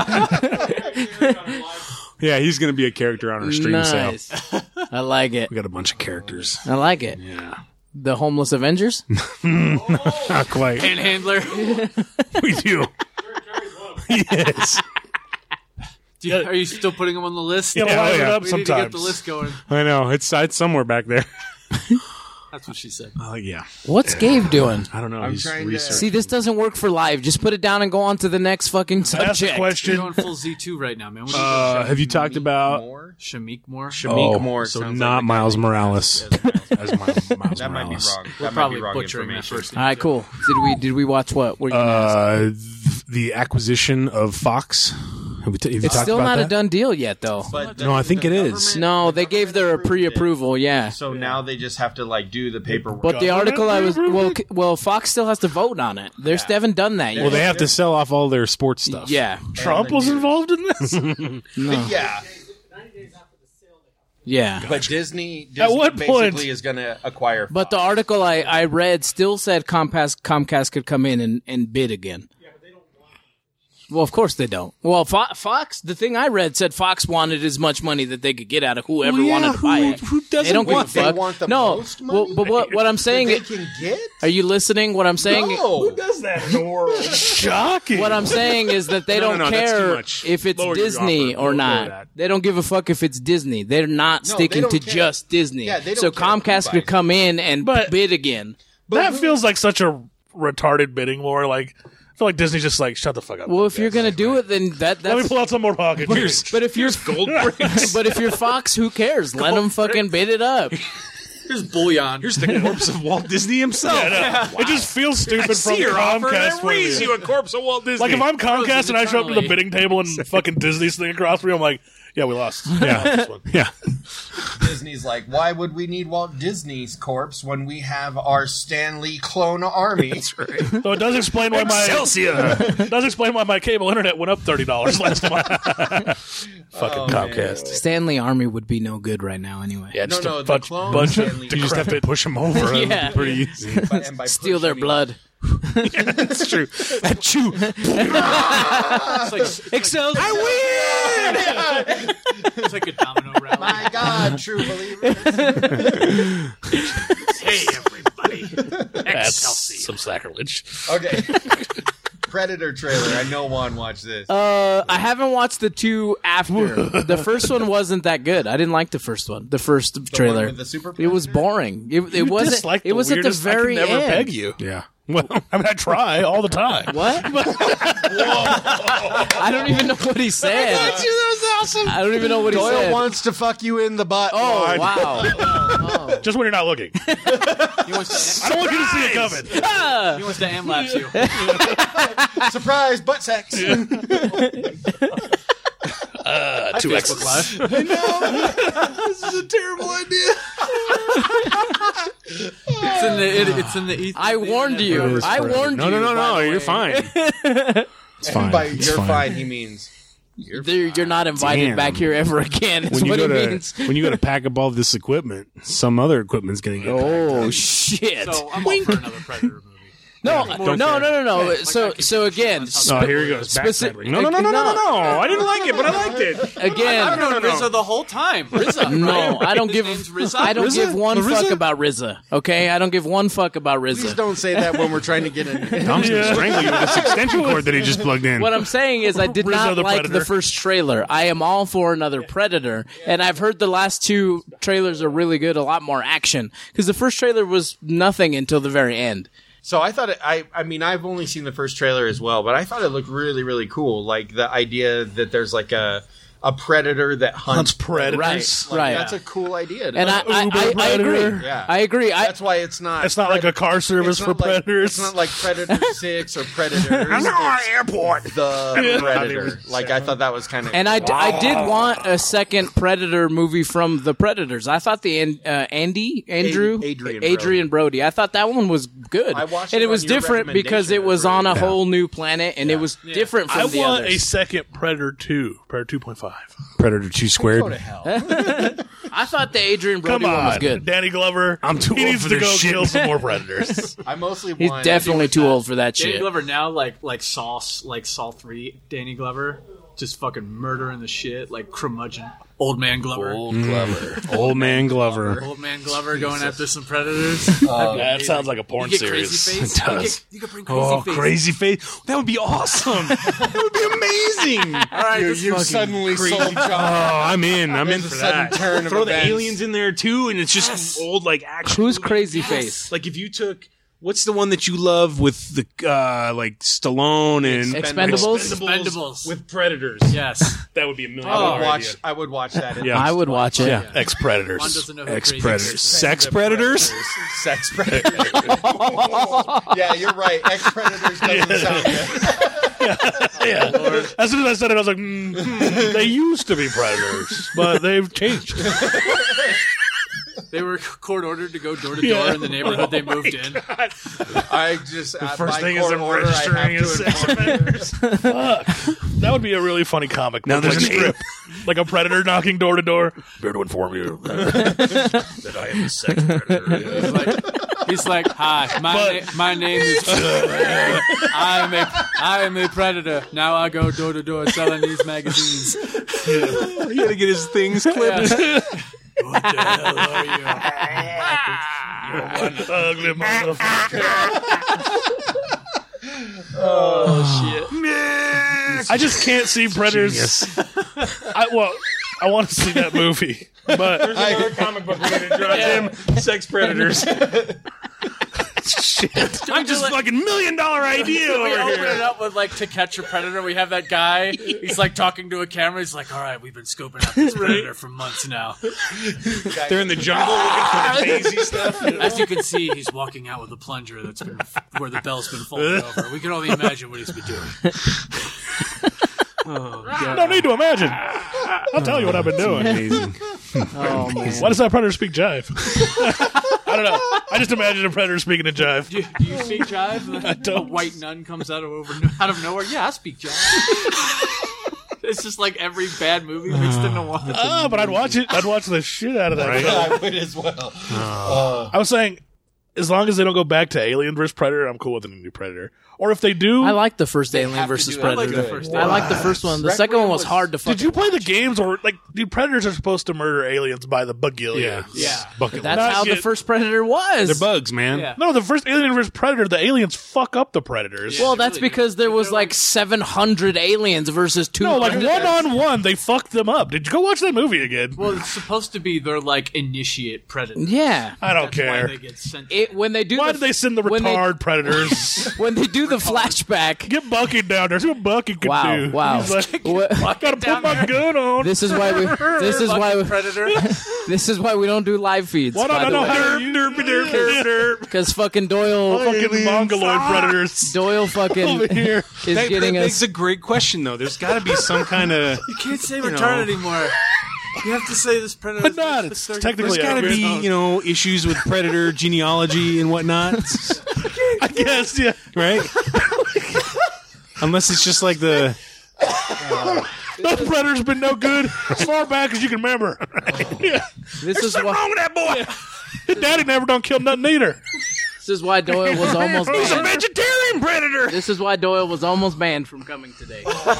S4: Yeah, he's gonna be a character on our stream sale.
S6: Nice. I like it.
S4: We got a bunch of characters.
S6: I like it.
S4: Yeah,
S6: The Homeless Avengers?
S4: not quite.
S7: Panhandler.
S4: We do. Yes,
S7: Do you, are you still putting him on the list?
S5: Yeah,
S4: Yeah,
S5: line
S4: oh,
S5: it
S4: yeah.
S5: up
S7: We need to get
S5: sometimes.
S7: the list going.
S4: I know. It's it's somewhere back there.
S7: That's what she said.
S4: Oh yeah,
S6: What's Gabe doing?
S4: I don't know.
S2: I'm
S4: he's
S2: trying to-
S4: researching.
S6: See, this doesn't work for live. Just put it down and go on to the next fucking
S5: Ask the
S6: subject.
S7: You're
S5: question.
S7: going full Z two right now, man. What are you
S4: Uh,
S7: doing?
S4: have you talked about?
S2: More?
S7: Shamik Moore?
S2: Shamik
S4: Oh,
S2: Moore.
S4: so
S2: sounds
S4: not
S2: like the
S4: Miles
S2: guy
S4: Morales.
S2: as Miles.
S4: As Miles, Miles
S2: That might be
S4: Morales.
S2: wrong.
S7: We're
S2: That might
S7: probably
S2: be wrong
S7: butchering that
S2: information.
S7: first.
S6: All right, cool. Did we did we watch what? Were you gonna ask?
S4: Uh, th- the acquisition of Fox. Have we, t- have you
S6: It's
S4: talked
S6: still
S4: about
S6: not
S4: that?
S6: a done deal yet, though.
S2: But
S4: No, I think
S2: the
S4: it is.
S2: government-
S6: No,
S2: the
S6: they gave their
S2: government approved it.
S6: pre-approval. Yeah,
S2: So now they just have to like do the paperwork.
S6: but the article I was well, c- well, Fox still has to vote on it. There's they haven't done that yet.
S4: Well, they have to sell off all their sports stuff.
S6: yeah,
S5: Trump was involved in this?
S2: yeah,
S6: yeah.
S2: but Disney, Disney
S5: At what
S2: basically
S5: point?
S2: is going to acquire.
S6: But the
S2: Fox.
S6: article I, I read still said Comcast Comcast could come in and, and bid again. Well, of course they don't. Well, Fo- Fox, the thing I read said Fox wanted as much money that they could get out of whoever
S8: Well, yeah,
S6: wanted to buy
S8: who-
S6: it.
S8: who doesn't
S6: they don't
S2: want-
S6: give a fuck.
S2: they want the
S6: no,
S2: most
S6: well,
S2: money?
S6: but what, what I'm saying
S2: They can get?
S6: are you listening? What I'm saying
S2: No.
S8: does that in the world? Shocking.
S6: What I'm saying is that they
S8: No,
S6: don't
S8: no, no, that's too
S6: care
S8: much.
S6: if it's
S8: Lower your
S6: Disney
S8: offer.
S6: or
S8: Lower
S6: not.
S8: that.
S6: They don't give a fuck if it's Disney. They're not
S2: No,
S6: sticking
S2: they
S6: to
S2: don't care.
S6: just Disney.
S2: Yeah, they don't
S6: so
S2: care who
S6: Comcast
S2: buys
S6: could
S2: it.
S6: come in and
S5: But-
S6: bid again.
S5: that feels like such a retarded bidding war. Like, I feel like Disney's just like, shut the fuck up.
S6: Well, if you're gonna do it, then that
S5: Let me
S6: that's.
S5: pull out some more pocket change.
S6: But if you're
S8: Gold bricks.
S6: but if you're Fox, who cares? Let them fucking bid it up.
S7: Here's bullion.
S8: Here's the corpse of Walt Disney himself.
S5: Yeah, no, It just feels stupid from
S8: See your offer, and
S5: Comcast
S8: I
S5: point of
S8: raise
S5: view.
S8: you a corpse of Walt Disney.
S5: Like if I'm Comcast
S6: Frozen
S5: and I show up to the
S6: eternally.
S5: bidding table and fucking Disney's thing across me, I'm like, yeah, we lost.
S8: Yeah.
S5: This one.
S8: yeah.
S2: Disney's like, why would we need Walt Disney's corpse when we have our Stanley clone army? That's right.
S5: So it does explain why my
S8: Excelsior.
S5: it does explain why my cable internet went up thirty dollars last month. Fucking Comcast.
S6: Stanley Army would be no good right now anyway.
S5: Yeah,
S2: No,
S5: just
S2: no,
S5: a
S2: the
S5: bunch,
S2: clone
S5: bunch of
S2: Stanley
S8: You just have to push him over.
S6: Yeah.
S8: Pretty easy.
S2: By- and by
S6: Steal their
S2: pushing-
S6: blood.
S8: That's true. That chew.
S7: It's like,
S6: Excelsior!
S7: it's like a domino rally.
S2: My God, true believers.
S8: Hey, everybody.
S5: That's some sacrilege.
S2: Okay. Predator trailer. I know Juan watched this.
S6: Uh, I haven't watched the two after. The first one wasn't that good. I didn't like the first one. The first trailer.
S2: with the super
S6: it was boring. It, it wasn't.
S5: Dislike
S6: It was at the
S5: weirdest-
S6: very
S5: I can never
S6: end.
S5: peg you.
S8: Yeah. Well,
S5: I mean, I try all the time.
S6: What? I don't even know what he said.
S2: that was awesome.
S6: I don't even know what he
S2: Doyle
S6: said.
S2: wants to fuck you in the butt.
S6: Oh
S2: Juan.
S6: wow!
S5: Just when you're not looking.
S7: He wants
S5: I don't want you to see it coming.
S7: to, he wants to am-lapse you.
S2: Surprise, butt sex.
S5: Uh, two
S7: Facebook
S5: X's.
S7: Live.
S2: This is a terrible idea.
S7: It's in the. It, it's in the. Ether,
S6: I warned you. I warned
S8: no,
S6: you.
S8: no, no,
S6: by
S8: no.
S6: the
S8: You're
S6: way.
S8: fine. It's fine.
S2: By
S8: It's
S2: you're
S8: fine.
S2: fine, he means.
S6: You're, you're not invited
S8: Damn.
S6: back here ever again. Is
S8: When you
S6: what
S8: go
S6: it
S8: to
S6: means.
S8: when you go to pack up all this equipment, some other equipment's gonna get.
S6: Oh shit!
S7: So I'm all for another Predator movie.
S6: no, no,
S8: don't
S6: no,
S8: care.
S6: paid. no, no, no.
S7: Like,
S6: So,
S7: I can
S6: so
S7: do
S6: again,
S7: shit
S8: Oh,
S7: on
S8: here he goes.
S6: Speci-
S8: Backpedaling. No, no, no, no, no, no, no. I didn't like it, but I liked it.
S6: again,
S7: I've known
S8: no, no.
S7: RZA the whole time. RZA.
S6: no, I don't
S7: His
S6: give.
S7: name's RZA.
S6: I don't
S8: RZA?
S6: give one
S8: The
S6: fuck
S8: RZA?
S6: about R Z A. Okay, I don't give one fuck about R Z
S2: Please
S6: A.
S2: don't say that when we're trying to get in.
S8: Tom's gonna strangle you with this extension cord that he just plugged in.
S6: What I'm saying is, I did
S5: R Z A
S6: not
S5: the
S6: like
S5: Predator.
S6: the first trailer. I am all for another Predator, and I've heard the last two trailers are really good, a lot more action. Because the first trailer was nothing until the very end.
S2: So I thought it, I I mean I've only seen the first trailer as well, but I thought it looked really really cool. Like the idea that there's like a a predator that hunts,
S5: Hunts predators.
S6: Right,
S2: Like,
S6: right.
S2: That's a cool idea.
S6: And I, I,
S5: Uber
S6: I, I
S5: Predator.
S6: agree.
S2: Yeah.
S6: I agree. I,
S2: that's why it's not.
S5: It's not like a car service
S2: it's
S5: for
S2: not like-
S5: predators.
S2: It's not like Predator Six or Predators. It's
S8: airport.
S2: the Predator. Like I thought that was kind of.
S6: And I, d- I did want a second Predator movie from the Predators. I thought the An- uh, Andy, Andrew,
S2: Adrian
S6: Adrian Brody. I thought that one was good.
S2: I watched
S6: and
S2: it
S6: it was
S2: on your
S6: different because it
S2: recommendation,
S6: was on a
S2: Brody.
S6: whole new planet, and it was different from
S5: I
S6: the
S5: want
S6: others.
S5: a second Predator two, Predator two point five.
S8: Predator two squared.
S2: Go to hell.
S6: I thought the Adrian Brody
S5: Come
S6: one was
S5: on,
S6: good.
S5: Danny Glover.
S8: I'm too
S5: he
S8: old
S5: needs
S8: for
S5: to
S8: this
S5: go
S8: shit.
S5: kill some more predators.
S2: I mostly
S6: He's
S2: want.
S6: definitely too old for that
S7: Danny
S6: shit.
S7: Glover now, like like Saw, like Saw three. Danny Glover just fucking murdering the shit, like curmudgeon. Old man Glover. Old,
S6: Glover.
S8: Old man Glover.
S7: man Glover going after some predators.
S5: That sounds like a porn
S7: you get
S5: series.
S7: crazy face.
S8: It does.
S7: You, get, you could bring crazy
S8: Oh,
S7: face.
S8: crazy face! That would be awesome. That would be amazing.
S7: All right,
S2: You,
S7: this
S2: you
S7: fucking
S2: suddenly
S7: crazy.
S2: sold John.
S8: Oh, I'm in. I'm in
S2: There's
S8: for
S2: a sudden
S8: that.
S2: turn of
S8: Throw the
S2: events.
S8: aliens in there too, and it's just old like action.
S6: Who's
S8: movie.
S6: Crazy Face?
S8: Like if you took what's the one that you love with the uh like Stallone and
S6: Expendables?
S7: Expendables.
S8: with predators?
S7: Yes.
S8: That would be a million.
S2: I would
S8: dollar
S2: watch.
S8: idea.
S2: I would watch that.
S8: Yeah.
S6: I would watch it.
S8: Yeah.
S5: Ex
S7: Juan
S5: predators.
S7: doesn't know who
S8: Ex
S7: crazy
S8: predators,
S7: face is.
S8: sex predators.
S2: Sex predators. Yeah, you're right. Ex predators doesn't sound good.
S5: Yeah. As soon as I said it, I was like, mm, hmm, they used to be predators, but they've changed.
S7: They were court ordered to go door to door in the neighborhood they moved in.
S2: I just the
S8: First thing is I'm registering as sex offenders.
S5: Fuck. That would be a really funny comic.
S8: Now
S5: book,
S8: there's
S5: like
S8: an
S5: strip, like a predator knocking door to door. Here to inform you that I am a sex predator.
S7: It's like, He's like, "Hi, my na- my name is. I am a I am a predator. Now I go door to door selling these magazines."
S8: You gotta get his things clipped.
S7: What the hell are you?
S5: Ugly motherfucker.
S7: Oh shit!
S5: I just can't see Predators. I, well, I want to see that movie, but
S8: Another comic book we need to draw him. Sex predators.
S5: shit.
S8: I'm just fucking million dollar idea
S7: We
S8: over
S7: open it
S8: here.
S7: up with like To Catch a Predator. We have that guy. He's like talking to a camera. He's like, "All right, we've been scoping out this predator for months now.
S8: They're in the jungle looking for crazy stuff.
S7: As you can see, he's walking out with a plunger that's been where the bell's been folded over. We can only imagine what he's been doing."
S5: No need to imagine. I'll tell you what I've been doing.
S8: Amazing.
S6: Oh man.
S5: Why does that predator speak jive? I don't know. I just imagine a predator speaking in jive.
S7: Do you, do you speak jive?
S5: I don't.
S7: A white nun comes out of over out of nowhere. Yeah, I speak jive. It's just like every bad movie mixed into one.
S5: Oh, but I'd watch it. I'd watch the shit out of that.
S2: Yeah, I would as well.
S5: I was saying, as long as they don't go back to Alien versus Predator, I'm cool with a new Predator. Or if they do,
S6: I like the first Alien
S2: have to
S6: versus
S2: do it.
S6: Predator.
S7: I like the first
S6: I like the first one. The
S2: Requiem
S6: second one was
S2: was-
S6: hard to fucking
S5: did you play the games or like? Dude, Predators are supposed to murder aliens by the bagillions.
S8: Yeah.
S7: Yeah.
S8: Bucket
S6: That's
S5: Not
S6: how the
S5: yet.
S6: first Predator was.
S8: They're bugs, man.
S7: Yeah.
S5: No, the first Alien versus Predator, the aliens fuck up the Predators.
S6: Well,
S7: They
S6: that's
S7: really do.
S6: because there was
S7: They're
S6: like
S7: like-
S6: seven hundred aliens versus two
S5: no, like
S6: hundred.
S5: one on one, they fucked them up. Did you go watch that movie again?
S7: Well, it's supposed to be their like initiate predator.
S6: Yeah.
S5: I don't
S7: That's
S5: care.
S7: why they get sent.
S6: It, when they do
S5: Why
S6: the,
S5: did they send the
S6: when they-
S5: retard predators?
S6: when they do the flashback.
S5: Get Bucky down there. See what Bucky can
S6: Wow,
S5: do.
S6: wow.
S5: He's like,
S6: What-
S5: I gotta put my gun on.
S6: This is why we. This is why we.
S7: predator.
S6: This is why we don't do live feeds.
S5: Why
S6: by
S5: don't I
S6: the
S5: know
S6: way.
S5: how to use
S6: Because fucking Doyle,
S5: fucking mongoloid predators
S6: Doyle fucking
S5: over here?
S6: is
S8: That,
S6: getting
S8: that
S6: us.
S8: begs a great question, though. There's got to be some kind of.
S7: You can't say
S8: You
S7: retarded
S8: know.
S7: anymore. You have to say this predator.
S5: But not. It's technically
S8: There's got to
S5: accurate.
S8: be, you know, issues with predator genealogy and whatnot,
S5: I guess, yeah.
S8: right? Unless it's just like the.
S5: Those predators been no good as far back as you can remember. Yeah.
S6: This is
S5: Something
S6: why.
S5: wrong with that boy. His daddy never done killed nothing either.
S6: This is why Doyle was almost
S5: He's a
S6: banned.
S5: vegetarian predator.
S6: This is why Doyle was almost banned from coming today.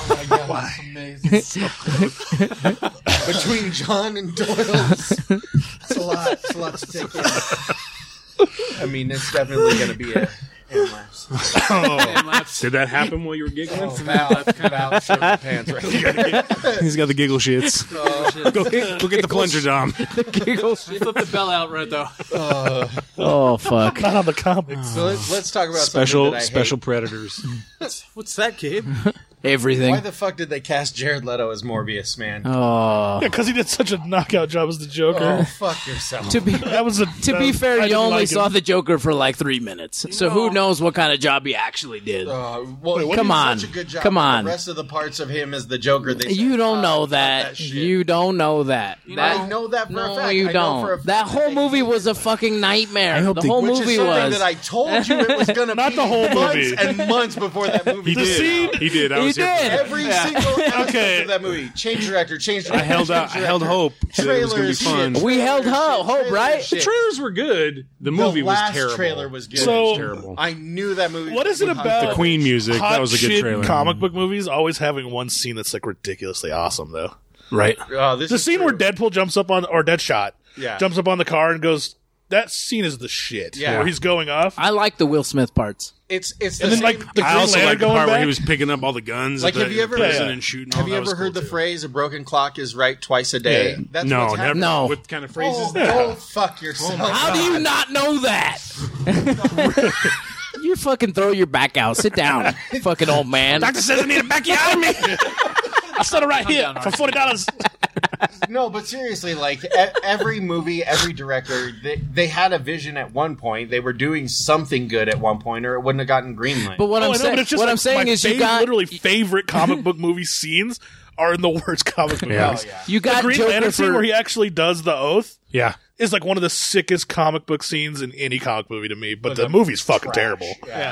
S2: Between John and Doyle's, it's a lot. It's a lot to take in. I mean, it's definitely going to be a hand lapse.
S8: Did that happen while you were giggling?
S2: Val, Val showed the pants right here.
S8: He's got the giggle shits. Go, go get the plunger, Dom.
S6: Giggles.
S7: Flip the bell out right though.
S6: Oh fuck.
S5: Not on the comics.
S2: So let's, let's talk about
S8: Special
S2: something that I
S8: special
S2: hate.
S8: predators.
S7: What's that, Gabe?
S6: Everything.
S2: Why the fuck did they cast Jared Leto as Morbius, man?
S6: Oh.
S5: Yeah, because he did such a knockout job as the Joker.
S2: Oh, fuck yourself.
S6: To be
S5: That was a.
S6: to be fair, you only saw
S5: the.
S6: the Joker for like three minutes, so who knows what kind of job he actually did.
S2: Uh, well, he
S6: Come
S2: did
S6: on.
S2: Such a good job,
S6: Come
S2: but
S6: on.
S2: The rest of the parts of him as the Joker, they
S6: You
S2: said,
S6: don't
S2: "Ah,
S6: know
S2: fuck
S6: that.
S2: shit."
S6: You don't know that. That
S2: I know that for
S6: no,
S2: a fact.
S6: you
S2: I know
S6: don't.
S2: for a fact
S6: that whole
S2: they-
S6: movie was a fucking nightmare.
S8: hope
S6: The
S8: they-
S6: whole
S2: Which
S6: movie
S2: is something
S6: was.
S2: that I told you it was going to be.
S5: Not the whole
S2: months
S5: movie.
S2: and months before that movie.
S8: He
S5: The
S8: did.
S5: scene-
S8: He did. I
S6: He
S8: was here for
S6: did.
S8: that.
S2: Every single aspect
S5: Okay.
S2: of that movie. Change director, change director.
S8: I held out. I held hope that it was going to be
S2: Trailers,
S8: fun.
S2: shit.
S6: We held
S2: Trailer
S6: ho-
S2: shit,
S6: hope,
S2: trailer
S6: right?
S2: shit.
S8: The trailers were good. The movie
S2: the
S8: was
S2: last
S8: terrible.
S2: trailer was good.
S5: So-
S8: It was terrible.
S2: I knew that movie.
S5: What is it
S2: was hot
S5: about
S8: The
S2: garbage.
S8: Queen music.
S5: Hot
S8: That was a good
S5: shit
S8: trailer.
S5: comic book movies always having one scene that's like ridiculously awesome though.
S8: Right.
S2: Oh, this
S5: The
S2: is
S5: scene
S2: true.
S5: where Deadpool jumps up on or Deadshot
S2: Yeah.
S5: jumps up on the car and goes. That scene is the shit.
S2: Yeah.
S5: Where he's going off.
S6: I like the Will Smith parts.
S2: It's it's the
S5: And then,
S2: same.
S5: like, the
S8: I
S5: Green
S8: also
S5: Lantern
S8: like the
S5: going
S8: part where
S5: back?
S8: he was picking up all the guns
S2: Like,
S8: at
S2: have
S8: the
S2: you ever-
S8: prison
S5: Yeah.
S8: and shooting.
S2: have
S8: Oh,
S2: you
S8: that
S2: ever
S8: was
S2: heard
S8: cool,
S2: the
S8: too.
S2: phrase "a broken clock is right twice a day"?
S5: Yeah.
S2: That's
S8: No,
S2: what's
S8: never.
S2: happening.
S6: No.
S8: What kind of phrases?
S2: Oh,
S5: Yeah.
S2: go fuck yourself.
S6: How do you not know that? You fucking throw your back out. Sit down, fucking old man.
S5: Doctor says I need to back you out of me. I said it right here
S7: down,
S5: for forty dollars.
S2: No, but seriously, like e- every movie, every director, they, they had a vision at one point. They were doing something good at one point, or it wouldn't have gotten greenlit.
S6: But what I'm saying, what I'm saying
S5: my
S6: is, you
S5: fav-
S6: got
S5: literally favorite comic book movie scenes are in the worst comic book
S8: Yeah.
S5: movies.
S2: Oh, yeah.
S6: you
S5: The
S6: got
S5: Green
S6: Joker
S5: Lantern scene
S6: for
S5: where he actually does the oath
S8: Yeah.
S5: is like one of the sickest comic book scenes in any comic movie to me. But the movie's fucking terrible.
S2: Yeah.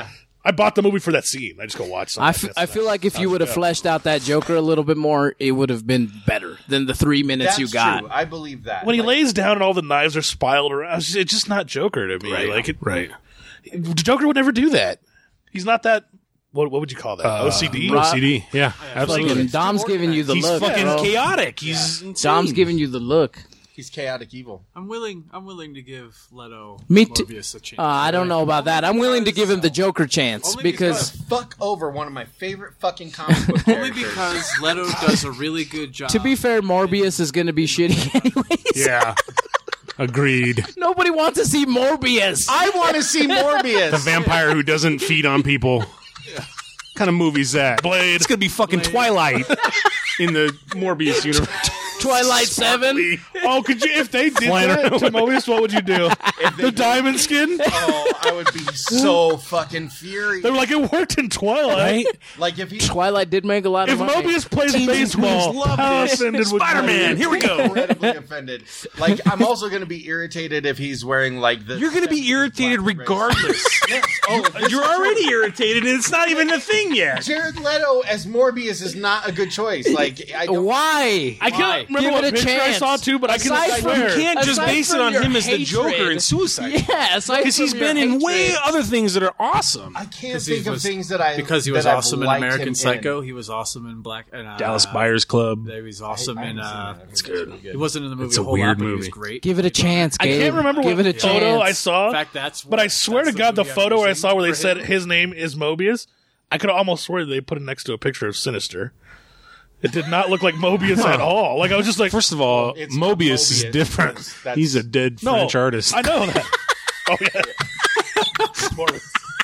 S5: I bought the movie for that scene. I just go watch something.
S6: I, f-
S5: That's
S6: I feel
S5: nice.
S6: like if you would have
S5: Yeah.
S6: fleshed out that Joker a little bit more, it would have been better than the three minutes
S2: That's
S6: you got.
S2: true. I believe that.
S5: When he
S2: Like,
S5: lays down and all the knives are spiraled around, it's just- it's just not Joker to me.
S4: Right.
S5: Like it,
S4: Right.
S5: Joker would never do that. He's not that. What, what would you call that? O C D.
S6: Rob-
S4: O C D. Yeah, absolutely.
S6: Fucking Dom's giving you the
S4: He's
S6: look.
S4: fucking
S6: bro.
S4: chaotic. He's insane.
S6: Dom's giving you the look.
S2: he's chaotic evil.
S7: I'm willing. I'm willing to give Leto
S6: Me too.
S7: Morbius a chance.
S6: Uh, I don't know about that. I'm willing to give him the Joker chance
S7: Only
S6: because
S2: Fuck over one of my favorite fucking comic book
S7: Only
S2: characters.
S7: because Leto does a really good job.
S6: to be fair, Morbius is going to be shitty anyways.
S4: Yeah. Agreed.
S6: Nobody wants to see Morbius.
S2: I want to see Morbius.
S4: The vampire who doesn't feed on people. Kind of movie's that?
S5: Blade.
S4: It's gonna be fucking Twilight in the Morbius universe.
S6: Twilight Seven.
S5: Oh, could you? If they did
S4: Flying
S5: that
S4: around
S5: to Mobius, what would you do? The diamond skin?
S2: Oh, I would be so fucking furious.
S5: They were like, it worked in Twilight.
S4: Right?
S2: Like if he
S6: Twilight did make a lot
S5: If
S6: of money.
S5: Mobius plays
S4: Teenage
S5: baseball,
S4: Mutants love
S5: how
S4: this.
S5: offended would
S4: Spider-Man, here we go.
S2: incredibly offended. Like I'm also going to be irritated if he's wearing like the.
S4: You're gonna be irritated
S2: black race.
S4: regardless.
S2: Yes. Oh, this
S4: You're
S2: is true.
S4: already irritated, and it's not even a thing yet.
S2: Jared Leto as Morbius is not a good choice. Like I don't.
S6: Why?
S5: I can't remember
S6: Give
S5: what
S6: it a
S5: picture I
S6: chance.
S5: saw too, but I can
S6: Aside from-
S5: swear.
S4: You can't just
S6: Aside
S4: base it
S6: from
S4: on
S6: your
S4: him as the
S6: hatred.
S4: Joker in Suicide.
S6: Yeah,
S4: Because he's been in way other things that are awesome.
S2: I can't
S7: 'Cause he
S2: think of
S7: was-
S2: things that I
S7: because he was
S2: that I've
S7: awesome in
S2: liked
S7: American
S2: him
S7: Psycho.
S2: in.
S7: He was awesome in Black. And, uh,
S4: Dallas Buyers Club.
S7: He was awesome in. Uh,
S2: It's good.
S7: he wasn't in the movie
S4: It's a
S7: a whole
S4: weird
S7: lot, but he was
S4: movie.
S7: great.
S6: Give it a chance,
S5: I
S6: Gabe.
S5: can't remember
S6: Give
S5: what
S6: it a
S5: photo I
S6: chance.
S5: saw,
S7: In fact, that's.
S5: but I swear to
S7: that's
S5: God, the
S7: movie I'm
S5: photo I
S7: using
S5: saw where they
S7: for
S5: said
S7: him.
S5: his name is Mobius, I could almost swear they put it next to a picture of Sinister. It did not look like Mobius at all. Like I was just like,
S4: First of all,
S2: It's not
S4: Mobius is
S2: Mobius.
S4: different.
S2: That's-
S4: He's a dead
S5: no,
S4: French artist.
S5: I know that. Oh yeah. Morbius.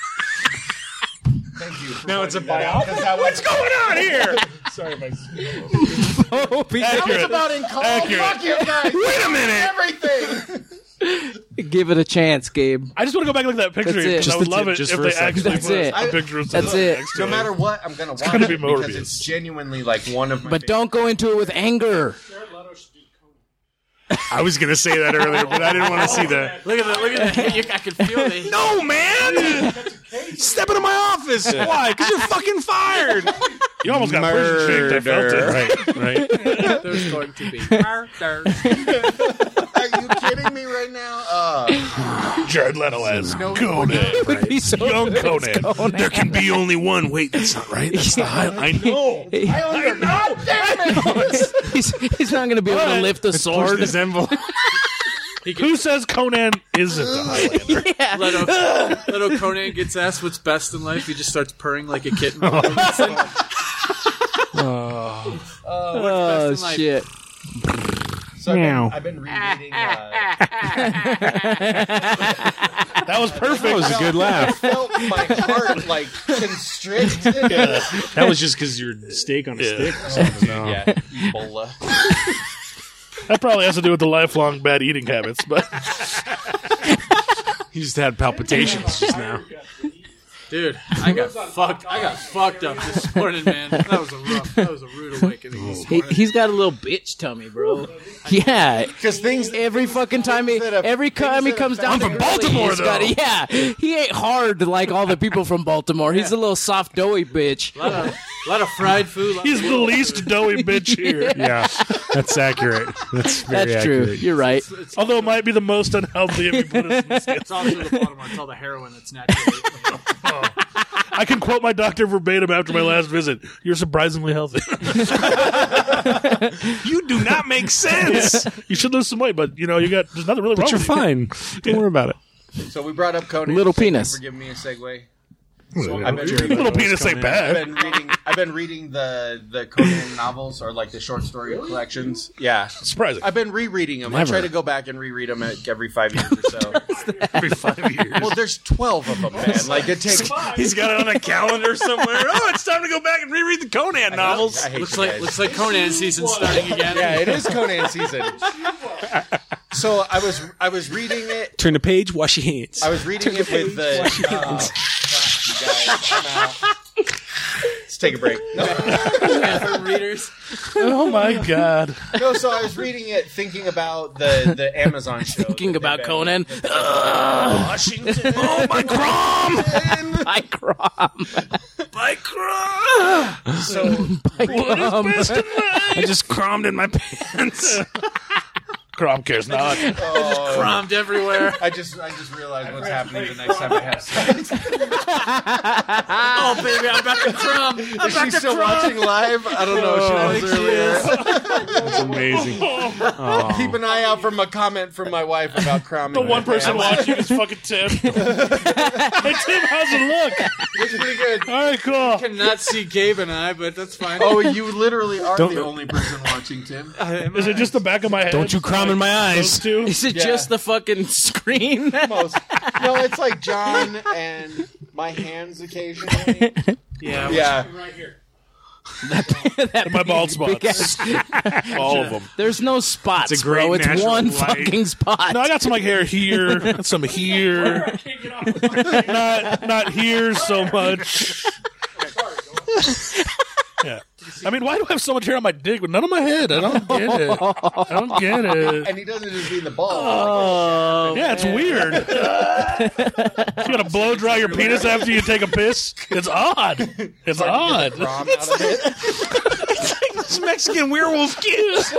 S2: Thank you. for
S4: Now it's a
S2: pointing that out, 'cause that was-
S4: What's going on here?
S5: Sorry, my.
S2: That was
S5: Accurate.
S2: about in call.
S5: Accurate.
S2: Fuck you guys.
S4: Wait a minute.
S2: Everything.
S6: Give it a chance, Gabe.
S5: I just want to go back and look at that picture.
S6: That's it.
S5: because
S6: Just
S5: I would
S4: the
S5: love
S4: tip,
S5: it
S4: just
S5: if
S4: for
S5: they
S4: a second.
S5: actually
S6: That's
S5: put
S6: it.
S5: a picture of
S6: That's
S5: Sinister
S6: it.
S5: next to
S2: No
S5: it.
S2: matter what, I'm gonna watch
S5: gonna
S2: it
S5: be
S2: because
S5: Morbius.
S2: it's genuinely like one of my.
S6: But don't go into it with anger.
S4: I was gonna say that earlier, but I didn't want to see that.
S7: Look at that! Look at that! You, I can feel it.
S4: No, man! Step into my office. Why? Because you're fucking fired.
S5: You almost got prison shaked. I felt it.
S4: Right, right.
S7: There's going to be murder.
S2: Are you kidding me right now? Uh,
S5: Jared Leto as
S2: no-
S5: Conan.
S6: He's so
S5: Young Conan.
S4: There can be only one. Wait, that's not right. That's the highlight. I know.
S2: I know. Damn it!
S6: he's, he's not going to be able to
S5: But-
S6: lift a
S4: Push
S6: sword.
S4: this envelope.
S5: Who says Conan isn't a Highlander?
S6: Yeah.
S7: Leto, Leto Conan gets asked what's best in life. He just starts purring like a kitten.
S6: Oh,
S7: best in life?
S6: shit.
S2: So I've
S4: Meow.
S2: been, I've been rereading. Uh,
S5: That was perfect.
S4: That was a good
S2: I
S4: laugh.
S2: felt my heart like constrict.
S4: That was just because you're steak on a stick. Or something. No.
S2: Yeah, Ebola.
S5: That probably has to do with the lifelong bad eating habits, but
S4: He just had palpitations just now.
S7: Dude, I got fucked. I got fucked up this morning, man. That was a rough. That was a rude awakening this
S6: He,
S7: morning.
S6: he's got a little bitch tummy, bro. Yeah.
S2: Because things.
S6: Every fucking time he,
S2: that have-
S6: every time he
S2: things that
S6: comes
S2: have-
S6: down
S4: I'm
S6: to
S4: from
S6: Grilly,
S4: Baltimore,
S6: he's got-
S4: though.
S6: yeah, he ain't hard like all the people from Baltimore. He's a little soft, doughy bitch.
S7: A lot of, a lot of fried food. lot
S5: he's
S7: of
S5: the least doughy bitch here.
S4: Yeah, that's accurate. That's very
S6: That's true.
S4: accurate.
S6: You're right.
S7: It's,
S5: Although it might be the most unhealthy if you put it in the scale.
S7: it's also the Baltimore. It's all the heroin that's naturally.
S5: I can quote my doctor verbatim after my last visit. You're surprisingly healthy.
S4: You do not make sense.
S5: You should lose some weight, but you know you got there's nothing really wrong
S4: But you're
S5: with you.
S4: fine. Don't worry about it.
S2: So we brought up Conan.
S6: Little
S2: Thank you
S6: penis.
S2: For giving me a segue.
S4: So
S2: I've been
S5: Little penis ain't
S2: I've
S5: bad.
S2: been reading. I've been reading the the Conan novels or like the short story collections. Yeah,
S5: Surprising.
S2: I've been rereading them. I
S4: Never.
S2: try to go back and reread them at, every five years or so.
S4: Every five years.
S2: Well, there's twelve of them, man. Like it takes.
S4: He's got it on a calendar somewhere. Oh, it's time to go back and reread the Conan novels.
S2: I hate
S7: looks
S2: you
S7: like
S2: guys.
S7: looks like Conan season starting again.
S2: Yeah, it is Conan season. So I was I was reading it.
S4: Turn the page, wash your hands.
S2: I was reading it with the. Uh, fuck you guys, I'm out. It's take a break. No,
S7: For readers.
S5: Oh my god.
S2: no, so I was reading it, thinking about the, the Amazon show.
S6: Thinking about Conan.
S2: Washington.
S8: Oh, my Crom!
S6: My Crom.
S8: My Crom!
S2: So
S8: I just crommed in my pants.
S5: Crom cares not.
S7: Cromed everywhere.
S2: I just I just realized what's happening the next time I have sex.
S7: Oh, baby, I'm about to crumb. I'm
S2: Is
S7: about
S2: she
S7: to
S2: still
S7: crumb.
S2: watching live? I don't know. She
S7: I
S2: was
S7: think she
S2: earlier.
S4: That's amazing.
S2: Keep an eye out for a comment from my wife about crumbing.
S5: The one person watching is fucking Tim. Hey, Tim, how's it look?
S2: It's pretty good.
S5: All right, cool.
S7: Cannot see Gabe and I, but that's fine.
S2: Oh, you literally are
S8: Don't-
S2: the only person watching, Tim.
S5: Is it just the back of my head?
S8: Don't you crumb in my
S5: Those
S8: eyes.
S5: two?
S6: Is it
S2: Yeah.
S6: just the fucking screen?
S2: Most. No, it's like John and my hands occasionally.
S7: Yeah.
S2: Yeah.
S7: Right here.
S5: My bald spots. All of them.
S6: There's no spots,
S4: It's a great
S6: bro. It's
S4: natural
S6: one
S4: light.
S6: fucking spot.
S5: No, I got some like hair here, got some here. not not here so much. Yeah. I mean, why do I have so much hair on my dick but none on my head? I don't get it. I don't get it.
S2: And he doesn't just mean the ball.
S6: Oh,
S5: Yeah, it's weird. You gotta blow dry your penis after you take a piss? It's odd. It's odd.
S2: Prom out of it.
S8: It's Mexican werewolf kiss.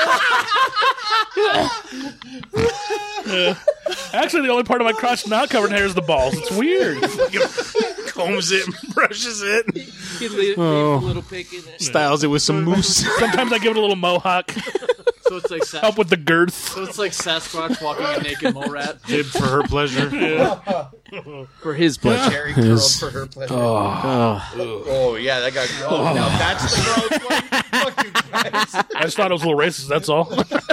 S5: Actually, the only part of my crotch not covered in hair is the balls. It's weird.
S8: Combs it, brushes it,
S6: you leave,
S8: Oh.
S6: leave a little pick in it.
S8: styles it with some mousse.
S5: Sometimes I give it a little mohawk.
S7: So it's like Sa-
S5: Help with the girth.
S7: so it's like Sasquatch walking a naked mole rat.
S4: Did for her pleasure.
S6: For his pleasure.
S2: Jerry curled for her pleasure. Oh, oh yeah, that got. Oh, now that's the gross one. Fuck you guys.
S5: I just thought it was a little racist, that's all.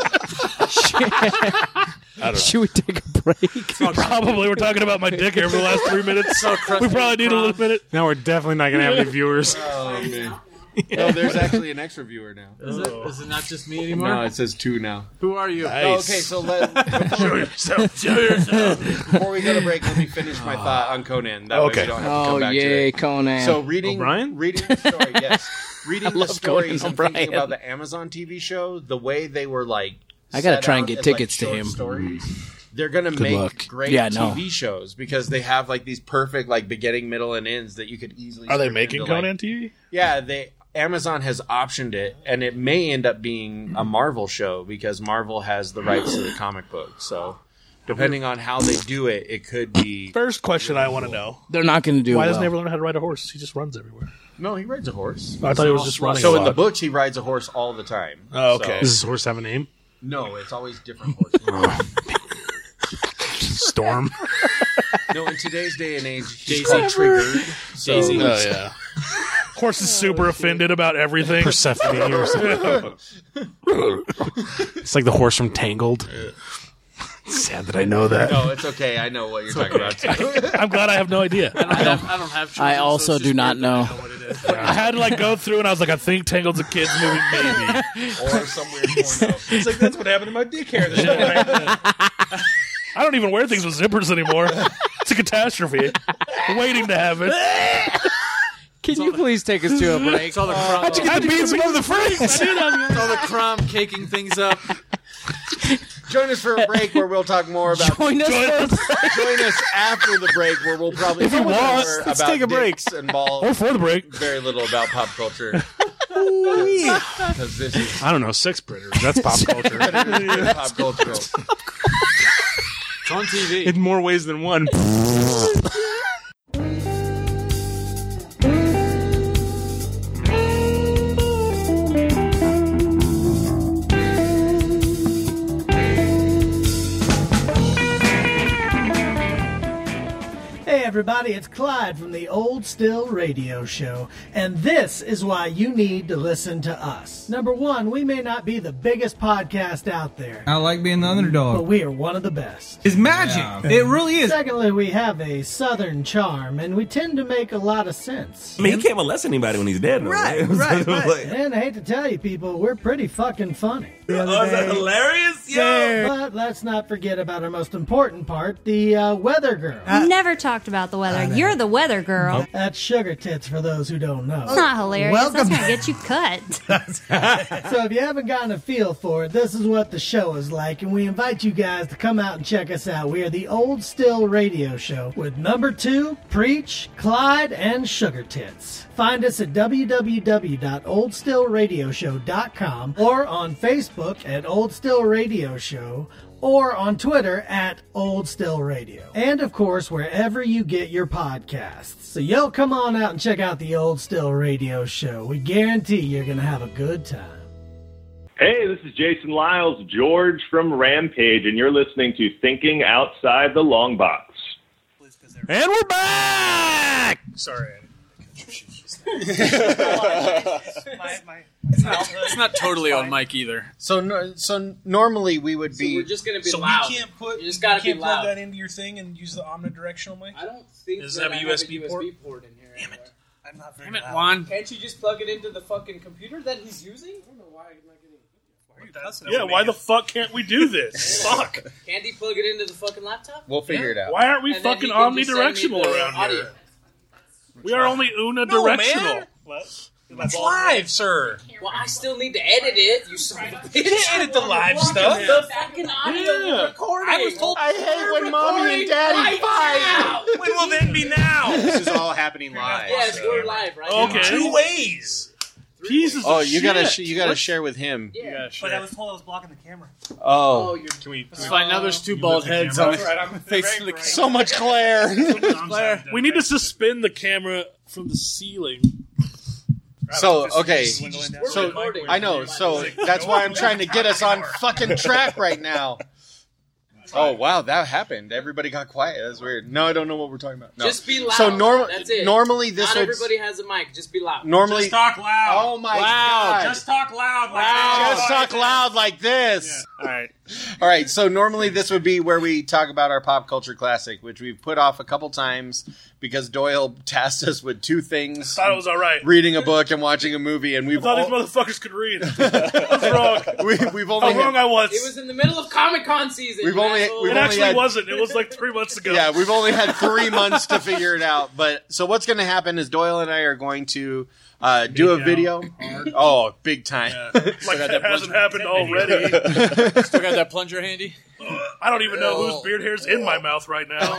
S6: Should we take a break?
S5: Probably. We're talking about my dick here for the last three minutes. We probably need a little minute.
S4: Now we're definitely not going to have any viewers.
S2: Oh man. No, there's actually an extra viewer now.
S7: Is it? Is it not just me anymore?
S2: No, it says two now.
S7: Who are you?
S2: Oh, okay, so let,
S8: Show yourself. Show yourself.
S2: before we go to break, let me finish my thought on Conan. That way
S5: Okay.
S2: we don't have to
S6: Oh,
S2: come back to
S6: yay,
S2: it.
S6: Conan.
S2: So reading,
S4: O'Brien?
S2: reading the story, yes, reading the
S6: love
S2: stories
S6: Conan
S2: and thinking
S6: O'Brien.
S2: about the Amazon T V show, the way they were like,
S6: I gotta
S2: set
S6: try and
S2: out
S6: get
S2: as,
S6: tickets
S2: like,
S6: to
S2: short
S6: him.
S2: Stories. They're gonna make
S6: luck.
S2: great
S6: Yeah, no.
S2: T V shows because they have like these perfect like beginning, middle, and ends that you could easily.
S5: Are they
S2: script
S5: making
S2: into, like-
S5: Conan T V?
S2: Yeah, they Amazon has optioned it, and it may end up being a Marvel show because Marvel has the rights to the comic book. So, depending on how they do it, it could be.
S5: First question I want to know.
S6: They're not going to do
S5: Why
S6: it
S5: doesn't he
S6: well.
S5: ever learn how to ride a horse? He just runs everywhere.
S2: No, he rides a horse.
S5: I thought he was just running
S2: So
S5: a
S2: in the
S5: lot.
S2: books, he rides a horse all the time.
S5: Oh, okay.
S4: Does this horse have a name?
S2: No, it's always different horses.
S4: Storm.
S2: No, in today's day and age, he's
S7: Daisy.
S2: called Triggered. So,
S7: Daisy.
S5: Oh, yeah. Horse is super offended about everything.
S4: Persephone or something. It's like the horse from Tangled. Sad that I know that.
S2: No, it's okay. I know what you're talking about too.
S5: I'm glad I have no idea.
S7: I don't have. I don't have.
S6: I
S7: children, so
S6: also
S7: it's
S6: do
S7: just
S6: not
S7: weird that
S6: know.
S7: I know what it is.
S5: I had to like go through and I was like, I think Tangled's a kid's movie, maybe.
S2: Or some weird porno.
S5: It's like, that's what happened to my dick hair this morning. I don't even wear things with zippers anymore. It's a catastrophe. Waiting to happen.
S6: Can you please take us to a break?
S7: It's all the crumb.
S5: How'd you get the beans above the fries?
S7: It's all the crumb caking things up.
S2: Join us for a break where we'll talk more about.
S6: Join us.
S5: Join
S6: for-
S2: Join us after the break where we'll probably
S5: If you
S2: talk
S5: want,
S2: more
S5: let's
S2: about
S5: take a break.
S2: dicks and balls.
S5: Or for the break.
S2: Very little about pop culture. Because this is
S4: I don't know. Sex predators. That's pop culture.
S2: pop culture.
S7: It's on T V.
S4: In more ways than one.
S9: Hey everybody, it's Clyde from the Old Still Radio Show, and this is why you need to listen to us. Number one, we may not be the biggest podcast out there,
S10: I like being the
S9: but
S10: underdog.
S9: we are one of the best.
S10: It's magic. It really is.
S9: Secondly, we have a southern charm, and we tend to make a lot of sense.
S11: I mean, he can't molest anybody when he's dead, though,
S10: Right,
S11: right?
S10: right, right.
S11: Like-
S9: And I hate to tell you people, we're pretty fucking funny. The other
S8: Oh, is that
S9: day.
S8: hilarious? Yo!
S9: But let's not forget about our most important part, the uh, weather girl.
S11: Never talked about the weather. You're the weather girl.
S9: That's Sugar Tits for those who don't know.
S11: It's not hilarious.
S9: Welcome
S11: That's gonna get you cut.
S9: So if you haven't gotten a feel for it, this is what the show is like, and we invite you guys to come out and check us out. We are the Old Still Radio Show with number two, Preach, Clyde, and Sugar Tits. Find us at w w w dot old still radio show dot com or on Facebook at Old Still Radio Show or on Twitter at Old Still Radio. And of course, wherever you get your podcasts. So yo, come on out and check out the Old Still Radio Show. We guarantee you're going to have a good time.
S12: Hey, this is Jason Lyles, George from Rampage, and you're listening to Thinking Outside the Long Box.
S8: And we're back!
S5: Sorry.
S7: my, my, it's, not, it's not totally on mic either.
S2: So, no, so normally we would be.
S6: So we're just gonna be
S10: So
S6: loud.
S10: we can't put.
S6: You just
S10: you
S6: gotta
S10: can't
S6: be
S10: plug
S6: loud.
S10: that into your thing and use the omnidirectional mic.
S6: I don't think
S5: Does
S6: that
S5: it have a
S6: I
S5: U S B
S6: U S
S5: port?
S6: B port in here. Damn it!
S10: I'm not very
S7: Damn it,
S10: loud.
S7: Juan.
S6: Can't you just plug it into the fucking computer that he's using? I don't know why I'm not getting.
S5: Yeah, why the fuck can't we do this? Fuck.
S6: Can't he plug it into the fucking laptop?
S2: We'll figure it out.
S5: Why aren't we
S6: And then
S5: fucking
S6: he can just send me
S5: omnidirectional
S6: the
S5: around
S6: audio.
S5: here? We are only unidirectional.
S10: man.
S5: What?
S10: It's live, sir.
S6: Well, I still need to edit it. You son of a bitch.
S10: You can't edit the live stuff.
S6: The fucking audio
S5: Yeah.
S6: we're recording.
S7: I was told-
S2: I hate when mommy and daddy
S6: right
S2: fight.
S6: now.
S10: When will then be now?
S13: This is all happening live.
S6: Yes, we're live right
S5: Okay.
S6: now.
S10: Two ways.
S5: Pieces
S2: Oh,
S5: of
S2: you gotta
S5: shit.
S2: sh- you gotta
S5: What?
S2: share with him.
S6: Yeah.
S10: But I was told I was blocking the camera.
S2: Oh,
S6: Oh, you're
S5: Can we?
S7: It's fine. Now there's two
S5: You
S7: bald
S5: lift the
S7: heads
S5: camera?
S7: on it.
S10: Right, I'm
S7: Facing the
S2: so much glare.
S5: We need to suspend the camera from the ceiling.
S2: So okay,
S6: We're
S2: so
S6: recording.
S2: I know. So that's why I'm trying to get us on fucking track right now. Oh wow, that happened. Everybody got quiet. That's weird. No, I don't know what we're talking about. No.
S6: Just be loud.
S2: So normal.
S6: That's it.
S2: Normally this
S6: Not
S2: would.
S6: everybody has a mic. Just be loud.
S2: Normally.
S10: Just talk loud.
S2: Oh my
S10: loud.
S2: god.
S10: Just talk loud. Like
S2: Just
S10: this.
S2: talk loud like this.
S5: All right.
S2: All right, so normally this would be where we talk about our pop culture classic, which we've put off a couple times because Doyle tasked us with two things:
S5: Thought it was all right.
S2: reading a book and watching a movie, and
S5: I
S2: we've
S5: thought
S2: all,
S5: these motherfuckers could read. I was wrong.
S2: we, we've only
S5: How wrong
S2: had,
S5: I was.
S6: It was in the middle of Comic Con season.
S2: We've
S6: you
S2: only-
S6: asshole.
S2: we've
S5: It
S2: only
S5: actually
S2: had-
S5: wasn't. It was like three months ago.
S2: yeah, we've only had three months to figure it out. But so what's going to happen is Doyle and I are going to uh, do a
S5: down
S2: video. Oh, big time!
S5: Like that hasn't happened already.
S7: Still got that plunger handy?
S5: I don't even know whose beard hair's in my mouth right now.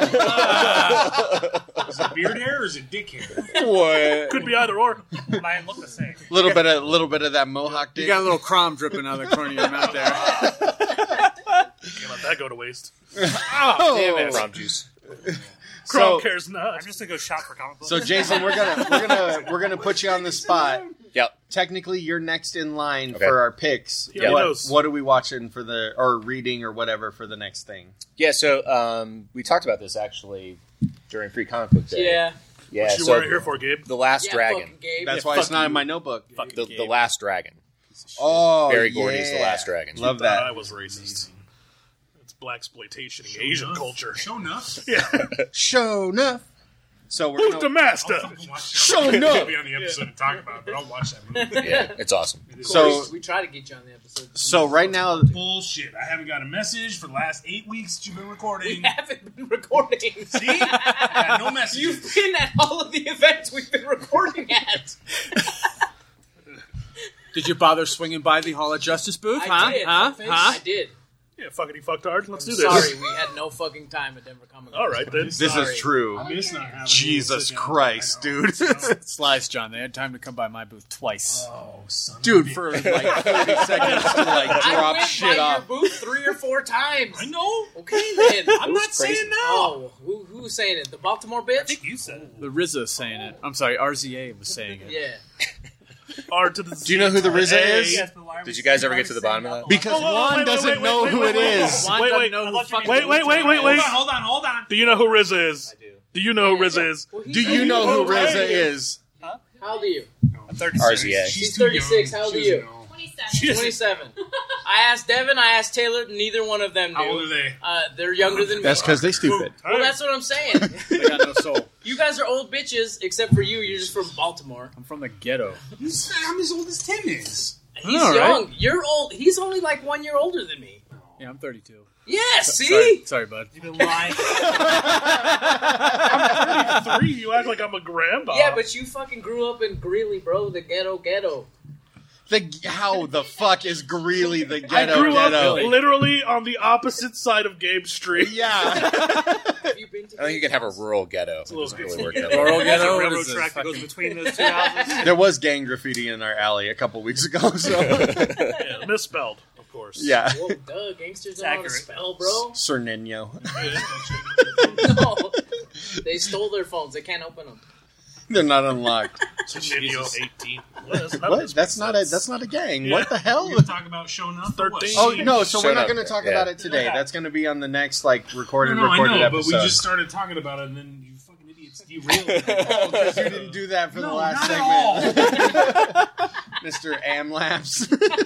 S10: Is it beard hair or is it dick hair?
S2: What?
S5: Could be either or.
S10: Mine look the same.
S2: Little bit of little bit of that mohawk
S7: You
S2: dick.
S7: got a little crumb dripping out of the corner of your mouth there.
S5: Can't let that go to waste.
S2: Oh,
S13: Damn it. Prom juice.
S5: Crom
S2: So-
S5: cares not.
S10: I'm just gonna go shop for comic books.
S2: So Jason, we're gonna we're gonna we're gonna put you on the spot.
S13: Yep.
S2: Technically, you're next in line
S13: Okay.
S2: for our picks.
S5: He already
S2: What,
S5: knows.
S2: what are we watching for the or reading or whatever for the next thing?
S13: Yeah, so um, we talked about this actually during Free Comic Book Day.
S6: Yeah.
S13: Yeah,
S5: What you
S13: so
S5: weren't here for, Gabe?
S13: The Last
S6: Yeah,
S13: Dragon.
S6: fucking Gabe.
S2: That's
S5: Yeah,
S2: why it's
S5: fuck
S2: not
S5: you.
S2: in my notebook.
S13: The, the Last Dragon.
S2: Oh,
S13: Barry
S2: yeah.
S13: Gordy's The Last Dragon.
S2: Love
S5: Thought I
S2: that.
S5: was racist. It's black exploitation in Asian culture.
S10: Show enough.
S5: Yeah.
S2: Show enough. So we're
S5: Who's
S2: gonna,
S5: the master?
S2: Show enough.
S10: Be on the episode and talk about it, but I'll watch that movie.
S13: Yeah, it's awesome.
S2: So
S6: we try to get you on the episode.
S2: so right now,
S10: Bullshit. I haven't got a message for the last eight weeks that you've been recording.
S6: We haven't been recording.
S10: See? I got no messages.
S6: You've been at all of the events we've been recording at.
S7: Did you bother swinging by the Hall of Justice booth?
S6: I
S7: huh?
S6: did.
S7: Huh?
S6: Fuckface.
S7: Huh?
S6: I did.
S5: Yeah, fuckity fucked hard. Let's do this.
S6: Sorry, we had no fucking time at Denver Comic Con.
S5: All right, then.
S2: this
S6: Sorry.
S2: is true.
S10: Miss not having
S2: Jesus
S10: it. I know.
S2: Christ, dude.
S7: Slice, John. They had time to come by my booth twice.
S10: Oh, son.
S2: Dude, for like thirty seconds to like
S6: I
S2: drop
S6: went
S2: shit
S6: by
S2: off.
S6: your booth three or four times.
S10: I know.
S6: Okay, then.
S10: I'm not saying no.
S6: Oh, who, who's saying it? The Baltimore bitch?
S10: I think you said it.
S7: The R Z A saying it. I'm sorry, R Z A was saying it.
S6: Yeah.
S5: R to the
S2: Do you know who the R Z A
S5: Hey.
S2: is?
S13: Did you guys ever get to the bottom of that?
S2: Because
S5: Whoa, whoa, whoa,
S2: Juan
S5: wait,
S2: doesn't
S5: wait,
S2: know
S5: wait,
S2: who
S5: wait,
S2: it
S5: wait,
S2: is.
S7: Juan
S5: Wait,
S7: doesn't
S5: wait.
S7: know who the fuck
S5: Wait, wait, wait, wait, wait.
S10: Hold on, hold on, hold on.
S5: Do you know who R Z A is? I do. Do you know who R Z A is?
S6: Well, he
S2: Do
S6: said
S2: you know who
S5: Oh,
S2: R Z A
S5: right.
S2: is?
S6: How old are you?
S13: R Z A.
S6: She's thirty-six. How old are you?
S10: She
S6: twenty-seven. I asked Devin, I asked Taylor, neither one of them knew.
S10: How old are they?
S6: Uh, they're younger than me.
S2: That's because they stupid.
S6: Well, that's what I'm saying.
S7: They got no soul.
S6: You guys are old bitches, except for you. You're just from Baltimore.
S7: I'm from the ghetto.
S10: I'm as old as Tim is.
S6: He's
S7: All right.
S6: young. You're old. He's only like one year older than me.
S7: Yeah, I'm thirty-two.
S6: Yeah, see?
S7: Sorry, sorry bud.
S5: You've been lying. I'm thirty-three. You act like I'm a grandpa.
S6: Yeah, but you fucking grew up in Greeley, bro. The ghetto ghetto.
S2: The how the fuck is Greeley the
S5: I
S2: ghetto
S5: grew
S2: ghetto?
S5: up literally on the opposite side of Gabe Street.
S2: Yeah.
S13: I think you could have a rural ghetto. It doesn't really work that way.
S7: Rural ghetto.
S10: railroad
S7: What is
S10: track
S7: this,
S10: that goes
S7: fucking-
S10: between those two houses.
S2: There was gang graffiti in our alley a couple weeks ago. So
S5: Yeah, misspelled, of course.
S2: yeah,
S6: Well, duh, gangsters don't know how to spell, bro.
S2: Cernino.
S6: No. They stole their phones. They can't open them.
S2: They're not unlocked.
S5: Video eighteen. Well, that's not
S2: What? That's not a that's not a gang.
S5: Yeah.
S2: What the hell?
S10: We're gonna talk about showing up. or what?
S5: thirteen.
S2: Oh no! So we're
S13: Shut
S2: not
S13: up.
S2: going to talk
S13: Yeah.
S2: about it today. That's going to be on the next like recorded
S10: No, no, I
S2: recorded
S10: know,
S2: episode.
S10: but we just started talking about it, and then you fucking idiots derailed.
S2: Oh, 'cause you didn't do that for the
S10: No,
S2: last
S10: not
S2: segment, Mister Amlaps.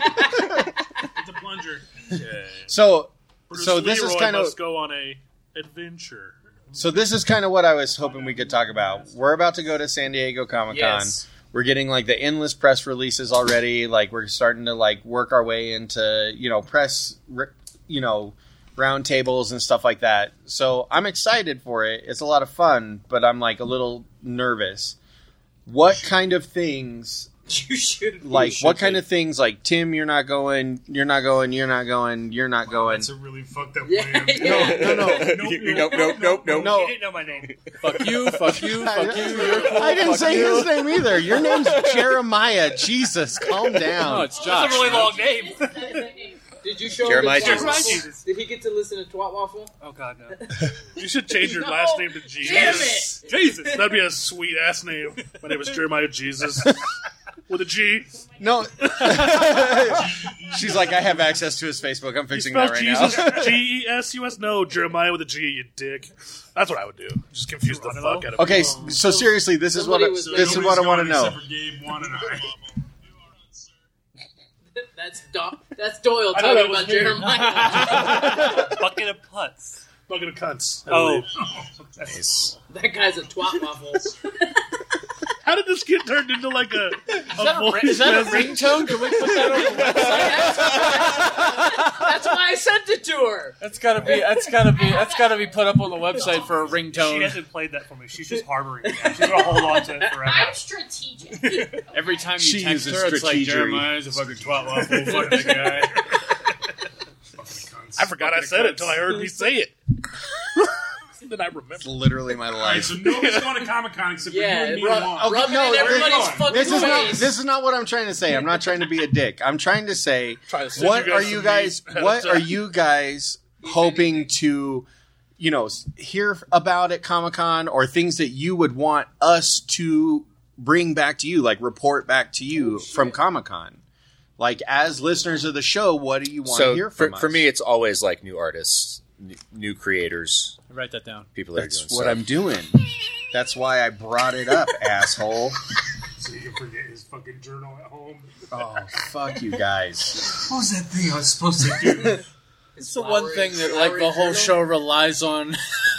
S10: It's a plunger.
S2: So,
S5: Bruce
S2: so this is
S5: Leroy
S2: kind of
S5: must go on a adventure.
S2: so this is kind of what I was hoping we could talk about. We're about to go to San Diego Comic Con.
S6: Yes.
S2: We're getting like the endless press releases already. Like we're starting to like work our way into you know press, you know, round tables and stuff like that. So I'm excited for it. It's a lot of fun, but I'm like a little nervous. What kind of things?
S6: You should.
S2: Like what kind of things? Like Tim, you're not going. You're not going. You're not going. You're not going.
S10: That's a really fucked up
S6: Yeah,
S10: plan.
S6: yeah.
S2: No, no, no.
S10: Nope,
S13: Nope, nope, nope, nope.
S2: No.
S10: You didn't know my name.
S7: Fuck you, fuck you, fuck you. You're cool,
S2: I didn't
S7: fuck
S2: say
S7: you.
S2: his name either. Your name's Jeremiah. Jesus, calm down.
S7: No, it's Josh.
S10: That's a really long name.
S6: Did you show
S13: Jeremiah
S6: him the Twat
S13: Jesus.
S6: Waffle? Did he get to listen to Twat Waffle?
S10: Oh god, no.
S5: You should change your
S6: No.
S5: last name to Jesus.
S6: Damn it!
S5: Jesus. That'd be a sweet ass name. My name is Jeremiah Jesus. With a G.
S2: No. She's like, I have access to his Facebook. I'm
S5: He
S2: fixing
S5: spells
S2: that right
S5: Jesus
S2: now.
S5: G E S U S. No, Jeremiah with a G, you dick. That's what I would do. Just confuse the fuck out of
S2: Okay,
S5: people.
S2: so seriously, this is what I,
S6: Somebody was
S2: this is what I want to know.
S10: Except for Gabe, Juan, and I.
S6: That's Do- that's Doyle
S5: I know that
S6: talking
S5: was
S6: about
S5: me.
S6: Jeremiah.
S10: Bucket of putts.
S5: Bucket of cunts. I
S10: Oh.
S5: believe.
S13: Nice.
S6: That guy's a Twat Waffle.
S5: How did this get turned into like a, a
S7: that a
S5: voice
S7: ri- is that a
S5: message?
S7: ringtone? Can we put that on the website?
S6: That's why I sent it to her.
S7: That's gotta be. That's gotta be. That's gotta be put up on the website for a
S10: She
S7: ringtone.
S10: hasn't played that for me. She's just harboring it. She's gonna hold on to it forever.
S11: I'm strategic.
S7: Every time you
S2: She
S7: text
S2: uses
S7: her, it's like
S2: strategery.
S7: Jeremiah's a fucking twat waffle. Fuck that guy.
S5: I forgot I said it until I heard me say it. Then I remember.
S2: It's literally my
S10: All right,
S2: life.
S10: so nobody's going to Comic Con except for you
S6: Yeah,
S10: and me
S6: rub,
S10: and Juan.
S2: Okay,
S6: rub
S2: no,
S6: it in everybody's
S10: this-
S6: fucking
S2: This is not.
S6: face.
S2: This is not what I'm trying to say. I'm not trying to be a dick. I'm trying to say,
S5: Try to send
S2: what
S5: you guys
S2: are
S5: some
S2: you guys?
S5: meat ahead of
S2: What
S5: time.
S2: are you guys hoping to, you know, s- hear about at Comic Con, or things that you would want us to bring back to you, like report back to you from Comic Con? Like as listeners of the show, what do you want to
S13: So
S2: hear
S13: for,
S2: from us?
S13: for me, it's always like new artists, new, new creators,
S7: Write that down.
S13: people that
S2: That's
S13: are doing
S2: what
S13: stuff.
S2: I'm doing. That's why I brought it up, asshole.
S10: So you can forget his fucking journal at home.
S2: Oh, fuck you guys.
S10: What was that thing I was supposed to do?
S7: It's the one thing that like the whole show relies on.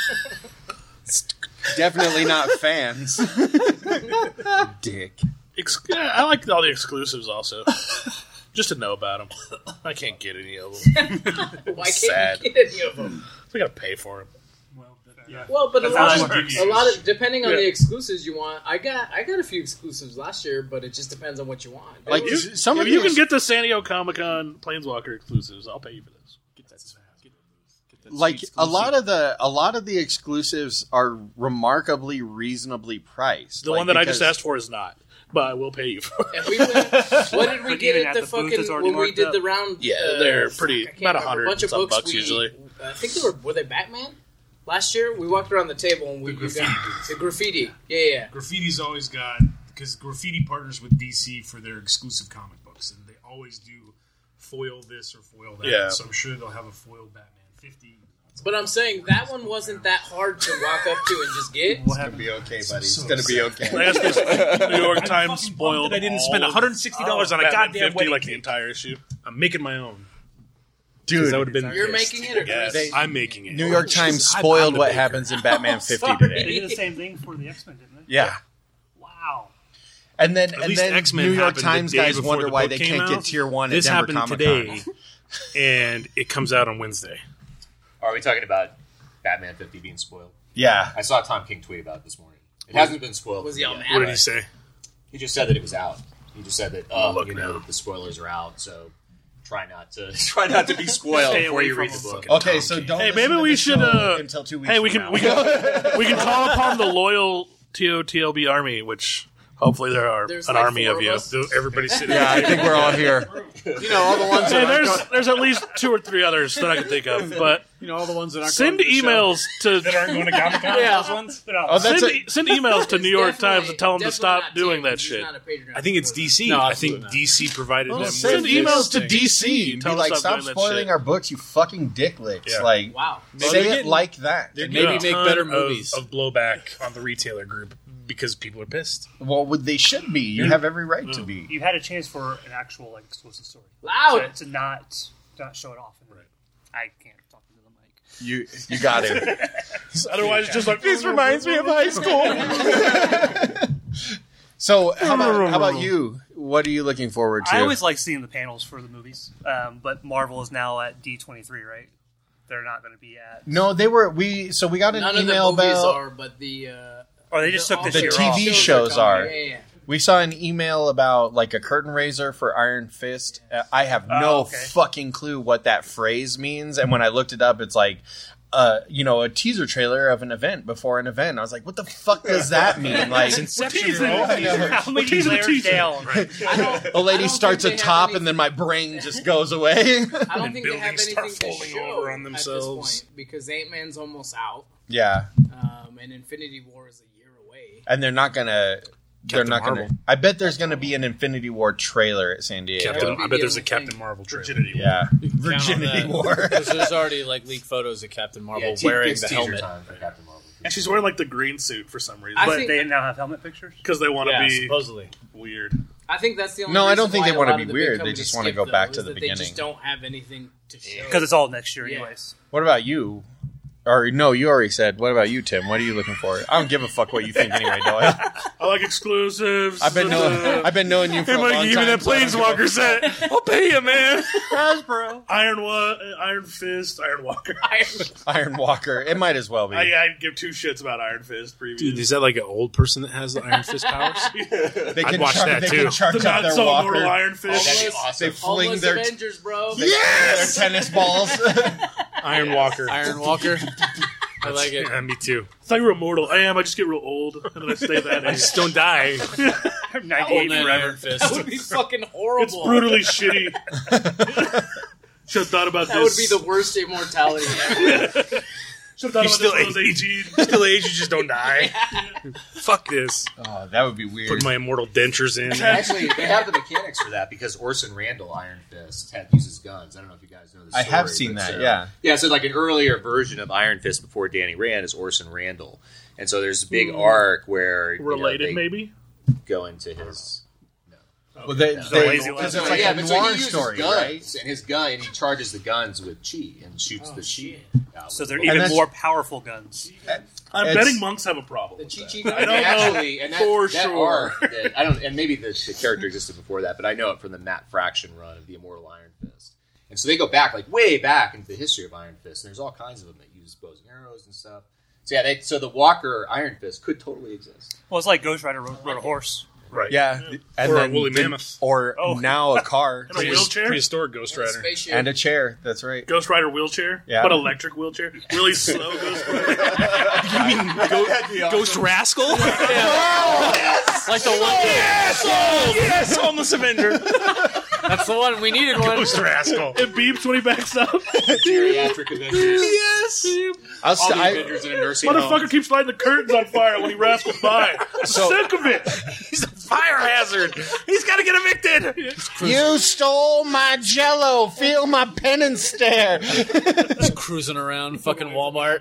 S2: Definitely not fans. Dick.
S5: Ex- yeah, I like all the exclusives also. Just to know about them. I can't get any of them.
S6: Why can't
S13: Sad.
S6: you get any of them?
S5: We gotta pay for them.
S10: Well, yeah.
S6: Well, but a
S10: That's
S6: lot,
S10: how
S6: of,
S10: it works.
S6: a lot of depending on
S5: Yeah.
S6: the exclusives you want. I got I got a few exclusives last year, but it just depends on what you want.
S2: Like
S6: It was-
S2: you, some
S5: If
S2: of
S5: you
S2: the
S5: can get the San Diego Comic Con Planeswalker exclusives, I'll pay you for those.
S7: Get that, get, get that
S2: like
S7: sweet
S2: a lot of the a lot of the exclusives are remarkably reasonably priced.
S5: The
S2: Like,
S5: one that I
S2: because-
S5: just asked for is not, but I will pay you for it.
S6: And we went, what did we
S10: But
S6: get
S10: even
S6: at
S10: at
S6: the,
S10: the booth,
S6: fucking
S10: it's already
S6: when we
S10: marked
S6: did
S10: up.
S6: the round?
S5: Yeah,
S6: uh,
S5: they're pretty-
S6: I can't
S5: about a
S6: remember,
S5: hundred
S6: bunch of
S5: some
S6: books
S5: bucks
S6: we-
S5: usually.
S6: I think they were were they Batman? Last year we walked around the table and we
S10: The
S6: we
S10: graffiti
S6: got
S10: booth.
S6: the graffiti. Yeah, yeah, yeah.
S10: Graffiti's always got, because Graffiti partners with D C for their exclusive comic books, and they always do foil this or foil that.
S5: Yeah.
S10: So I'm sure they'll have a foil Batman fifty.
S6: But I'm saying that one wasn't that hard to walk up to and just get.
S2: It's gonna be okay, buddy. It's gonna be okay.
S5: Last this New York
S10: I'm
S5: Times
S10: fucking
S5: spoiled.
S10: bummed that I didn't
S5: all
S10: spend
S5: of-
S10: one hundred sixty dollars on a
S5: Batman
S10: goddamn
S5: fifty,
S10: wedding
S5: like the
S10: cake.
S5: entire issue. I'm making my own.
S2: Dude,
S5: That would have been.
S6: You're
S5: pissed.
S6: making it, or
S5: Yes,
S6: Chris?
S5: I'm making it.
S2: New York Times
S5: I'm-
S2: spoiled
S5: I'm the
S2: what
S5: baker.
S2: happens in Batman fifty
S6: sorry.
S2: today.
S10: They did the same thing for the X-Men, didn't they?
S2: Yeah.
S10: Wow.
S2: And then,
S4: At
S2: and
S4: least
S2: then
S4: X-Men
S2: New York
S4: happened the
S2: Times
S4: day
S2: guys
S4: before
S2: wonder
S4: the
S2: why
S4: book
S2: they
S4: came
S2: can't
S4: out.
S2: get Tier One
S4: This
S2: at Denver
S4: happened
S2: Comic-Con.
S4: today, and it comes out on Wednesday.
S13: Are we talking about Batman fifty being spoiled?
S2: Yeah.
S13: I saw Tom King tweet about it this morning. It hasn't been spoiled.
S6: Was he all
S13: yet.
S6: mad?
S4: What did he say?
S13: He just said that it was out. He just said that, oh,
S4: look
S13: you know,
S4: now.
S13: that the spoilers are out, so try not to try not to be spoiled
S5: Stay
S13: before
S5: away
S13: you
S5: from
S13: read the
S5: them.
S13: book.
S2: Okay, so don't.
S5: Hey,
S2: listen
S5: maybe
S2: to
S5: we
S2: this
S5: should.
S2: show
S5: Uh,
S2: until two weeks.
S5: hey, we
S2: from
S5: can
S2: now.
S5: we can we can call upon the loyal T O T L B army, which hopefully there are
S6: There's
S5: an
S6: like
S5: army
S6: four
S5: of
S6: of
S5: you.
S6: us.
S4: So everybody's sitting.
S2: Yeah, I think we're all here.
S3: You know, all the ones
S5: Hey,
S3: that aren't
S5: there's
S3: going-
S5: there's at least two or three others that I can think of, but
S3: you know, all the ones that aren't
S5: send
S3: going to the show.
S5: emails to
S8: that aren't going to Comic Con.
S6: Yeah.
S8: Those ones. They're not-
S2: Oh, that's
S5: send,
S2: a,
S5: e- send emails to New York Times to tell them to
S6: Definitely
S5: stop
S6: not
S5: doing
S6: Tim,
S5: that
S6: 'cause he's
S5: shit.
S6: not a Patreon
S4: I think it's
S6: supporter.
S4: D C.
S3: No,
S4: I
S3: absolutely
S4: think
S3: not.
S4: D C provided
S2: Well,
S4: them.
S2: send
S4: with
S2: emails
S4: this
S2: to
S4: thing.
S2: D C and be
S5: Tell them
S2: like,
S5: stop
S2: stop
S5: doing that
S2: spoiling
S5: shit."
S2: our books, you fucking dicklicks.
S4: Yeah.
S2: Like,
S6: Wow.
S2: say it like that.
S4: They're
S6: Maybe
S4: getting a
S6: make
S4: ton
S6: better
S4: of-
S6: movies.
S4: of blowback on the retailer group because people are pissed.
S2: Well, would they should be. You have every right to be.
S14: You had a chance for an actual like exclusive story.
S6: Loud.
S14: To, to not to not show it off. And
S4: Right.
S14: I can't talk into the mic.
S2: You you got it.
S5: Otherwise, it's just like
S3: This reminds me of high school.
S2: So, how about how about you? What are you looking forward to?
S14: I always like seeing the panels for the movies, um, but Marvel is now at D twenty-three, right? They're not going to be at.
S2: No, they were we. So we got an
S6: None
S2: email
S6: of the movies
S2: about
S6: are, but the. Uh,
S14: Or they just
S6: the-
S14: took this
S2: the
S14: year
S2: T
S14: off.
S2: V
S6: shows
S2: shows
S6: coming.
S2: are.
S6: Yeah, yeah, yeah.
S2: We saw an email about like a curtain raiser for Iron Fist. Uh, I have no
S14: Oh, okay.
S2: fucking clue what that phrase means, and when I looked it up, it's like. Uh, you know, a teaser trailer of an event before an event. I was like, "What the fuck does that mean?" Like,
S5: teasing.
S14: How many
S5: teasing the
S14: layers
S5: teaser.
S14: down?
S6: I don't-
S2: a lady
S6: I don't
S2: starts
S6: think
S2: at
S6: they
S2: top,
S6: have
S2: and then my brain just goes away.
S6: I don't
S4: And
S6: think they have
S4: buildings start
S6: anything to
S4: falling
S6: show
S4: over on
S6: at
S4: themselves.
S6: this point because Ant Man's almost out,
S2: yeah,
S6: um, and Infinity War is a year away.
S2: and they're not gonna. They're
S4: Captain
S2: not
S4: Marvel.
S2: gonna. I bet there's gonna be an Infinity War trailer at San Diego.
S4: Captain,
S6: would be
S4: I bet
S6: the
S4: there's a
S6: only
S4: Captain
S6: thing.
S4: Marvel trailer.
S5: Virginity.
S2: Yeah,
S7: Count on
S2: Virginity
S7: that.
S2: War.
S7: Because there's already like leaked photos of Captain Marvel
S13: Yeah, te-
S7: wearing
S13: it's
S7: the
S13: teaser
S7: helmet.
S13: time for Captain Marvel.
S5: And she's wearing like the green suit for some reason.
S6: I
S14: But
S6: think-
S14: they now have helmet pictures.
S5: Because they want to
S7: Yeah,
S5: be
S7: supposedly.
S5: weird.
S6: I think that's the only.
S2: No, I
S6: reason
S2: don't think
S6: why
S2: they
S6: a
S2: wanna
S6: lot
S2: be
S6: of the
S2: weird.
S6: big
S2: They
S6: companies
S2: just wanna
S6: skip
S2: go back
S6: those,
S2: to the
S6: that They
S2: beginning.
S6: just don't have anything to show.
S14: Because it's all next year,
S6: Yeah.
S14: anyways.
S2: What about you? Or no, you already said. What about you, Tim? What are you looking for? I don't give a fuck what you think anyway, Doyle.
S5: I like exclusives.
S2: I've been knowing.
S5: Uh,
S2: I've been knowing you for
S5: Hey,
S2: a
S5: Mike,
S2: long
S5: give me
S2: time.
S5: that
S2: so I don't give a
S5: Planeswalker set. I'll pay you, man.
S14: Hasbro.
S5: Iron Wa- Iron Fist, Iron Walker.
S2: Iron Walker. It might as well be.
S5: I, I'd give two shits about Iron Fist previews.
S4: Dude, is that like an old person that has the Iron Fist powers?
S2: They
S4: I'd
S2: can
S4: watch
S2: char-
S4: that
S2: they
S4: too.
S2: Can charge
S5: the
S2: up
S5: not
S2: their
S5: so
S2: walker.
S5: immortal Iron Fist.
S13: That'd be
S6: Homeless-
S13: awesome.
S2: They fling
S6: Homeless
S2: their,
S6: Avengers, bro.
S2: yes! their tennis balls.
S4: Iron Walker.
S7: Iron Walker. I like it.
S4: Yeah, me too.
S5: I thought you were immortal. I am. I just get real old, and then I stay that
S4: I
S5: age.
S4: just don't die.
S14: I'm ninety-eight
S7: Old man
S14: forever.
S7: Iron Fist.
S6: That would be fucking horrible.
S5: It's brutally shitty. Should have thought about
S6: That would
S5: this.
S6: be the worst immortality ever.
S5: Should have thought
S4: You
S5: about
S4: still
S5: this when I was
S4: age.
S5: eighteen.
S4: Still age, you just don't die. Fuck this.
S2: Oh, that would be weird.
S4: Put my immortal dentures in.
S13: Actually, they have the mechanics for that because Orson Randall, Iron Fist, had uses guns. I don't know if you guys know this.
S2: I
S13: story,
S2: have seen
S13: but
S2: that.
S13: so-
S2: Yeah.
S13: Yeah, so like an earlier version of Iron Fist before Danny Rand is Orson Randall, and so there's a big arc where you know,
S5: Related,
S13: they
S5: maybe?
S13: go into his.
S2: Well, they,
S14: No.
S2: they,
S14: Lazy
S2: because
S14: Lad.
S2: it's like
S13: yeah,
S2: a
S13: but so
S2: noir
S13: he uses
S2: story,
S13: guns,
S2: right?
S13: and his gun, and he charges the guns with chi and shoots
S6: Oh,
S13: the chi.
S6: shit.
S13: out
S14: So
S13: with
S14: they're
S13: the-
S14: even
S2: that's-
S14: more powerful guns.
S5: I'm
S2: It's-
S5: betting monks have a problem.
S6: The
S5: with
S6: Chi
S5: that.
S6: Chi
S5: I don't
S6: gun.
S5: know
S13: actually, and that,
S5: for
S13: that
S5: sure.
S13: arc that, I don't, and maybe the, the character existed before that, but I know it from the Matt Fraction run of the Immortal Iron Fist. And so they go back, like way back into the history of Iron Fist, and there's all kinds of them that use bows and arrows and stuff. So yeah, they, so the Walker Iron Fist could totally exist.
S14: Well, it's like Ghost Rider rode, rode a horse.
S5: Right.
S2: Yeah, and
S4: Or a
S2: then
S4: woolly
S2: the-
S4: mammoth.
S2: or
S14: Oh.
S2: now a car
S5: In a wheelchair?
S4: Prehistoric Ghost
S6: And a
S4: Rider.
S6: spaceship.
S2: and a chair. That's right.
S5: Ghost Rider wheelchair?
S2: Yeah.
S5: But electric wheelchair? Really slow Ghost Rider?
S4: Ghost Rascal?
S7: Like the one.
S4: Yes! Oh, yes! Homeless Avenger.
S7: That's the one. We needed one.
S4: Ghost Rascal.
S5: It beeps when he backs up.
S13: Geriatric Avengers.
S4: Yes!
S2: I'll
S13: All
S2: st-
S13: the
S2: I,
S13: Avengers in a nursing home.
S5: Motherfucker keeps lighting the curtains on fire when he rascals by.
S2: So-
S5: Sick of it.
S4: He's a fire hazard. He's got to get evicted.
S2: you stole my Jello. Feel my penance stare.
S7: Just cruising around fucking Walmart.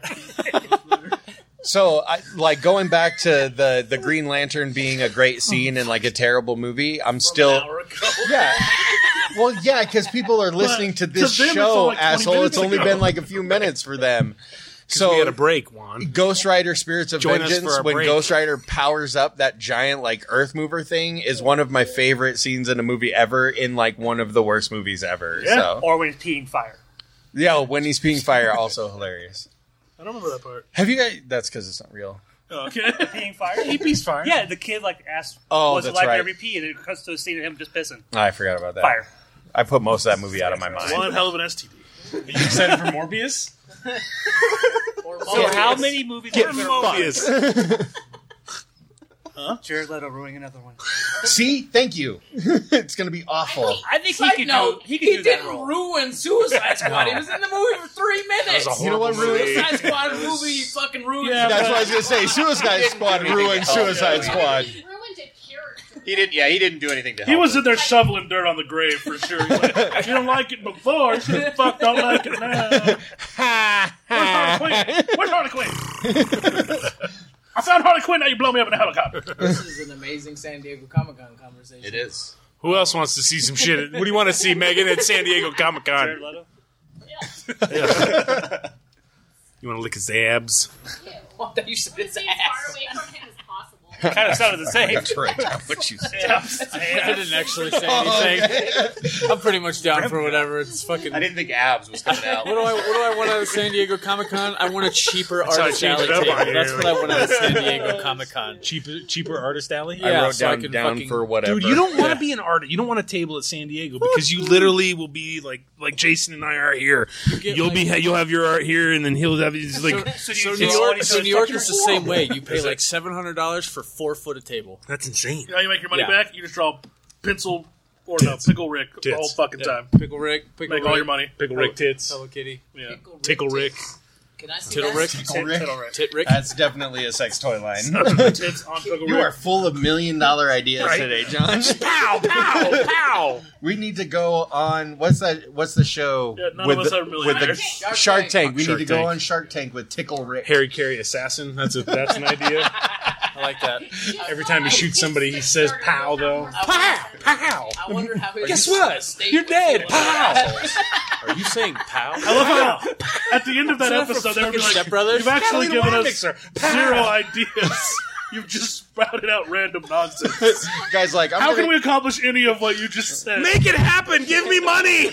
S2: So, I, like going back to the the Green Lantern being a great scene in like a terrible movie, I'm still
S5: Hour ago.
S2: yeah. Well, yeah, because people are listening to this
S5: to them, it's
S2: show,
S5: only like twenty
S2: asshole. It's
S5: minutes
S2: only
S5: ago.
S2: been like a few minutes for them. So
S4: we had a break, Juan.
S2: Ghost Rider Spirits of
S4: Join us
S2: Vengeance,
S4: for our
S2: when
S4: break.
S2: Ghost Rider powers up that giant like Earth Mover thing, is one of my favorite scenes in a movie ever. In like one of the worst movies ever.
S14: Yeah.
S2: So.
S14: Or when he's peeing fire.
S2: Yeah, when he's peeing fire, also hilarious.
S5: I don't remember that part.
S2: Have you guys? That's because it's not real.
S5: Oh, okay.
S14: Peeing fire?
S5: He pees fire.
S14: Yeah, the kid like asked,
S2: Oh,
S14: "Was it
S2: that's
S14: like
S2: right.
S14: every pee?" And it cuts to a scene of him just pissing.
S2: I forgot about that.
S14: Fire.
S2: I put most of that movie out of my mind.
S5: One hell of an S T D.
S4: Are you excited for Morbius?
S14: So how many movies
S4: Get
S14: are there?
S4: Morbius.
S14: Huh? Jared Leto ruining another one.
S2: See, thank you. It's gonna be awful.
S14: I think he
S6: Side
S14: could
S6: note,
S14: do. He could
S6: he
S14: do that
S6: didn't
S14: role.
S6: ruin Suicide Squad. He was in the movie for three minutes.
S4: That was a
S2: You know what
S4: horrible
S2: ruined?
S4: movie.
S6: Suicide Squad movie fucking ruined.
S5: Yeah,
S2: That's
S5: but-
S2: what I was gonna say. Suicide Squad ruined Suicide Squad.
S11: He ruined a character.
S13: He didn't. Yeah, he didn't do anything to help.
S5: He was
S13: it.
S5: in there shoveling dirt on the grave for sure. He's like, if you don't like it before, fuck, don't like it now. Where's Harley Quinn? Where's Harley Quinn? I found Harley Quinn. Now you blow me up in a helicopter.
S6: This is an amazing San Diego Comic Con conversation.
S13: It is.
S4: Who else wants to see some shit? What do you want to see, Megan, at San Diego Comic
S14: Jared
S4: Con?
S14: Leto.
S4: You want to lick his abs?
S6: Oh, that you said his
S11: Stay as
S6: ass.
S11: far away from him as possible.
S14: Kind of sounded the same.
S2: That's right. That's what you said.
S6: I didn't actually say anything. I'm pretty much down for whatever. It's fucking.
S13: I didn't think abs was coming out.
S6: What do I what do I want out of San Diego Comic Con? I want a cheaper
S4: That's how I
S6: artist
S4: changed
S6: alley
S4: it up
S6: table.
S4: on here.
S6: That's what I want out of San Diego Comic Con.
S4: Cheaper, cheaper artist alley?
S6: Yeah,
S2: I wrote
S6: so I
S2: down
S6: can
S2: down
S6: fucking-
S2: for whatever.
S4: Dude, you don't want to be an artist. You don't want a table at San Diego because you literally will be like like Jason and I are here.
S6: get,
S4: You'll
S6: like-
S4: be you'll have your art here, and then he'll have his like.
S14: So,
S6: So
S14: you
S6: New
S14: just-
S6: York,
S14: so
S6: so New York
S14: fuck
S6: is the
S14: your
S6: same
S14: wall.
S6: way. You pay
S4: Is
S6: like
S4: it?
S6: seven hundred dollars for four foot of table.
S4: That's insane.
S5: You know how you make your money
S6: Yeah.
S5: back? You just draw pencil or no, Pickle Rick the
S4: Tits.
S5: whole fucking time.
S6: Pickle Rick, pickle
S5: Make
S6: Rick,
S5: all your money.
S4: Pickle Rick tits,
S6: Hello Kitty.
S5: Yeah.
S6: Pickle Rick
S4: Tickle Rick.
S6: tits. Can I see
S4: Tittle
S6: that?
S4: Rick.
S2: Tickle Rick?
S14: Tittle Rick.
S6: Tit Rick.
S2: That's definitely a sex toy line.
S5: Tits on Pickle
S2: You
S5: Rick.
S2: are full of million dollar ideas
S4: Right.
S2: today, John.
S4: Pow pow pow.
S2: We need to go on what's that? What's the show
S5: Yeah, none
S2: with
S5: of us
S2: the,
S5: are
S2: with
S5: millionaires.
S2: the
S6: Shark
S2: Shark
S6: Tank.
S2: Tank? We
S4: Shark
S2: need to go
S4: Tank.
S2: on Shark Tank with Tickle Rick.
S4: Harry Carey assassin. That's a that's an idea.
S6: I like that.
S4: Every time he shoots somebody, he says "pow." Though.
S6: Pow! Pow! I wonder how his
S4: Guess what?
S6: state
S4: You're
S6: would
S4: dead.
S6: feel
S4: Pow.
S6: about that. Are you saying pow?
S5: I love how at the end of that
S6: Is that from
S5: episode they would be
S6: fucking
S5: like,
S6: Step Brothers?
S5: "You've actually
S4: Catalina
S5: given
S4: wine
S5: us
S4: mixer. Pow."
S5: zero ideas. You've just sprouted out random nonsense.
S2: Guys, like, I'm
S5: How
S2: gonna,
S5: can we accomplish any of what you just said?
S4: Make it happen. Give me money.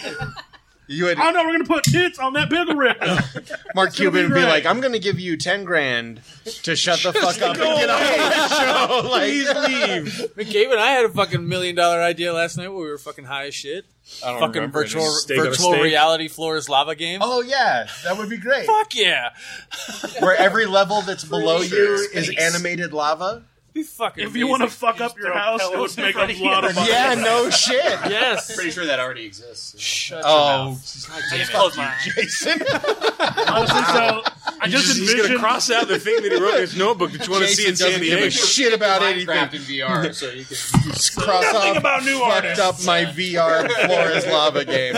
S2: you would
S5: I know we're gonna put tits on that Pickle Rick.
S2: Mark Cuban would be
S5: right.
S2: like, I'm going to give you ten grand to shut the fuck up and get off the show. Like,
S4: Please leave.
S6: McCabe and I had a fucking million dollar idea last night where we were fucking high as shit.
S2: I don't
S6: Fucking
S2: remember
S6: virtual
S2: any.
S4: Steak on a
S6: virtual
S4: steak.
S6: reality floors lava game.
S2: Oh yeah, that would be great.
S6: Fuck yeah!
S2: Where every level that's below you is animated lava.
S6: Be fucking.
S5: If you want to
S6: amazing.
S5: fuck up your
S14: throw
S5: house, it
S14: pillows
S5: would
S14: in
S5: make
S14: front
S5: a
S14: of
S5: lot
S14: you.
S5: of money.
S2: Yeah, no shit.
S6: Yes.
S13: Pretty sure that already exists.
S6: Shut
S2: Oh,
S14: I just closed my eyes.
S2: Jason.
S5: Honestly, so I
S4: He's,
S5: just
S4: just, he's gonna
S5: envision.
S4: cross out the thing that he wrote in his notebook that you want to see
S2: Jason
S4: in San
S2: doesn't give
S4: Diego.
S2: a shit about anything.
S13: Minecraft in V R, so you can.
S2: Cross
S5: Nothing
S2: off,
S5: about new
S2: fucked
S5: artists.
S2: up my V R Flores lava game.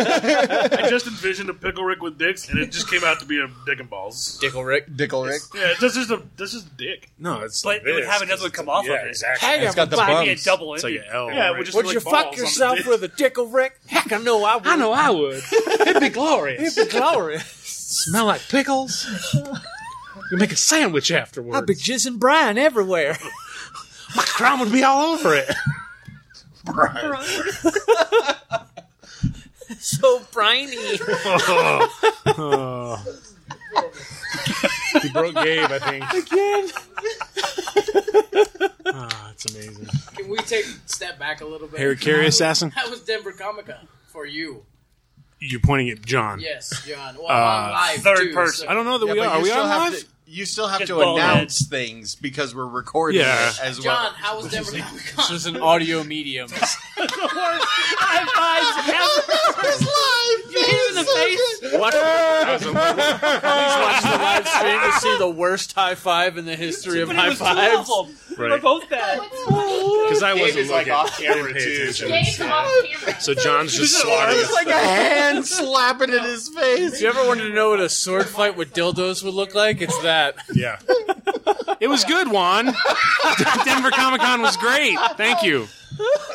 S5: I just envisioned a Pickle Rick with dicks, and it just came out to be a dick and balls.
S6: Pickle Rick.
S2: Dickle Rick.
S5: Yeah, this is a this is dick.
S4: No, it's
S14: But
S4: like
S14: it would
S4: this,
S14: have another
S4: 'cause
S14: one
S4: it's
S14: come
S4: a-
S14: off
S4: yeah,
S14: of it.
S4: exactly.
S6: Hang
S2: It's got the
S14: Might be a
S2: bumps.
S14: double
S4: It's like
S14: ending.
S4: an L.
S5: Yeah,
S4: right?
S5: we just
S6: Would
S5: like
S6: you
S5: balls
S6: fuck
S5: on the
S6: yourself
S5: dick.
S6: with a Dickle Rick? Heck, I know I would.
S4: I know I would. It'd be glorious.
S6: It'd be glorious.
S4: Smell like pickles. You make a sandwich afterwards.
S6: I'd be jizzing Brian everywhere.
S4: My crown would be all over it.
S6: So briny.
S4: Oh. He broke Gabe, I think.
S6: Again.
S4: Ah, it's amazing.
S6: Can we take a step back a little bit?
S4: Harry Carey assassin?
S6: How was Denver Comic Con for you?
S4: You're pointing at John.
S6: Yes, John. Well,
S4: Uh,
S6: on live
S14: third
S6: too,
S14: person.
S6: so-
S4: I don't know that
S2: Yeah,
S4: we
S2: but
S4: are. Are
S2: you
S4: we
S2: still
S4: on
S2: have
S4: live?
S2: to- You still have
S14: Just
S2: to
S14: bald
S2: announce things because we're recording
S4: Yeah.
S2: it as well.
S6: John, how was Denver Comic Con? This is an audio medium.
S14: High fives ever.
S6: You hit him in the face. What? Please watch the live stream to see the worst high five in the history of
S14: But it
S6: high
S14: was two of
S6: fives.
S14: them. They were
S4: Right.
S14: both bad.
S4: Because I
S13: Gabe
S4: wasn't
S13: is like
S4: looking.
S13: off camera
S4: I didn't pay
S13: too.
S4: attention.
S11: Gabe's off camera.
S4: So John's just swatting.
S2: It's like a hand slapping in his face.
S6: If you ever wanted to know what a sword fight with dildos would look like, it's that.
S4: Yeah. It was good, Juan. Denver Comic Con was great. Thank you.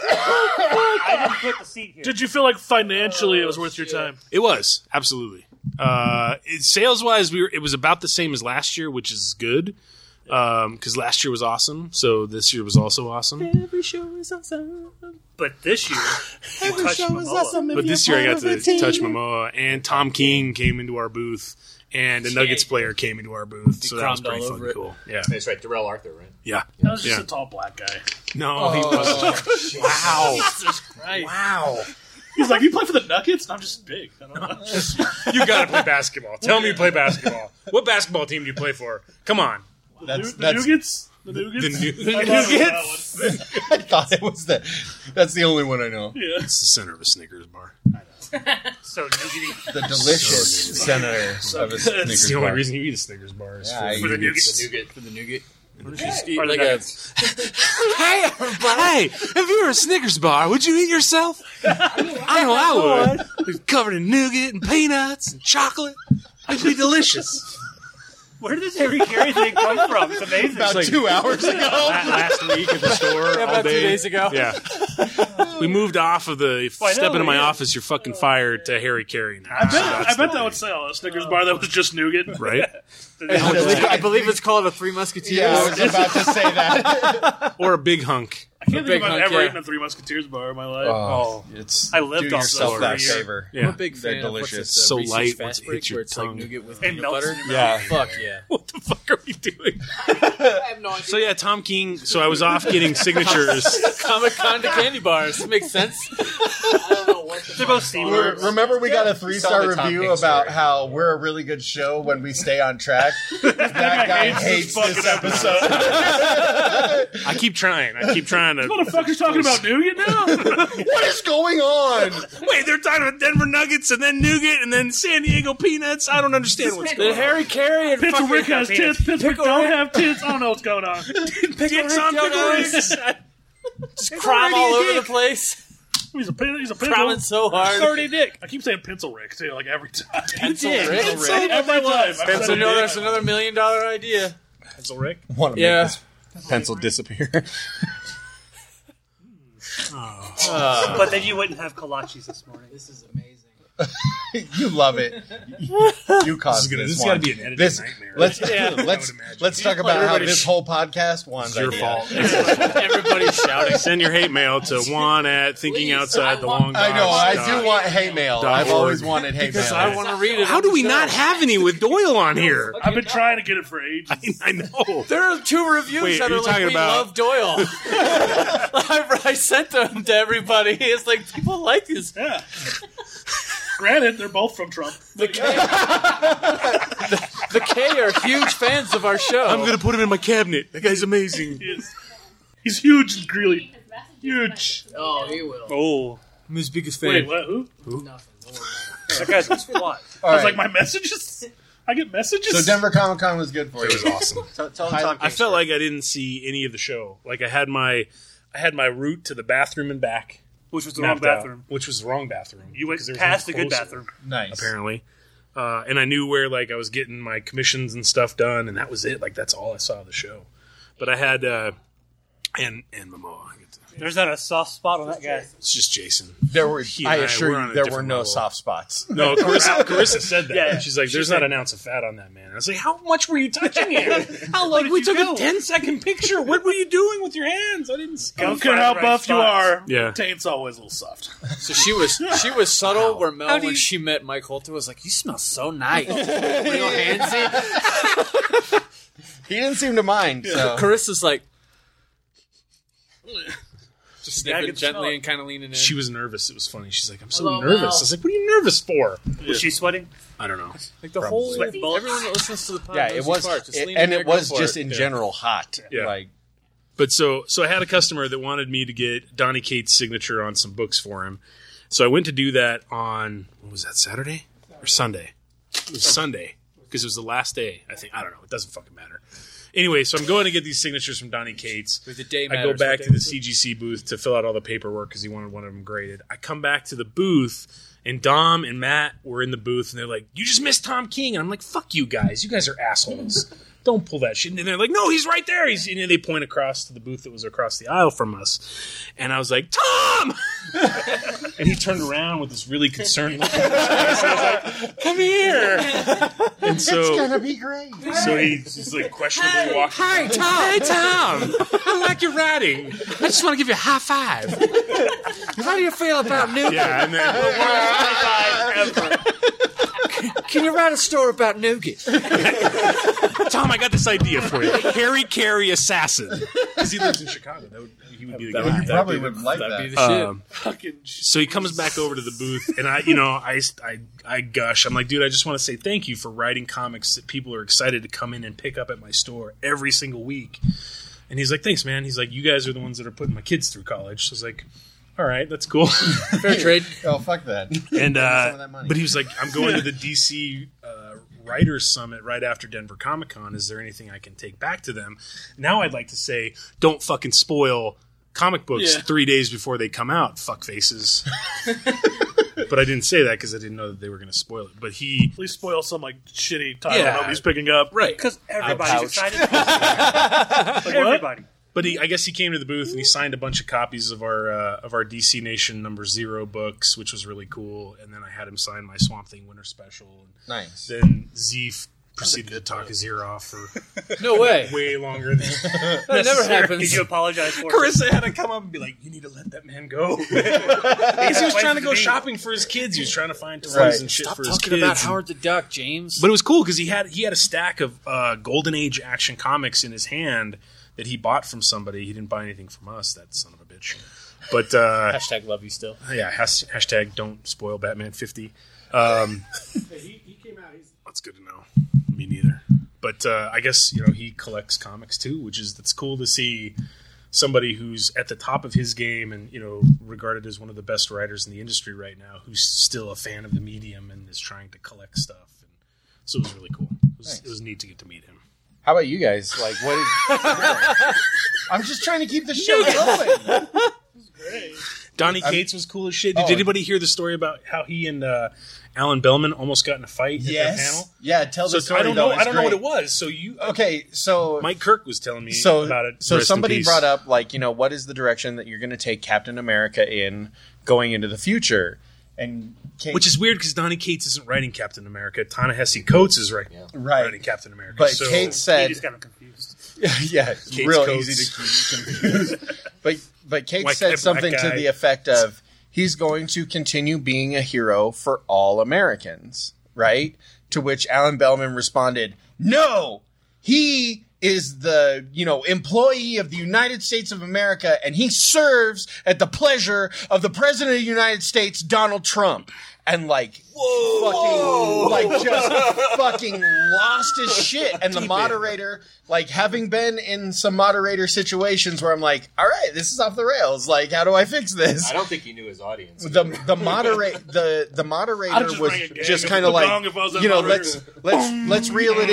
S14: I didn't put the seat here.
S5: Did you feel like financially it was worth your time?
S4: It was absolutely. Uh, sales wise, we were it was about the same as last year, which is good. Because um, last year was awesome, so this year was also awesome.
S14: Every show is awesome. But this year, you touched Momoa.
S4: But this year I got to touch Momoa, and Tom King came into our booth, and a Nuggets player came into our booth, so that was pretty fucking cool. Yeah,
S13: That's right, Darrell Arthur, right?
S4: yeah,
S5: That was just
S4: yeah.
S5: a tall black guy.
S4: No, he wasn't.
S5: Wow.
S6: Jesus Christ.
S4: Wow.
S5: He's like, you play for the Nuggets? And I'm just big. I don't know.
S4: You gotta play basketball. Tell me you play basketball. What basketball team do you play for? Come on.
S2: That's
S5: the
S2: that's.
S5: Nuggets? The Nuggets?
S4: The Nu-
S5: I thought it was that one.
S2: I thought it was that. That's the only one I know.
S5: Yeah.
S4: It's the center of a Snickers bar.
S14: So nougaty.
S2: The delicious center of a
S4: That's
S2: Snickers
S4: the only
S2: bar.
S4: reason you eat a Snickers bar. Is
S2: Yeah,
S4: for,
S2: I
S4: for the
S2: eat
S4: nuggets.
S13: The nougat.
S6: For the nougat.
S14: Or
S6: Eat
S14: the
S6: like a,
S14: Nuggets.
S4: Hey, everybody. Hey, if you were a Snickers bar, would you eat yourself? I know I would. It's covered in nougat and peanuts and chocolate. It'd be delicious.
S14: Where did this Harry Carey thing come from? It's amazing.
S2: About
S4: like-
S2: two hours ago.
S4: Last week at the store
S6: Yeah,
S4: all
S6: about two
S4: day.
S6: days ago.
S4: Yeah. We moved off of the
S14: Well, I
S4: step
S14: know,
S4: into my
S14: yeah.
S4: office, you're fucking fired to Harry Carey now.
S5: I bet,
S4: So
S5: I
S4: that's
S5: bet
S4: the
S5: that would
S4: thing.
S5: sell a Snickers bar that was just nougat.
S4: Right?
S6: I believe, I believe it's called a Three Musketeers.
S2: Yeah, I was about to say that.
S4: Or a big hunk.
S5: I can't
S6: big
S5: think I've
S6: hunk,
S5: ever
S6: yeah.
S5: eaten a Three Musketeers bar in my life.
S2: Oh, it's
S14: I lived
S2: do
S14: off
S2: yourself
S14: those
S2: that
S14: for a year.
S2: favor.
S4: Yeah.
S6: I'm a big
S2: They're
S6: fan of what's
S2: delicious.
S6: this, uh,
S4: So
S6: Reese's
S4: light
S6: Fast
S4: once it
S6: Break,
S4: hits your
S6: where it's like
S4: tongue.
S6: nougat with
S14: And
S6: peanut
S14: melts
S6: butter.
S14: in your
S2: Yeah.
S6: Fuck yeah.
S4: What the fuck are we doing?
S6: I have no idea.
S4: So yeah, Tom King. So I was off getting signatures.
S6: Comic Con to candy bars. Makes sense. I don't know what the
S14: They're both steam
S2: We're-
S14: words.
S2: Remember, we got a three-star
S13: the Tom
S2: review
S13: Hanks
S2: about
S13: story.
S2: how we're a really good show when we stay on track. That guy hates
S5: fucking
S2: this episode.
S4: I keep trying. I keep trying to.
S5: Motherfucker's talking about nougat now?
S2: What is going on?
S4: Wait, they're talking about Denver Nuggets and then nougat and then San Diego peanuts. I don't understand what's going
S6: Did
S4: on.
S6: Harry Carey and
S5: Pittsburgh
S6: fucking
S5: has tits. Pittsburgh
S6: Pickle
S5: don't
S6: Rick.
S5: have tits. I don't know what's going on.
S4: Dicks on pickle ricks.
S6: just crime all over the place.
S5: He's a pin- he's a
S6: Crawling
S5: pencil.
S6: so hard.
S5: Already dick. I keep saying pencil Rick too, like every time.
S6: Pencil
S5: did.
S6: Rick?
S5: Pencil Rick. Every time. I've
S6: That's
S5: said
S6: another,
S5: dick.
S6: that's another million dollar idea.
S4: Pencil Rick.
S2: Want to
S6: Yeah.
S2: make this pencil disappear?
S14: But then you wouldn't have kolaches this morning.
S6: This is amazing.
S2: You love it. You caused
S4: This is gonna-
S2: this.
S4: this has
S2: one.
S4: gotta be an editing
S2: This-
S4: nightmare.
S2: Let's
S4: Yeah. I
S2: let's
S4: would imagine.
S2: let's talk about how
S4: Everybody
S2: this
S4: sh-
S2: whole podcast Juan's
S4: It's your
S2: idea.
S4: fault.
S6: Everybody's shouting.
S4: Send your hate mail to Juan at thinking
S6: Please,
S4: outside
S6: I
S4: the
S6: want-
S4: long
S2: I know. I
S4: Box
S2: do
S4: dot-
S2: want hate mail.
S4: dot
S2: I've
S4: org.
S2: always wanted hate
S6: Because
S2: mail.
S6: I want to read it.
S4: How
S6: on
S4: do
S6: the
S4: we
S6: show.
S4: not have any with Doyle on here?
S5: I've been trying to get it for ages.
S4: I, I know.
S6: There are two reviews
S4: Wait,
S6: that
S4: are
S6: are
S4: you
S6: like,
S4: talking
S6: we
S4: about-
S6: love Doyle. I, I sent them to everybody. It's like, people like this.
S5: Yeah. Granted, they're both from Trump.
S6: The K, the, the K are huge fans of our show.
S4: I'm gonna put him in my cabinet. That guy's amazing.
S5: He's, he's huge and greedy. Huge.
S6: Oh, he will.
S14: Oh,
S6: I'm his biggest fan.
S5: Wait, what? Who?
S6: Nothing. Don't worry about
S14: that guy's a squat.
S2: All
S5: I was
S2: right.
S5: like, my messages? I get messages?
S2: So Denver Comic Con was good for
S4: It
S2: you.
S4: was awesome.
S13: Tell, tell
S2: Hi-
S13: Tom
S4: I felt like I didn't see any of the show. Like I had my, I had my route to the bathroom and back,
S14: Which was the wrong
S4: mapped out,
S14: bathroom.
S4: which was the wrong bathroom.
S14: You went
S4: because there was
S14: past
S4: no
S14: a good
S4: closer,
S14: bathroom.
S2: Nice.
S4: apparently. Uh, and I knew where like I was getting my commissions and stuff done, and that was it. Like that's all I saw of the show. But I had uh, and and Momoa. I get to-
S14: There's not a soft spot on that guy.
S4: It's just Jason.
S2: There were.
S4: He
S2: I
S4: and I
S2: assure
S4: were on
S2: you,
S4: a
S2: there were
S4: different
S2: no
S4: level.
S2: soft spots.
S4: No, Carissa, Carissa said that.
S14: Yeah, yeah.
S4: She's like,
S14: She
S4: "There's
S14: said-
S4: not an ounce of fat on that man." I was like, "How much were you touching it?
S14: How low
S4: like
S14: did
S4: we
S14: you
S4: took
S14: go?
S4: a ten second picture. What were you doing with your hands? I didn't." See
S5: I don't care how
S14: Right
S5: buff you
S14: spots.
S5: are.
S4: Yeah.
S5: Taint's always a little soft.
S6: So she was she was subtle. Where Mel,
S14: How do
S6: when
S14: you-
S6: she met Mike Holter, was like, "You smell so nice, real handsy."
S2: He didn't seem to mind. So
S6: Carissa's like, just
S14: Yeah, I
S6: sniffing
S14: get the smell.
S6: gently and kind of leaning in.
S4: She was nervous. It was funny. She's like, "I'm so
S6: Hello,
S4: nervous."
S6: Mel.
S4: I was like, "What are you nervous for?"
S14: Was she sweating?
S4: I don't know.
S6: like the
S2: Probably.
S6: whole
S14: Sweat bullets.
S6: everyone that listens to the podcast.
S2: yeah, it was, it- and it was just in general hot.
S4: Yeah.
S2: Like
S4: But so so I had a customer that wanted me to get Donnie Cates' signature on some books for him. So I went to do that on what was that, Saturday or Sunday? It was Sunday because it was the last day. I think I don't know. It doesn't fucking matter. Anyway, so I'm going to get these signatures from Donnie Cates.
S6: With the day
S4: I go
S6: matters,
S4: back
S6: what
S4: to
S6: day
S4: the
S6: is it?
S4: C G C booth to fill out all the paperwork because he wanted one of them graded. I come back to the booth And Dom and Matt were in the booth, and they're like, "You just missed Tom King." And I'm like, "Fuck you guys. You guys are assholes. Don't pull that shit." And they're like, "No, he's right there." He's, and they point across to the booth that was across the aisle from us. And I was like, "Tom!" And he turned around with this really concerned look. And I was like, "Come here." And so,
S2: it's gonna be great.
S4: So he, he's like questionably walking.
S15: Hi, Tom.
S4: Hey, Tom. I like your writing. I just want to give you a high five.
S15: How do you feel about Nougat?
S4: Yeah, and then the worst high five ever.
S15: Can you write a story about Nougat?
S4: Tom, I got this idea for you. Harry Carey assassin. Because he lives in Chicago. That would, he would be the
S2: That
S4: guy.
S2: would- you probably would like
S6: That'd
S2: that.
S6: be the shit.
S4: Um, so he comes back over to the booth, and I, you know, I, I, I gush. I'm like, dude, I just want to say thank you for writing comics that people are excited to come in and pick up at my store every single week. And he's like, thanks, man. He's like, you guys are the ones that are putting my kids through college. So I was like, all right, that's cool.
S6: Fair trade.
S2: Oh, fuck that.
S4: And
S2: Give me some of
S4: uh,
S2: that money.
S4: but he was like, I'm going to the D C uh, Writers Summit right after Denver Comic Con. Is there anything I can take back to them? Now I'd like to say, don't fucking spoil comic books
S5: Yeah.
S4: three days before they come out, fuck faces. But I didn't say that because I didn't know that they were going to spoil it. But he,
S5: At least spoil some like shitty title
S4: Yeah.
S5: nobody's picking up.
S4: right?
S14: Because everybody's
S5: Ouch.
S14: excited. Like, everybody.
S4: But he, I guess he came to the booth and he signed a bunch of copies of our uh, of our D C Nation number zero books, which was really cool. And then I had him sign my Swamp Thing Winter Special. And
S2: Nice.
S4: Then Zeef proceeded to talk his ear off for
S6: No way.
S4: way longer than
S6: That never
S4: necessary.
S6: happens.
S14: Did you apologize for it?
S4: Carissa had to come up and be like, "You need to let that man go." Because he was trying to go shopping for his kids. He was trying to find toys
S2: Right.
S4: and shit
S6: Stop
S4: for his
S6: talking
S4: kids.
S6: about Howard the Duck, James.
S4: But it was cool because he had he had a stack of uh, Golden Age Action Comics in his hand that he bought from somebody. He didn't buy anything from us. That son of a bitch. But uh,
S6: Hashtag love you still.
S4: yeah, has, hashtag don't spoil Batman fifty. Um,
S5: He, he came out. He's
S4: that's good to know. Me neither. But uh, I guess you know he collects comics too, which is that's cool to see somebody who's at the top of his game and you know regarded as one of the best writers in the industry right now, who's still a fan of the medium and is trying to collect stuff. And so it was really cool. It was,
S2: Nice.
S4: it was neat to get to meet him.
S2: How about you guys? Like, what? Did, I'm just trying to keep the show going.
S4: Donnie
S2: I'm-
S4: Cates was cool as shit. Did
S2: Oh.
S4: anybody hear the story about how he and uh, Alan Bellman almost got in a fight at the panel?
S2: Yes. Yeah. Tell the
S4: So
S2: story.
S4: I don't
S2: though.
S4: know.
S2: It's
S4: I don't know what
S2: great.
S4: it was. So you,
S2: Okay, so
S4: Mike Kirk was telling me
S2: so
S4: about it.
S2: so
S4: Rest in
S2: somebody
S4: peace.
S2: brought up like you know what is the direction that you're going to take Captain America in going into the future, and Kate,
S4: Which is weird because Donnie Cates isn't writing Captain America. Ta-Nehisi Coates is writing,
S2: Right.
S4: writing Captain America.
S2: but
S4: so,
S2: Kate said,
S14: He just got him confused.
S2: yeah, it's
S4: Kate's
S2: real
S4: Coates.
S2: easy to keep confused. but but Kate
S4: White guy,
S2: said
S4: black
S2: something to
S4: guy.
S2: the effect of he's going to continue being a hero for all Americans, right? To which Alan Bellman responded, "No, he is the, you know, employee of the United States of America, and he serves at the pleasure of the President of the United States, Donald Trump." And like, whoa, fucking, like just fucking lost his shit. And the moderator, like having been in some moderator situations where I'm like, all right, this is off the rails. Like, how do I fix this?
S13: I don't think he knew his audience.
S2: The the moderate the the
S5: I'd
S2: moderator
S5: just
S2: was
S5: ring a gang
S2: just
S5: of
S2: kind of
S5: the
S2: like,
S5: gong if I was that
S2: you know,
S5: moderator.
S2: let's let's let's reel it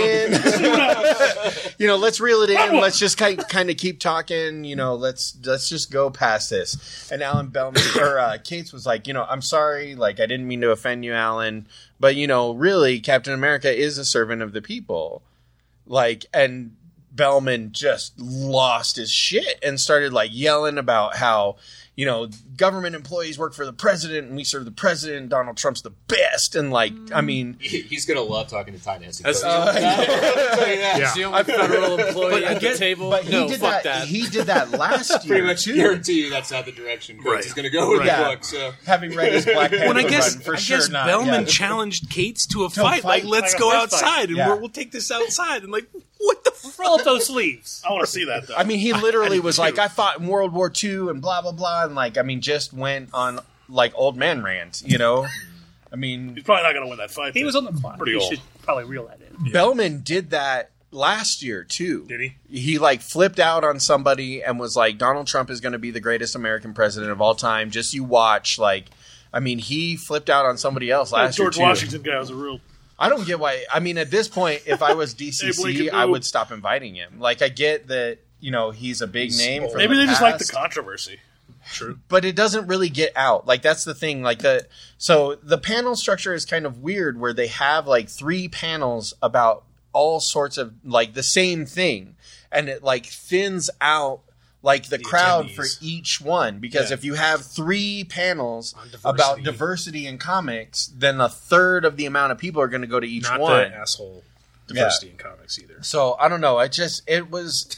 S2: in. You know, let's reel it in. Let's just kind kind of keep talking. You know, let's let's just go past this. And Alan Bellman or uh, Cates was like, you know, I'm sorry, like I didn't mean to offend you, Alan, but you know, really, Captain America is a servant of the people. Like, and Bellman just lost his shit and started like yelling about how, you know, government employees work for the president and we serve the president. Donald Trump's the best. And like, I mean,
S13: He- he's gonna love talking to Ta-Nehisi
S2: That's-
S13: Coates.
S2: uh,
S6: He's the only federal employee
S2: but I
S6: at
S2: get-
S6: the table.
S2: but he
S6: no,
S2: did
S6: fuck
S2: that,
S6: that.
S2: He did that last year
S13: Pretty much
S2: too.
S13: guarantee you that's not the direction Coates
S4: Right.
S13: is gonna go with
S2: Yeah.
S13: the book. So
S2: Having read his Black Panther
S4: When I guess,
S2: run, for
S4: I
S2: sure
S4: guess
S2: not.
S4: Bellman
S2: yeah.
S4: challenged Cates to a
S2: To a
S4: fight.
S2: fight,
S4: Like, let's
S14: like a
S4: go
S14: fist fight.
S4: outside and
S2: Yeah.
S4: we're, we'll take this outside. And like, what the fuck?
S14: Roll up those sleeves.
S5: I want to see that though.
S2: I mean, he literally was
S4: too.
S2: like, I fought in World War Two and blah, blah, blah. And like, I mean, just went on like old man rant, you know? I mean,
S5: he's probably not going to win that fight.
S14: He
S5: though.
S14: was on the clock.
S5: Pretty
S14: You
S5: old.
S14: should probably reel that in.
S2: Bellman did that last year too.
S4: Did he?
S2: He like flipped out on somebody and was like, Donald Trump is going to be the greatest American president of all time. Just you watch. Like, I mean, he flipped out on somebody else
S5: That
S2: last
S5: George
S2: year too.
S5: Washington guy was a real.
S2: I don't get why. I mean, at this point, if I was D C
S5: Abe
S2: C,
S5: Lincoln
S2: I
S5: Boo.
S2: would stop inviting him. Like, I get that, you know, he's a big name. From
S5: Maybe
S2: the
S5: they just like the
S2: past.
S5: controversy.
S4: True.
S2: But it doesn't really get out. Like, that's the thing. Like, the so the panel structure is kind of weird where they have, like, three panels about all sorts of, like, the same thing. And it, like, thins out, like, the, the crowd attendees. For each one. Because yeah. if you have three panels diversity. About diversity in comics, then a third of the amount of people are going to go to each
S4: Not
S2: one.
S4: Not the asshole diversity yeah. in comics either.
S2: So, I don't know. I just, it was...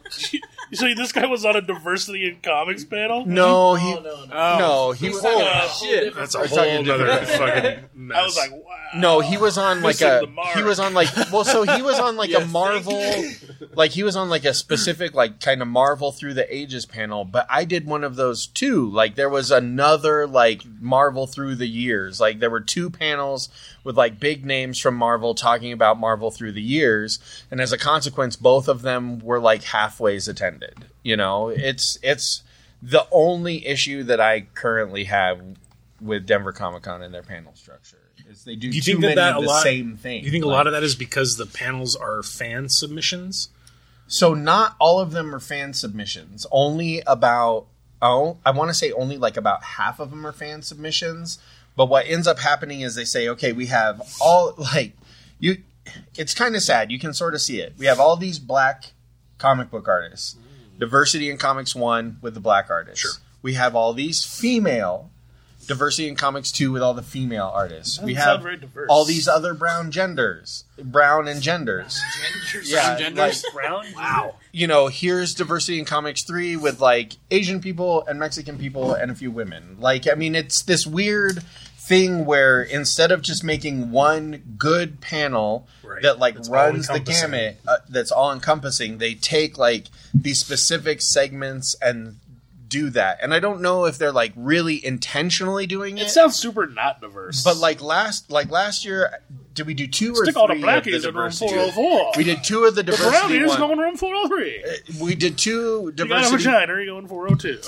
S5: So this guy was on a diversity in comics panel?
S2: No, he
S6: oh, no, no.
S2: Oh. no, he was
S5: oh,
S6: shit.
S4: That's a whole other fucking mess.
S5: I was like, wow.
S2: No, he was on like a he was on like well, so he was on like a Marvel, like he was on like a specific like kind of Marvel Through the Ages panel. But I did one of those too. Like there was another like Marvel Through the Years. Like there were two panels with like big names from Marvel talking about Marvel Through the Years, and as a consequence, both of them were like halfways attended. You know, it's it's the only issue that I currently have with Denver Comic Con and their panel structure. Is they do,
S4: do you
S2: too
S4: think that
S2: many
S4: that
S2: of the
S4: lot,
S2: same thing.
S4: Do you think
S2: like,
S4: a lot of that is because the panels are fan submissions?
S2: So not all of them are fan submissions. Only about oh, I want to say only like about half of them are fan submissions. But what ends up happening is they say, okay, we have all like you. It's kind of sad. You can sort of see it. We have all these black comic book artists. Diversity in Comics one with the black artists.
S4: Sure.
S2: We have all these female. Diversity in Comics two with all the female artists.
S5: That
S2: we
S5: have
S2: have all these other brown genders. Brown and genders.
S6: Genders?
S2: Yeah,
S6: genders?
S2: like,
S14: Brown?
S2: Wow. You know, here's Diversity in Comics three with like Asian people and Mexican people and a few women. Like, I mean, it's this weird thing where instead of just making one good panel right. that like that's runs the gamut, uh, that's all encompassing, they take like these specific segments and do that. And I don't know if they're like really intentionally doing it.
S5: It sounds super not diverse.
S2: But like last like last year, did we do two
S5: Stick
S2: or
S5: all
S2: three
S5: the
S2: of the
S5: blackies in room
S2: diversity?
S5: four oh four.
S2: We did two of the
S5: The
S2: diversity
S5: brownies
S2: one.
S5: going room four oh three.
S2: Uh, we did two
S5: You got a
S2: diversity.
S5: vagina, you're going four oh two.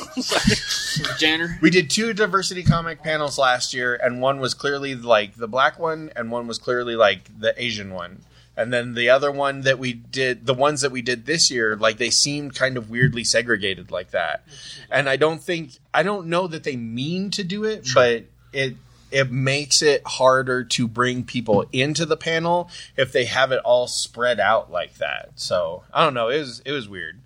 S6: Janner.
S2: We did two diversity comic panels last year, and one was clearly like the black one, and one was clearly like the Asian one. And then the other one that we did, the ones that we did this year, like they seemed kind of weirdly segregated like that. And I don't think, I don't know that they mean to do it, sure. but it it makes it harder to bring people into the panel if they have it all spread out like that. So I don't know, it was it was weird.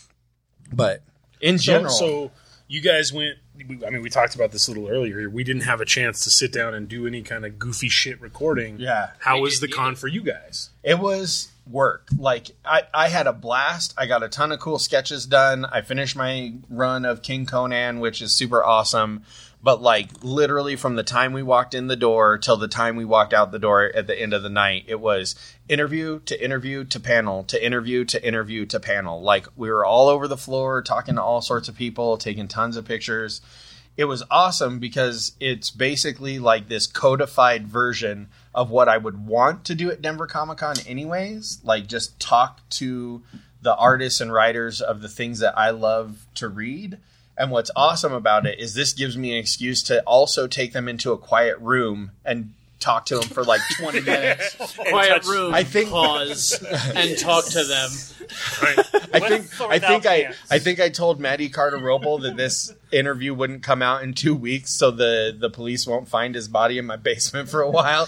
S2: But in
S4: so,
S2: general,
S4: so you guys went. I mean, we talked about this a little earlier. We didn't have a chance to sit down and do any kind of goofy shit recording.
S2: Yeah.
S4: How was the con for you guys?
S2: It was work. Like, I, I had a blast. I got a ton of cool sketches done. I finished my run of King Conan, which is super awesome. But, like, literally from the time we walked in the door till the time we walked out the door at the end of the night, it was interview to interview to panel to interview to interview to panel. Like, we were all over the floor talking to all sorts of people, taking tons of pictures. It was awesome because it's basically like this codified version of what I would want to do at Denver Comic Con anyways. Like, just talk to the artists and writers of the things that I love to read. And what's awesome about it is this gives me an excuse to also take them into a quiet room and talk to them for like twenty minutes.
S6: Quiet room.
S2: I think
S6: pause and talk to them.
S4: Right.
S2: I think I think I I think I told Maddie Carter Roble that this interview wouldn't come out in two weeks, so the the police won't find his body in my basement for a while.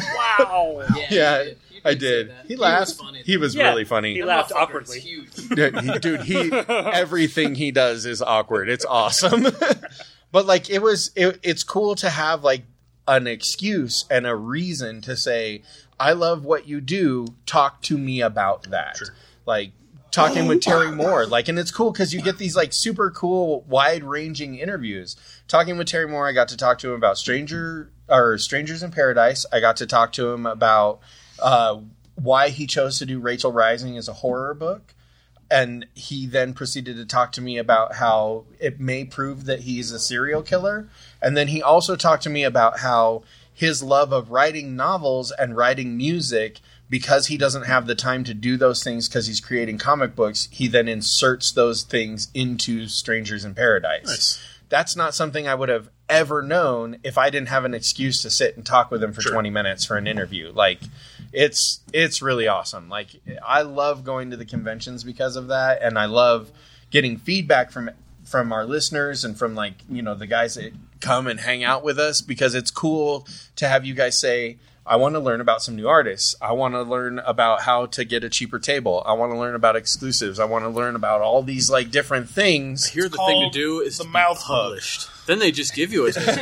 S6: Wow.
S2: Yeah.
S6: yeah. You did, you
S2: I
S6: did.
S2: did.
S6: He,
S2: he laughed.
S6: Was funny,
S2: he was
S14: Yeah,
S2: really funny.
S14: He laughed awkwardly.
S2: Dude, he, dude, he everything he does is awkward. It's awesome. But like it was it, it's cool to have like an excuse and a reason to say, I love what you do. Talk to me about that. Sure. Like talking with Terry Moore. Like, and it's cool because you get these like super cool, wide ranging interviews. Talking with Terry Moore, I got to talk to him about Stranger or Strangers in Paradise. I got to talk to him about uh, why he chose to do Rachel Rising as a horror book. And he then proceeded to talk to me about how it may prove that he's a serial killer. And then he also talked to me about how his love of writing novels and writing music, because he doesn't have the time to do those things because he's creating comic books, he then inserts those things into Strangers in Paradise.
S4: Nice.
S2: That's not something I would have ever known if I didn't have an excuse to sit and talk with him for
S4: Sure.
S2: twenty minutes for an interview. Like, it's it's really awesome. Like, I love going to the conventions because of that, and I love getting feedback from from our listeners and from like you know the guys that come and hang out with us, because it's cool to have you guys say, I want to learn about some new artists. I want to learn about how to get a cheaper table. I want to learn about exclusives. I want to learn about all these like different things.
S7: Here, the thing to do is
S10: the
S7: to
S10: mouth
S7: be published. Then they just give you a table.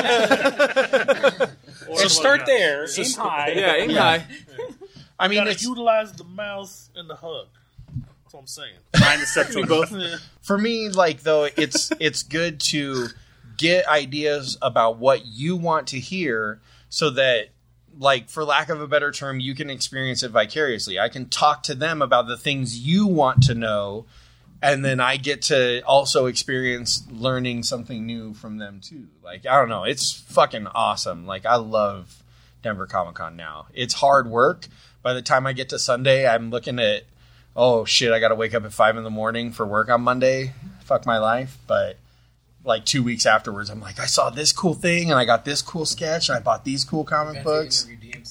S8: So start there. Aim high.
S7: Yeah, aim high.
S2: I mean,
S10: you gotta
S2: it's,
S10: utilize the mouth and the hug. That's what I'm saying.
S14: Trying to set me both.
S2: for me, like though, it's it's good to get ideas about what you want to hear, so that, like, for lack of a better term, you can experience it vicariously. I can talk to them about the things you want to know, and then I get to also experience learning something new from them too. Like, I don't know, it's fucking awesome. Like, I love Denver Comic Con now. It's hard work. By the time I get to Sunday, I'm looking at, oh shit, I got to wake up at five in the morning for work on Monday. Fuck my life. But like two weeks afterwards, I'm like, I saw this cool thing, and I got this cool sketch, and I bought these cool comic books.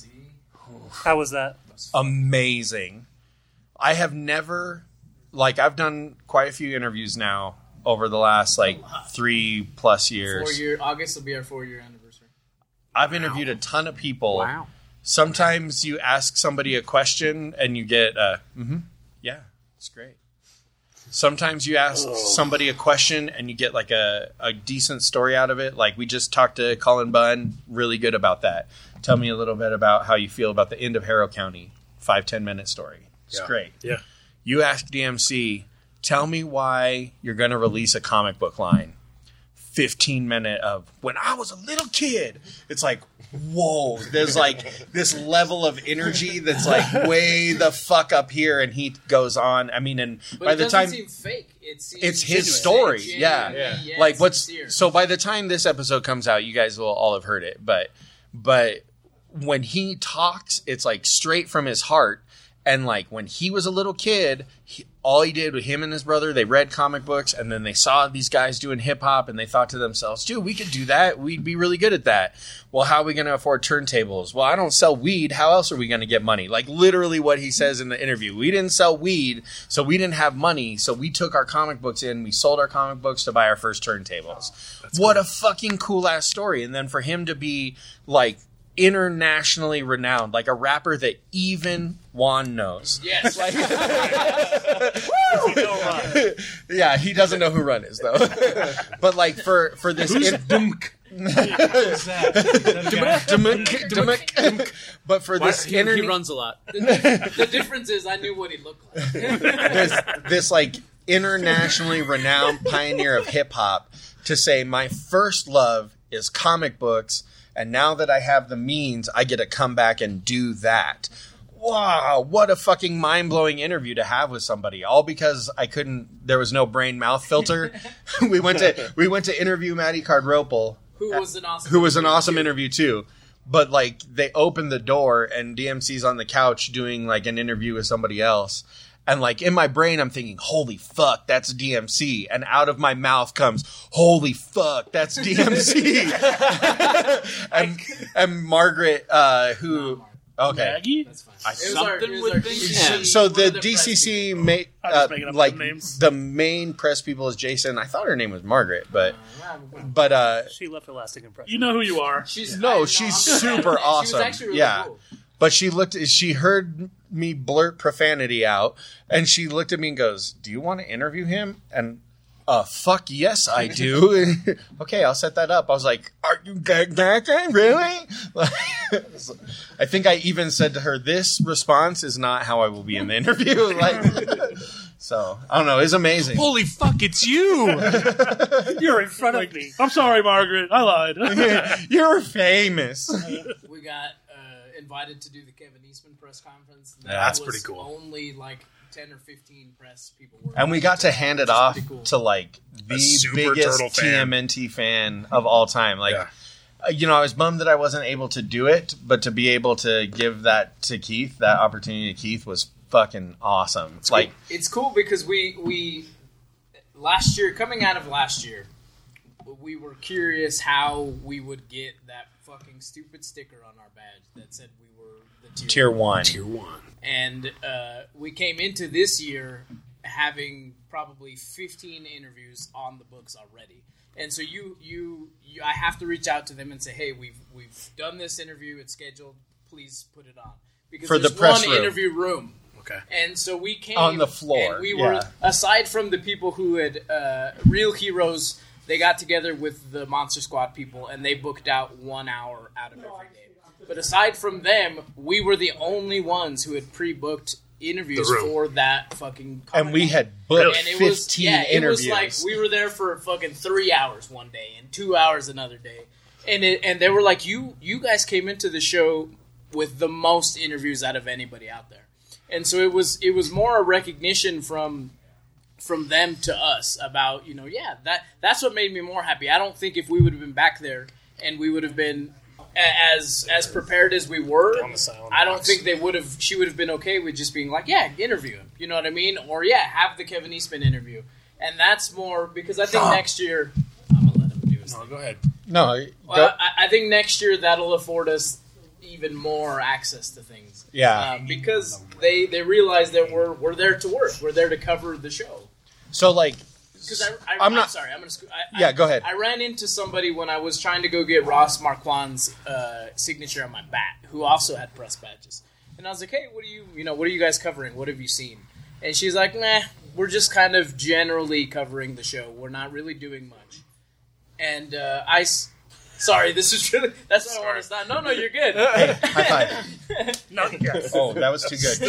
S14: How was that?
S2: Amazing. I have never, like, I've done quite a few interviews now over the last like three plus years.
S6: Four year August will be our four year anniversary.
S2: I've interviewed a ton of people.
S6: Wow.
S2: Sometimes you ask somebody a question and you get, uh, mm-hmm, yeah, it's great. Sometimes you ask oh. somebody a question and you get like a, a decent story out of it. Like we just talked to Colin Bunn, really good about that. Tell me a little bit about how you feel about the end of Harrow County. Five, ten minute story. It's
S10: yeah.
S2: great.
S10: Yeah.
S2: You ask D M C, tell me why you're going to release a comic book line. fifteen minute of when I was a little kid. It's like, whoa, there's like this level of energy that's like way the fuck up here, and he goes on. I mean, and
S6: but
S2: by
S6: it
S2: the
S6: doesn't
S2: time
S6: seem fake, it seems
S2: it's his
S6: genuine.
S2: story,
S6: Genuine.
S2: yeah.
S6: Yeah. Yeah,
S2: like
S6: it's
S2: what's
S6: sincere.
S2: so by the time this episode comes out, you guys will all have heard it, but but when he talks, it's like straight from his heart. And like when he was a little kid, he, all he did with him and his brother, they read comic books, and then they saw these guys doing hip hop, and they thought to themselves, dude, we could do that. We'd be really good at that. Well, how are we going to afford turntables? Well, I don't sell weed. How else are we going to get money? Like literally what he says in the interview. We didn't sell weed, so we didn't have money. So we took our comic books in. We sold our comic books to buy our first turntables. Oh, what cool. a fucking cool ass story. And then for him to be like internationally renowned, like a rapper that even Juan knows.
S6: Yes.
S2: Like, yeah, he doesn't know who Run is though. But like for for this,
S10: Who's
S2: in-
S10: Dunk?
S2: But for this,
S6: he,
S2: internet,
S6: he runs a lot. The, the difference is, I knew what he looked like.
S2: this, this like internationally renowned pioneer of hip hop to say my first love is comic books. And now that I have the means, I get to come back and do that. Wow, what a fucking mind-blowing interview to have with somebody. All because I couldn't, there was no brain-mouth filter. we went to we went to interview Maddie Cardropel.
S6: Who was an awesome
S2: Who was an
S6: interview
S2: awesome
S6: too.
S2: interview too. But like they opened the door and D M C's on the couch doing like an interview with somebody else. And like in my brain, I'm thinking, holy fuck, that's D M C. And out of my mouth comes, holy fuck, that's D M C. and, and Margaret, uh, who, okay.
S10: Maggie?
S6: That's fine.
S2: I,
S6: It was our- it was our D C C.
S2: so, so
S6: One
S2: the
S6: of the
S2: D C C,
S6: press
S2: ma-
S10: I'm
S2: uh,
S10: just making up
S2: like
S10: some names.
S2: the main press people is Jason. I thought her name was Margaret, but, but, uh,
S14: She left a lasting impression.
S10: You know who you are.
S6: She's
S2: no,
S6: I-
S2: she's
S6: I'm-
S2: super
S6: She
S2: awesome.
S6: was actually really
S2: yeah.
S6: cool.
S2: But she looked, she heard me blurt profanity out, and she looked at me and goes, "Do you want to interview him?" And, uh, fuck yes, I do. Okay, I'll set that up. I was like, "Are you gagging? Really?" I think I even said to her, "This response is not how I will be in the interview." Like, so I don't know. It's amazing.
S8: Holy fuck, it's you!
S14: You're in front of me.
S10: I'm sorry, Margaret. I lied.
S2: You're famous.
S6: We got uh, invited to do the Kevin Eastman press conference.
S2: Yeah, that's
S6: was
S2: pretty cool.
S6: Only like ten or fifteen press people were.
S2: And we got to hand it
S6: Which is
S2: off
S6: pretty cool.
S2: to like the
S3: super
S2: biggest
S3: Turtle
S2: T
S3: fan.
S2: M N T fan of all time. Like, uh, you know, I was bummed that I wasn't able to do it, but to be able to give that to Keith, that opportunity to Keith was fucking awesome. It's like,
S6: It's cool because we we last year, coming out of last year, we were curious how we would get that fucking stupid sticker on our badge that said we were the tier,
S2: tier one.
S3: Tier one.
S6: And uh, we came into this year having probably fifteen interviews on the books already. And so you, you, you, I have to reach out to them and say, hey, we've we've done this interview. It's scheduled. Please put it on. Because
S2: For the
S6: there's
S2: press
S6: one
S2: room.
S6: interview room.
S10: Okay.
S6: And so we came
S2: On the floor,
S6: And we
S2: yeah.
S6: were, aside from the people who had uh, Real Heroes, they got together with the Monster Squad people and they booked out one hour out of every day. But aside from them, we were the only ones who had pre-booked interviews
S2: The room.
S6: for that fucking
S2: And we had booked
S6: and it
S2: fifteen
S6: was, yeah,
S2: interviews.
S6: It was like we were there for fucking three hours one day and two hours another day, and it, and they were like, "You you guys came into the show with the most interviews out of anybody out there," and so it was it was more a recognition from from them to us about, you know, yeah, that that's what made me more happy. I don't think if we would have been back there and we would have been a- as as prepared as we were, I don't think they would have. She would have been okay with just being like, yeah, interview him. You know what I mean? Or yeah, have the Kevin Eastman interview. And that's more because I think next year. I'm gonna let him do his
S10: No,
S6: thing.
S10: go ahead.
S2: No,
S6: Well, I, I think next year that'll afford us even more access to things.
S2: Yeah.
S6: uh, because they they realize that we're we're there to work. We're there to cover the show.
S2: So, like,
S6: Because I, I,
S2: I'm
S6: I'm,
S2: not-
S6: sorry, I'm gonna. sc- I,
S2: Yeah,
S6: I,
S2: go ahead.
S6: I ran into somebody when I was trying to go get Ross Marquand's uh, signature on my bat, who also had press badges, and I was like, "Hey, what are you? You know, what are you guys covering? What have you seen?" And she's like, "Nah, we're just kind of generally covering the show. We're not really doing much." And uh, I, s- sorry, this is really. That's what I want to stop. No, no, you're good.
S2: Hey, high five.
S6: No, yes.
S2: Oh, that was too good.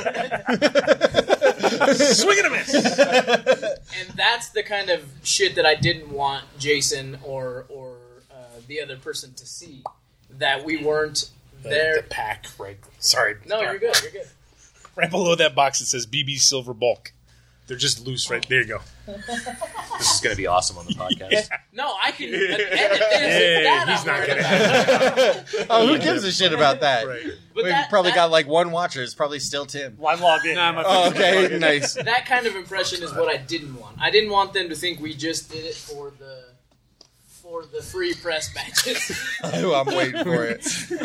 S2: Try again.
S10: Swing and a miss.
S6: And that's the kind of shit that I didn't want Jason or or uh, the other person to see. That we weren't
S10: The,
S6: there.
S10: the pack, right? Sorry.
S6: No, you're good. You're good.
S10: Right below that box, it says B B Silver Bulk. They're just loose, right there. You go.
S13: This is going to be awesome on the podcast.
S6: No, I can edit this.
S10: Hey,
S6: that
S10: he's
S6: I'm
S10: not
S6: worried
S10: gonna-
S6: about.
S2: Oh, who gives a shit about that?
S10: Right.
S6: But
S2: We've
S6: that-
S2: probably
S6: that-
S2: got like one watcher. It's probably still Tim.
S14: Well, I'm logged in.
S7: Nah, my
S2: Oh, okay, nice.
S6: That kind of impression is what I didn't want. I didn't want them to think we just did it for the for the free press badges.
S2: Oh, I'm waiting for it.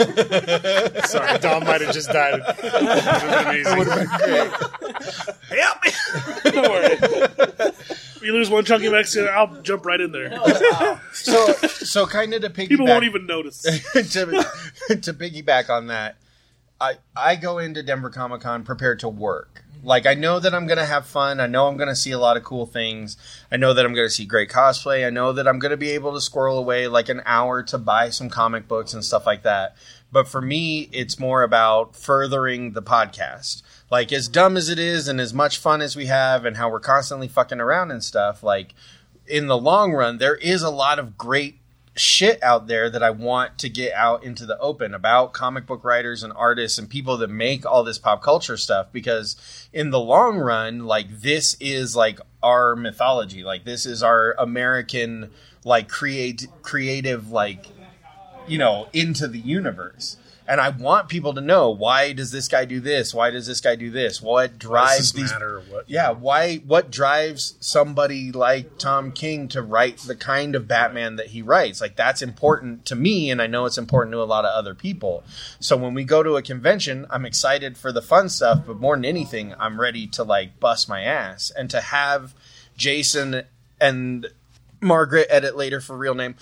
S10: Sorry, Dom might have just died. It would have been amazing.
S8: Help me! Don't worry. If you lose one chunky Mexican, I'll jump right in there.
S2: So, so kind of to piggyback.
S8: People won't even notice.
S2: to, to piggyback on that, I I go into Denver Comic Con prepared to work. Like, I know that I'm going to have fun. I know I'm going to see a lot of cool things. I know that I'm going to see great cosplay. I know that I'm going to be able to squirrel away like an hour to buy some comic books and stuff like that. But for me, it's more about furthering the podcast. Like, as dumb as it is and as much fun as we have and how we're constantly fucking around and stuff, like, in the long run, there is a lot of great shit out there that I want to get out into the open about comic book writers and artists and people that make all this pop culture stuff, because in the long run, like, this is like our mythology. Like, this is our American, like, create creative, like, you know, into the universe. And I want people to know, why does this guy do this? Why does this guy do this? What drives
S10: does this
S2: these
S10: matter or what?
S2: Yeah, why what drives somebody like Tom King to write the kind of Batman that he writes? Like, that's important to me, and I know it's important to a lot of other people. So when we go to a convention, I'm excited for the fun stuff, but more than anything, I'm ready to, like, bust my ass. And to have Jason and Margaret edit later for real name.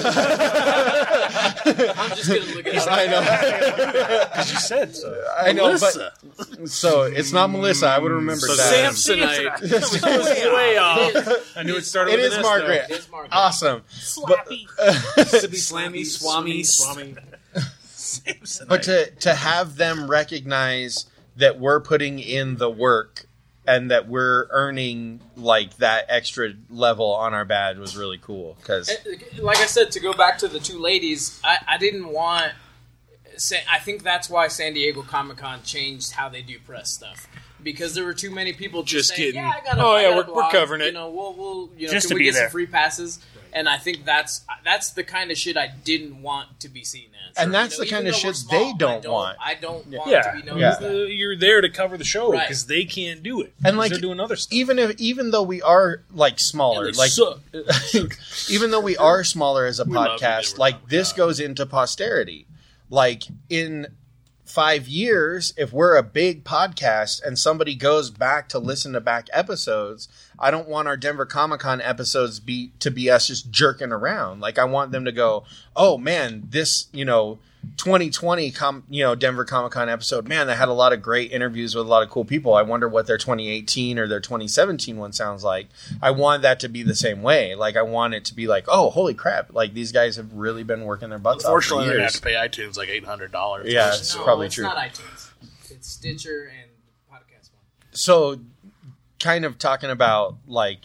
S6: I'm just gonna look it up.
S2: I know.
S10: Because you said so.
S2: I know,
S8: Melissa.
S2: but so it's not Melissa. I would have remembered
S10: So
S2: that.
S6: Samsonite.
S8: Way off.
S10: I knew it started
S2: It
S10: with
S2: is
S10: an S,
S2: Margaret.
S6: It is Margaret.
S2: Awesome.
S6: Slappy.
S7: Sippy Slammy, Swami.
S10: Swami.
S2: But to to have them recognize that we're putting in the work and that we're earning, like, that extra level on our badge was really cool. Because
S6: Like I said, to go back to the two ladies, I, I didn't want. I think that's why San Diego Comic Con changed how they do press stuff, because there were too many people just,
S10: Just
S6: saying,
S10: kidding.
S6: "Yeah, I got. A,
S10: Oh,
S6: I
S10: yeah,
S6: got a
S10: we're- we're
S6: blog,
S10: covering it."
S6: You know, we'll, we'll, you know,
S8: Just
S6: can
S8: to
S6: we
S8: be
S6: get
S8: there.
S6: some free passes?" And I think that's that's the kind of shit I didn't want to be seen as.
S2: And that's
S6: You know,
S2: the kind
S6: even
S2: of
S6: though we're
S2: shit they
S6: small,
S2: don't
S6: I
S2: want.
S6: I don't want
S10: Yeah,
S6: to be known
S2: Yeah.
S6: as that.
S10: Uh, you're there to cover the show
S6: Right.
S10: because they can't do it.
S2: And, like,
S10: they're doing other stuff.
S2: even if even though we are, like, smaller,
S6: And they
S2: like
S6: suck.
S2: even though we are smaller as a
S8: We love you,
S2: podcast,
S8: they were
S2: like,
S8: talking
S2: this
S8: about.
S2: goes into posterity. Like, in five years, if we're a big podcast and somebody goes back to listen to back episodes, I don't want our Denver Comic Con episodes be to be us just jerking around. Like, I want them to go, oh man, this, you know, twenty twenty, com, you know, Denver Comic Con episode, man, they had a lot of great interviews with a lot of cool people. I wonder what their twenty eighteen or their twenty seventeen one sounds like. I want that to be the same way. Like, I want it to be like, oh, holy crap. Like, these guys have really been working their butts off for
S8: Unfortunately, they're going to
S2: years.
S8: have to pay iTunes like eight hundred dollars.
S2: Yeah, it's
S6: no,
S2: probably
S6: it's
S2: true.
S6: not iTunes. It's Stitcher and Podcast One.
S2: So, kind of talking about, like,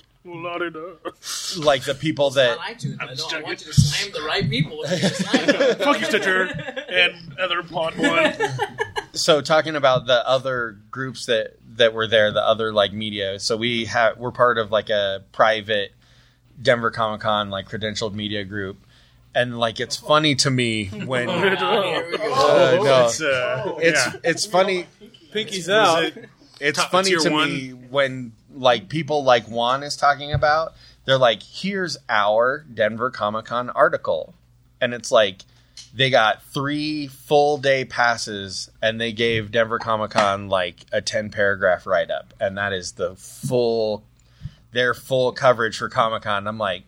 S2: like the people that...
S6: On iTunes. I, don't, I want you to sign the right people.
S8: Fuck you, Stitcher, and other Pod One.
S2: So talking about the other groups that, that were there, the other like media. So we have we're part of like a private Denver Comic Con like credentialed media group, and like it's funny to me when uh, no,
S8: It's, uh,
S2: it's
S8: yeah.
S2: it's funny.
S15: Pinky's out.
S8: Is it
S2: It's
S8: top-
S2: funny
S8: tier
S2: to
S8: one?
S2: me when like people like Juan is talking about. They're like, here's our Denver Comic Con article, and it's like. They got three full day passes and they gave Denver Comic Con like a ten paragraph write up. And that is the full, their full coverage for Comic Con. I'm like,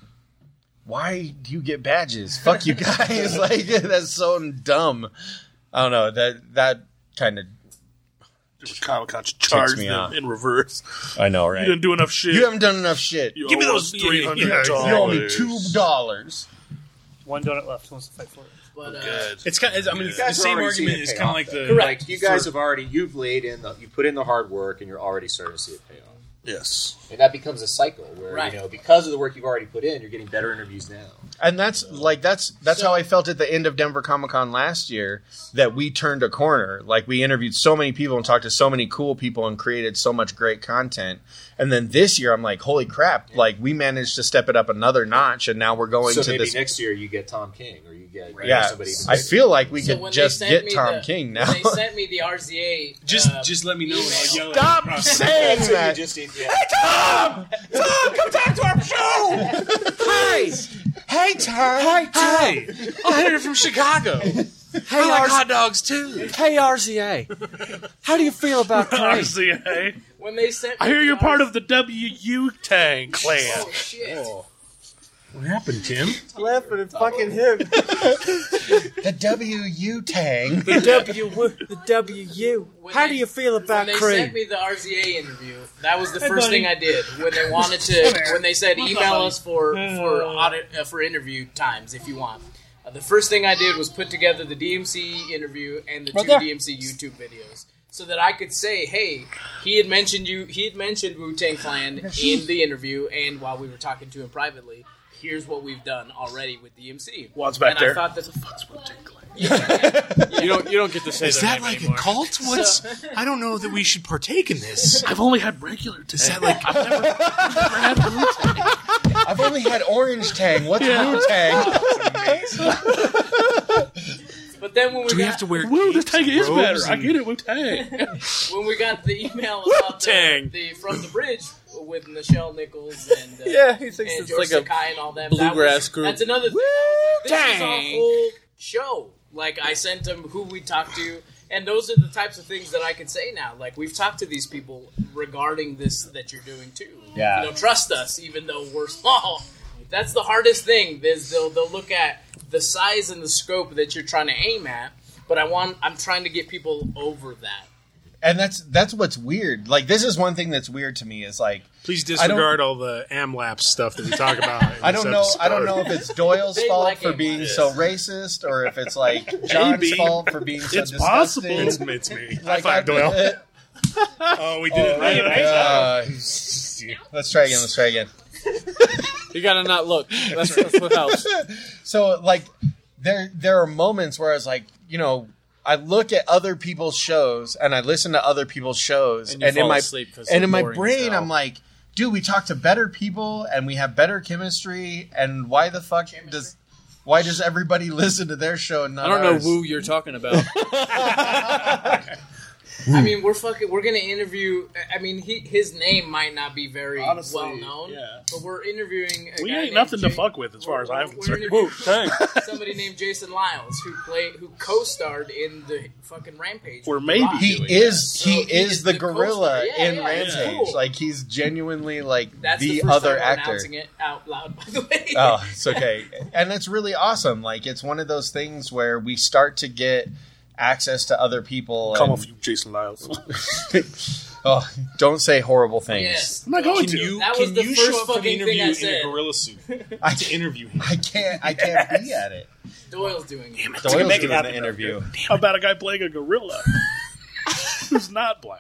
S2: why do you get badges? Fuck you guys. Like, that's so dumb. I don't know. That, that kind of
S8: Comic Con charged
S2: me
S8: them
S2: off.
S8: in reverse.
S2: I know, right?
S8: You didn't do enough shit.
S2: You haven't done enough shit.
S8: You Give me
S2: owe
S8: those
S2: us
S8: three hundred
S2: Yeah,
S8: dollars.
S2: you owe me two dollars.
S14: One donut left. Who wants to fight for it?
S6: But, uh,
S8: Good.
S4: It's kind. Of, I mean,
S13: You
S4: the
S13: guys are
S4: same
S13: already seeing
S4: argument
S13: it
S4: is
S13: pay
S4: kind of
S13: off,
S4: like
S13: though.
S4: the
S13: Like, you guys
S4: for-
S13: have already you've laid in the you put in the hard work and you're already starting to see it pay off.
S8: Yes.
S13: And that becomes a cycle where
S6: Right.
S13: you know because of the work you've already put in, you're getting better interviews now.
S2: And that's like that's that's how I felt at the end of Denver Comic Con last year, that we turned a corner. Like, we interviewed so many people and talked to so many cool people and created so much great content. And then this year I'm like, holy crap, like we managed to step it up another notch, and now we're going
S13: so
S2: to
S13: maybe
S2: this
S13: next year you get Tom King or you get you know,
S2: yeah,
S13: somebody even
S2: I
S13: bigger.
S2: feel like we
S6: So
S2: could
S6: when they
S2: just
S6: sent
S2: get
S6: me
S2: Tom
S6: the-
S2: King now.
S6: When they sent me the R Z A.
S4: Just,
S6: uh,
S4: just let me know. And I'll yell at
S2: Stop
S4: you across-
S2: saying
S13: That's what
S2: that.
S13: you just need, yeah.
S2: Hey Tom! Tom, come back to our show! Hi! Hey Tom!
S15: Hey, Tom.
S8: Hey, I'm here from Chicago.
S15: Hey,
S8: I like
S15: R-
S8: hot dogs too.
S15: hey, R Z A. How do you feel about
S8: R
S15: Craig?
S8: Z A.
S6: When they sent me
S8: I hear
S6: the
S8: you're
S6: R-
S8: part of the W U Tang clan.
S6: Oh, shit.
S4: What happened, Tim?
S15: Laughing at fucking him.
S2: The W U Tang.
S15: The W, the W U.
S6: When
S15: How
S6: they-
S15: do you feel about
S6: When they
S15: Craig?
S6: sent me the R Z A interview, that was the
S15: Hey,
S6: first
S15: buddy.
S6: thing I did. When they wanted to, when they said
S5: What's up,
S6: email
S5: buddy?
S6: us for for audit uh, for interview times if you want. Uh, the first thing I did was put together the D M C interview and the
S15: Right
S6: two
S15: there.
S6: D M C YouTube videos, so that I could say, hey, he had mentioned you, he had mentioned Wu-Tang Clan in the interview, and while we were talking to him privately, here's what we've done already with D M C.
S8: What's back
S6: and
S8: there?
S6: I thought that
S15: You don't. You don't get to say
S4: Is
S15: their
S4: that
S15: name
S4: like
S15: anymore.
S4: a cult? What's? I don't know that we should partake in this. I've only had regular. Is that like? I've never, I've never had the Wu-Tang.
S2: I've only had Orange Tang. What's Wu Tang?
S6: But then when we
S4: Do we
S6: got,
S4: have to wear?
S8: Woo, this Tang is
S4: robes
S8: better. I
S4: and-
S8: get it, Wu Tang.
S6: when we got the email about the,
S8: Wu-Tang.
S6: the From the Bridge with Nichelle Nichols and uh,
S15: Yeah, he thinks
S6: and
S15: it's
S6: George
S15: like a
S6: Sakai and all them.
S15: bluegrass
S6: that was,
S15: group.
S6: That's another thing. This is
S15: Wu-Tang.
S6: a whole show. Like, I sent them who we talked to, and those are the types of things that I can say now. Like, we've talked to these people regarding this that you're doing too.
S2: Yeah.
S6: You know, trust us, even though we're small. That's the hardest thing. Is they'll they'll look at the size and the scope that you're trying to aim at. But I want I'm trying to get people over that.
S2: And that's that's what's weird. Like, this is one thing that's weird to me is like,
S4: Please
S2: I don't-
S4: disregard all the AmLab stuff that we talk about. in
S2: I
S4: this
S2: don't know. I don't know
S4: episode.
S2: if it's Doyle's
S6: They
S2: fault
S6: like
S2: for
S6: it.
S2: being so racist, or if it's like John's
S8: Maybe.
S2: fault for being so
S8: It's
S2: disgusting.
S8: possible.
S4: It's, it's me. High
S2: Like,
S4: five,
S2: I-
S4: Doyle. Oh, we did it right.
S2: Uh, let's try again. Let's try again.
S15: You gotta not look. That's, that's what helps.
S2: So, like, there there are moments where I was like, you know, I look at other people's shows and I listen to other people's shows,
S15: And
S2: and,
S15: you
S2: in
S15: fall
S2: my
S15: asleep 'cause
S2: and
S15: they're
S2: in my
S15: boring as
S2: brain,
S15: hell.
S2: I'm like, dude, we talk to better people and we have better chemistry, and why the fuck does why does everybody listen to their show and not
S15: I don't know
S2: ours?
S15: who you're talking about.
S6: I mean, we're fucking. We're gonna interview. I mean, he, his name might not be very
S5: Honestly,
S6: well known,
S5: yeah.
S6: but we're interviewing. A
S5: We
S6: guy
S5: ain't
S6: named
S5: nothing to
S6: Jay-
S5: fuck with as far as I'm
S6: we're
S5: concerned.
S6: interviewing
S5: Whoa, thanks.
S6: somebody named Jason Lyles, who played, who co-starred in the fucking Rampage.
S5: Or
S6: with
S5: maybe
S6: Rock.
S2: He
S6: So
S2: is he,
S6: he
S2: is
S6: is
S2: the,
S6: the
S2: gorilla
S6: co-star. Yeah,
S2: in
S6: yeah, it's
S2: Rampage.
S6: cool.
S2: Like he's genuinely like
S6: That's
S2: the,
S6: the, first
S2: other
S6: time we're
S2: actor.
S6: announcing it out loud, by the way.
S2: Oh, it's okay. And it's really awesome. Like it's one of those things where we start to get access to other people.
S5: Come
S2: and-
S5: off, you Jason Lyles.
S2: oh, don't say horrible things.
S6: Yes.
S5: I'm not going
S10: Can
S5: to.
S10: you,
S6: That
S10: can
S6: was the
S10: you
S6: first
S10: show up for the
S6: fucking
S10: interview
S6: thing I
S10: in
S6: said.
S10: a gorilla suit
S2: I
S10: to interview him?
S2: I can't. I can't be at it.
S6: Doyle's doing it.
S2: Doyle's
S5: make it
S2: doing
S5: happen,
S2: the interview.
S5: How about a guy playing a gorilla who's not black?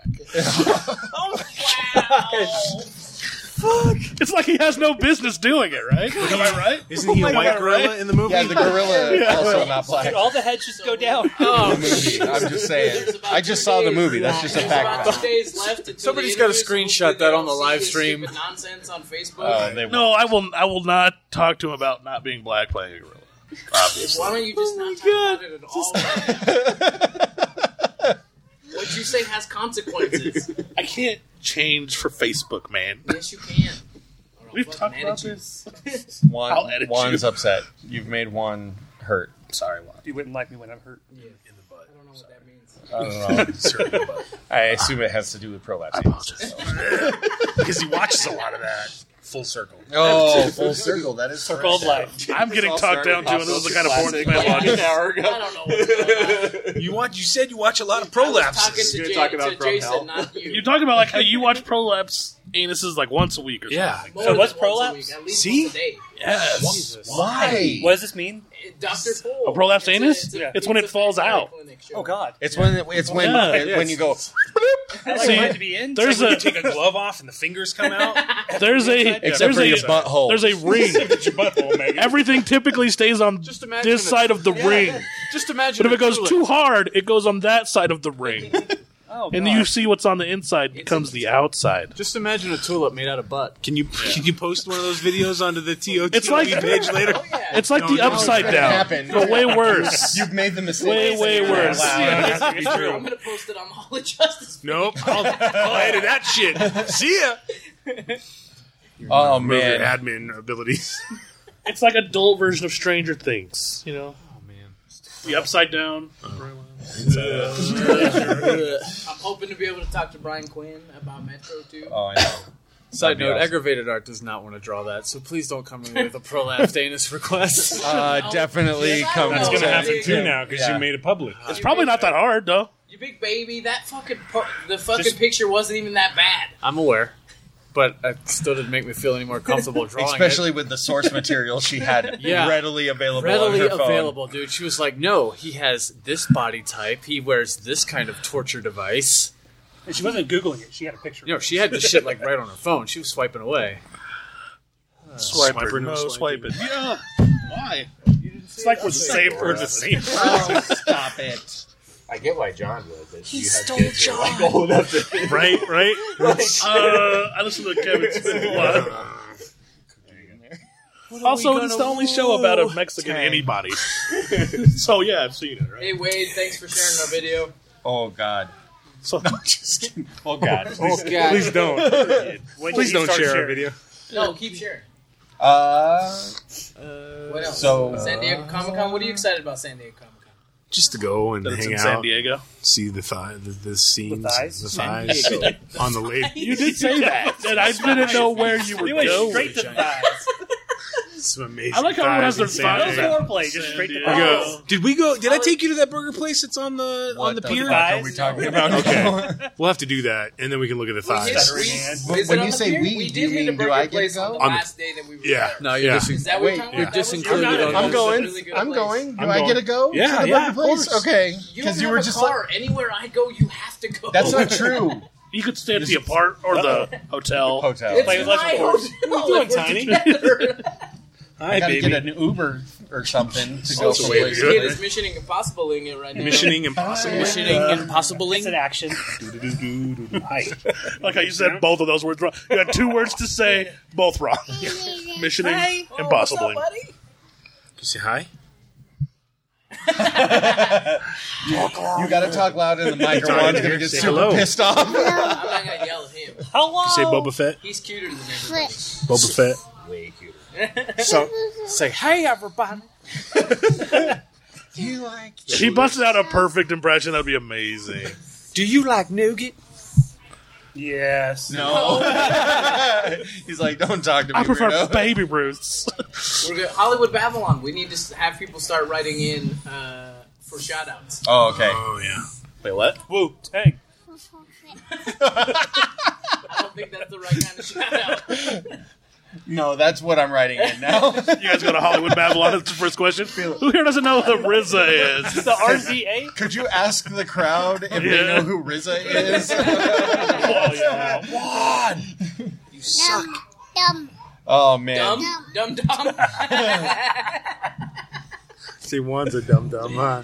S5: Fuck! It's like he has no business doing it, right? Am I right?
S10: Isn't he a
S5: Am I
S10: white gorilla
S5: right?
S10: in the movie?
S2: Yeah, the gorilla
S5: Yeah.
S2: also not black.
S15: Dude, all the heads just go down.
S6: Oh,
S2: The movie. I'm just saying.
S6: There's about
S2: I just
S6: two
S2: saw the
S6: days-
S2: movie. That's just a
S6: there's about
S2: fact.
S6: two days left until
S15: Somebody's
S6: the
S15: gotta
S6: interview, so
S15: screenshot
S6: hopefully
S15: that
S6: they
S15: on the
S6: don't see
S15: live
S6: his
S15: stream.
S6: stupid nonsense on Facebook.
S2: Oh, they
S5: No, I will. I will not talk to him about not being black playing a gorilla. Obviously.
S6: Why don't you just not talk about it at all? Right now? What you say has consequences.
S5: I can't change for Facebook, man.
S6: Yes, you can. Or I'll
S5: We've
S6: fucking
S5: talked
S6: edit
S5: about
S6: you.
S5: this.
S2: One,
S5: I'll edit
S2: Juan's
S5: you.
S2: upset. You've made one hurt.
S5: Sorry, Juan.
S14: You wouldn't like me when I'm hurt.
S6: Yeah. In the butt. I don't know what that means.
S2: I don't know. I assume it has to do with prolapse.
S5: Because he watches a lot of that. Full circle.
S2: Oh, full circle. That is
S14: Circle of life.
S5: I'm getting
S15: all
S5: talked down
S15: started
S5: to, and this is the kind of porn
S15: classic,
S5: man
S15: like,
S5: watches.
S15: an hour ago.
S6: I don't know what's going on.
S10: You watch? You said you watch a lot of
S6: I was
S10: prolapses.
S6: talking to,
S15: You're
S6: Jay,
S15: talking about
S6: to
S15: from
S6: Jason,
S15: hell.
S6: not you.
S5: You're talking about like how you watch prolapse anuses like once a week or something.
S10: Yeah.
S6: More
S14: So
S6: than
S14: what's
S6: once a
S14: prolapse?
S6: week, At least
S10: See?
S6: once a day.
S5: Yes.
S2: Why?
S14: What does this mean?
S6: Doctor Cole.
S5: A prolapse
S6: It's a-
S5: anus?
S6: it's a-
S5: Yeah. It's when
S6: it's
S5: it
S6: a
S5: falls
S6: veterinary
S5: out.
S6: clinic show.
S14: Oh God!
S2: It's when it's when
S5: Yeah.
S2: it- when you go.
S14: I
S5: See,
S14: wanted to be in.
S5: There's
S10: You
S5: a
S10: take a glove off and the fingers come out.
S5: there's a
S2: Except
S5: there's
S2: for
S5: a
S2: your butthole.
S5: there's a ring. Everything typically stays on
S15: Just imagine
S5: this
S15: a-
S5: side of the
S15: Yeah.
S5: ring.
S15: Just imagine.
S5: But if
S15: a
S5: it goes
S15: tulip.
S5: too hard, it goes on that side of the ring.
S14: Oh,
S5: And
S14: God.
S5: you see what's on the inside becomes the outside.
S15: Just imagine a tulip made out of butt.
S10: Can you can you post one of those videos onto the T O T
S5: It's like-
S10: page later?
S6: Oh, yeah.
S5: It's like the
S10: No, no,
S5: upside
S2: it's gonna
S5: down,
S2: happen.
S5: but way worse.
S2: You've made the mistake.
S5: Way, way worse.
S2: Wow.
S5: Yeah.
S10: That be
S6: I'm
S10: true.
S6: going to post it on the Hall of Justice.
S10: Nope. I'll, I'll edit that shit. See ya.
S2: Oh
S10: Move your
S2: man.
S10: admin abilities.
S5: It's like adult version of Stranger Things, you know?
S10: Oh man.
S5: The upside down.
S6: I'm hoping to be able to talk to Brian Quinn about Metro too.
S2: Oh, I know.
S15: Side
S2: That'd be
S15: note:
S2: awesome.
S15: Aggravated Art does not want to draw that, so please don't come in with a prolapsed anus request.
S2: Uh, definitely
S6: Yes, I
S2: come.
S6: will.
S10: That's
S6: Oh,
S10: gonna
S6: yeah.
S10: happen too
S6: Yeah.
S10: now because
S2: Yeah.
S10: you made it public.
S5: It's probably not that hard, though.
S6: You big baby, that fucking po- the fucking
S15: Just-
S6: picture wasn't even that bad.
S15: I'm aware, but it still didn't make me feel any more comfortable drawing
S2: Especially
S15: it.
S2: with the source material she had
S15: Yeah.
S2: readily available
S15: Readily
S2: on her phone.
S15: available, dude. She was like, "No, he has this body type. He wears this kind of torture device."
S14: And she wasn't googling it. She had a picture.
S15: You know, she had the shit like right on her phone. She was swiping away.
S5: Swipe
S10: Swiper,
S5: or
S10: no
S5: no
S10: swiping.
S5: swiping. Yeah. Why? It's like we're the same. We're the same
S2: Oh,
S5: person.
S2: stop it.
S13: I get why John would. But
S6: He
S13: you have
S6: stole
S13: kids that are,
S6: John.
S13: like old enough to
S5: Right, right? Uh, I listen to Kevin Smith a lot. Also, it's the only show about a Mexican anybody. So, yeah, I've seen it, right?
S6: Hey Wade, thanks for sharing our video.
S2: Oh God.
S5: So,
S2: No, just kidding. Oh God.
S6: Oh God.
S10: Please don't.
S14: When
S10: Please
S14: did you
S10: don't
S14: start
S10: share our
S14: sharing?
S10: video.
S6: No, keep sharing.
S2: Uh,
S6: What else?
S2: So-
S6: San Diego Comic Con. What are you excited about San Diego Comic Con?
S10: Just to go and
S5: That it's
S10: hang
S5: in
S10: out,
S5: San Diego.
S10: see the thigh, the, the scenes,
S14: The thighs?
S10: the
S14: San
S10: thighs on the lake.
S5: You did say that, and I didn't know where you were
S14: You went
S5: going.
S14: straight to the thighs.
S10: Some amazing.
S5: I like how everyone has their
S10: thighs in San
S5: thighs
S14: No
S10: Diego.
S5: out.
S14: foreplay, just straight to the
S10: We
S5: San
S10: go-
S14: thighs.
S10: Did we go? Did I take you to that burger place that's on the
S2: what
S10: on the
S2: the
S10: pier?
S2: fuck are we talking about?
S10: Okay, we'll have to do that, and then we can look at the
S6: We hit-
S10: thighs.
S6: we-
S2: But
S6: is
S2: when
S6: it on
S2: you
S6: the
S2: say
S6: pier?
S2: we,
S6: we
S2: do
S6: did
S2: you
S6: hit a
S2: mean, do
S6: burger
S2: I get to
S6: place on
S2: go?
S6: the
S10: On the-
S6: last day that we were
S10: Yeah.
S6: there.
S15: No, you're
S10: Yeah.
S15: just
S6: Is that what
S2: Wait,
S6: you're talking
S10: yeah.
S6: about?
S15: You're just
S6: That was-
S15: included
S6: You're
S15: on
S6: not-
S2: I'm
S15: the-
S2: going.
S6: Really good
S2: I'm
S6: place.
S2: going. Do
S10: I'm
S2: I
S10: going.
S2: get to go
S10: Yeah,
S2: to the
S10: yeah,
S2: burger
S10: of
S2: place?
S10: course.
S2: Okay,
S6: You don't
S2: because you
S6: have
S2: were
S6: a
S2: just
S6: car.
S2: like,
S6: Anywhere I go, you have to go.
S2: that's not true.
S5: You could stay at the apart or the hotel.
S2: Hotel.
S6: It's
S14: Play with
S6: my
S14: Legends
S6: hotel.
S10: doing,
S6: if we're
S10: Tiny?
S6: together.
S10: Hi,
S2: I gotta
S10: baby.
S2: get an Uber or something to go
S6: Oh,
S10: That's a
S6: shit.
S10: way to
S6: This
S10: do it.
S6: kid is missioning impossibling it right now.
S10: Missioning impossible.
S15: Missioning impossible.
S14: It's an action.
S5: Hi. Like how you said both of those words wrong. You had two words to say, both wrong. Missioning
S6: Oh,
S5: impossible.
S6: what's up, buddy?
S10: Can you say hi?
S2: you you got to talk loud in the mic or Juan's going to get
S4: Say
S2: super
S4: hello.
S2: pissed off.
S6: I'm not gonna yell at him.
S14: Hello.
S4: Say Boba Fett.
S6: He's cuter than everybody.
S4: Boba Fett.
S13: Way cuter.
S15: So say, hey everybody.
S2: You like?
S8: If he busted out a perfect impression, that'd be amazing.
S15: Do you like nougat?
S14: Yes.
S2: No. He's like, don't talk to me.
S8: I prefer
S2: weirdo.
S8: Baby Ruths.
S6: We're good. Hollywood Babylon. We need to s- have people start writing in uh, for shout-outs.
S2: Oh, okay.
S8: Oh, yeah.
S15: Wait, what?
S14: Woo. Tang.
S6: I don't think that's the right kind of shout-out.
S2: No, that's what I'm writing in now.
S8: You guys go to Hollywood Babylon. That's the first question. Who here doesn't know who the R Z A is?
S14: The R Z A?
S2: Could you ask the crowd if they
S8: Yeah.
S2: know who R Z A is?
S8: Oh, yeah.
S6: You suck.
S11: Dumb.
S2: Oh, man.
S6: Dumb? Dumb dumb?
S8: See, one's a dum dum, huh?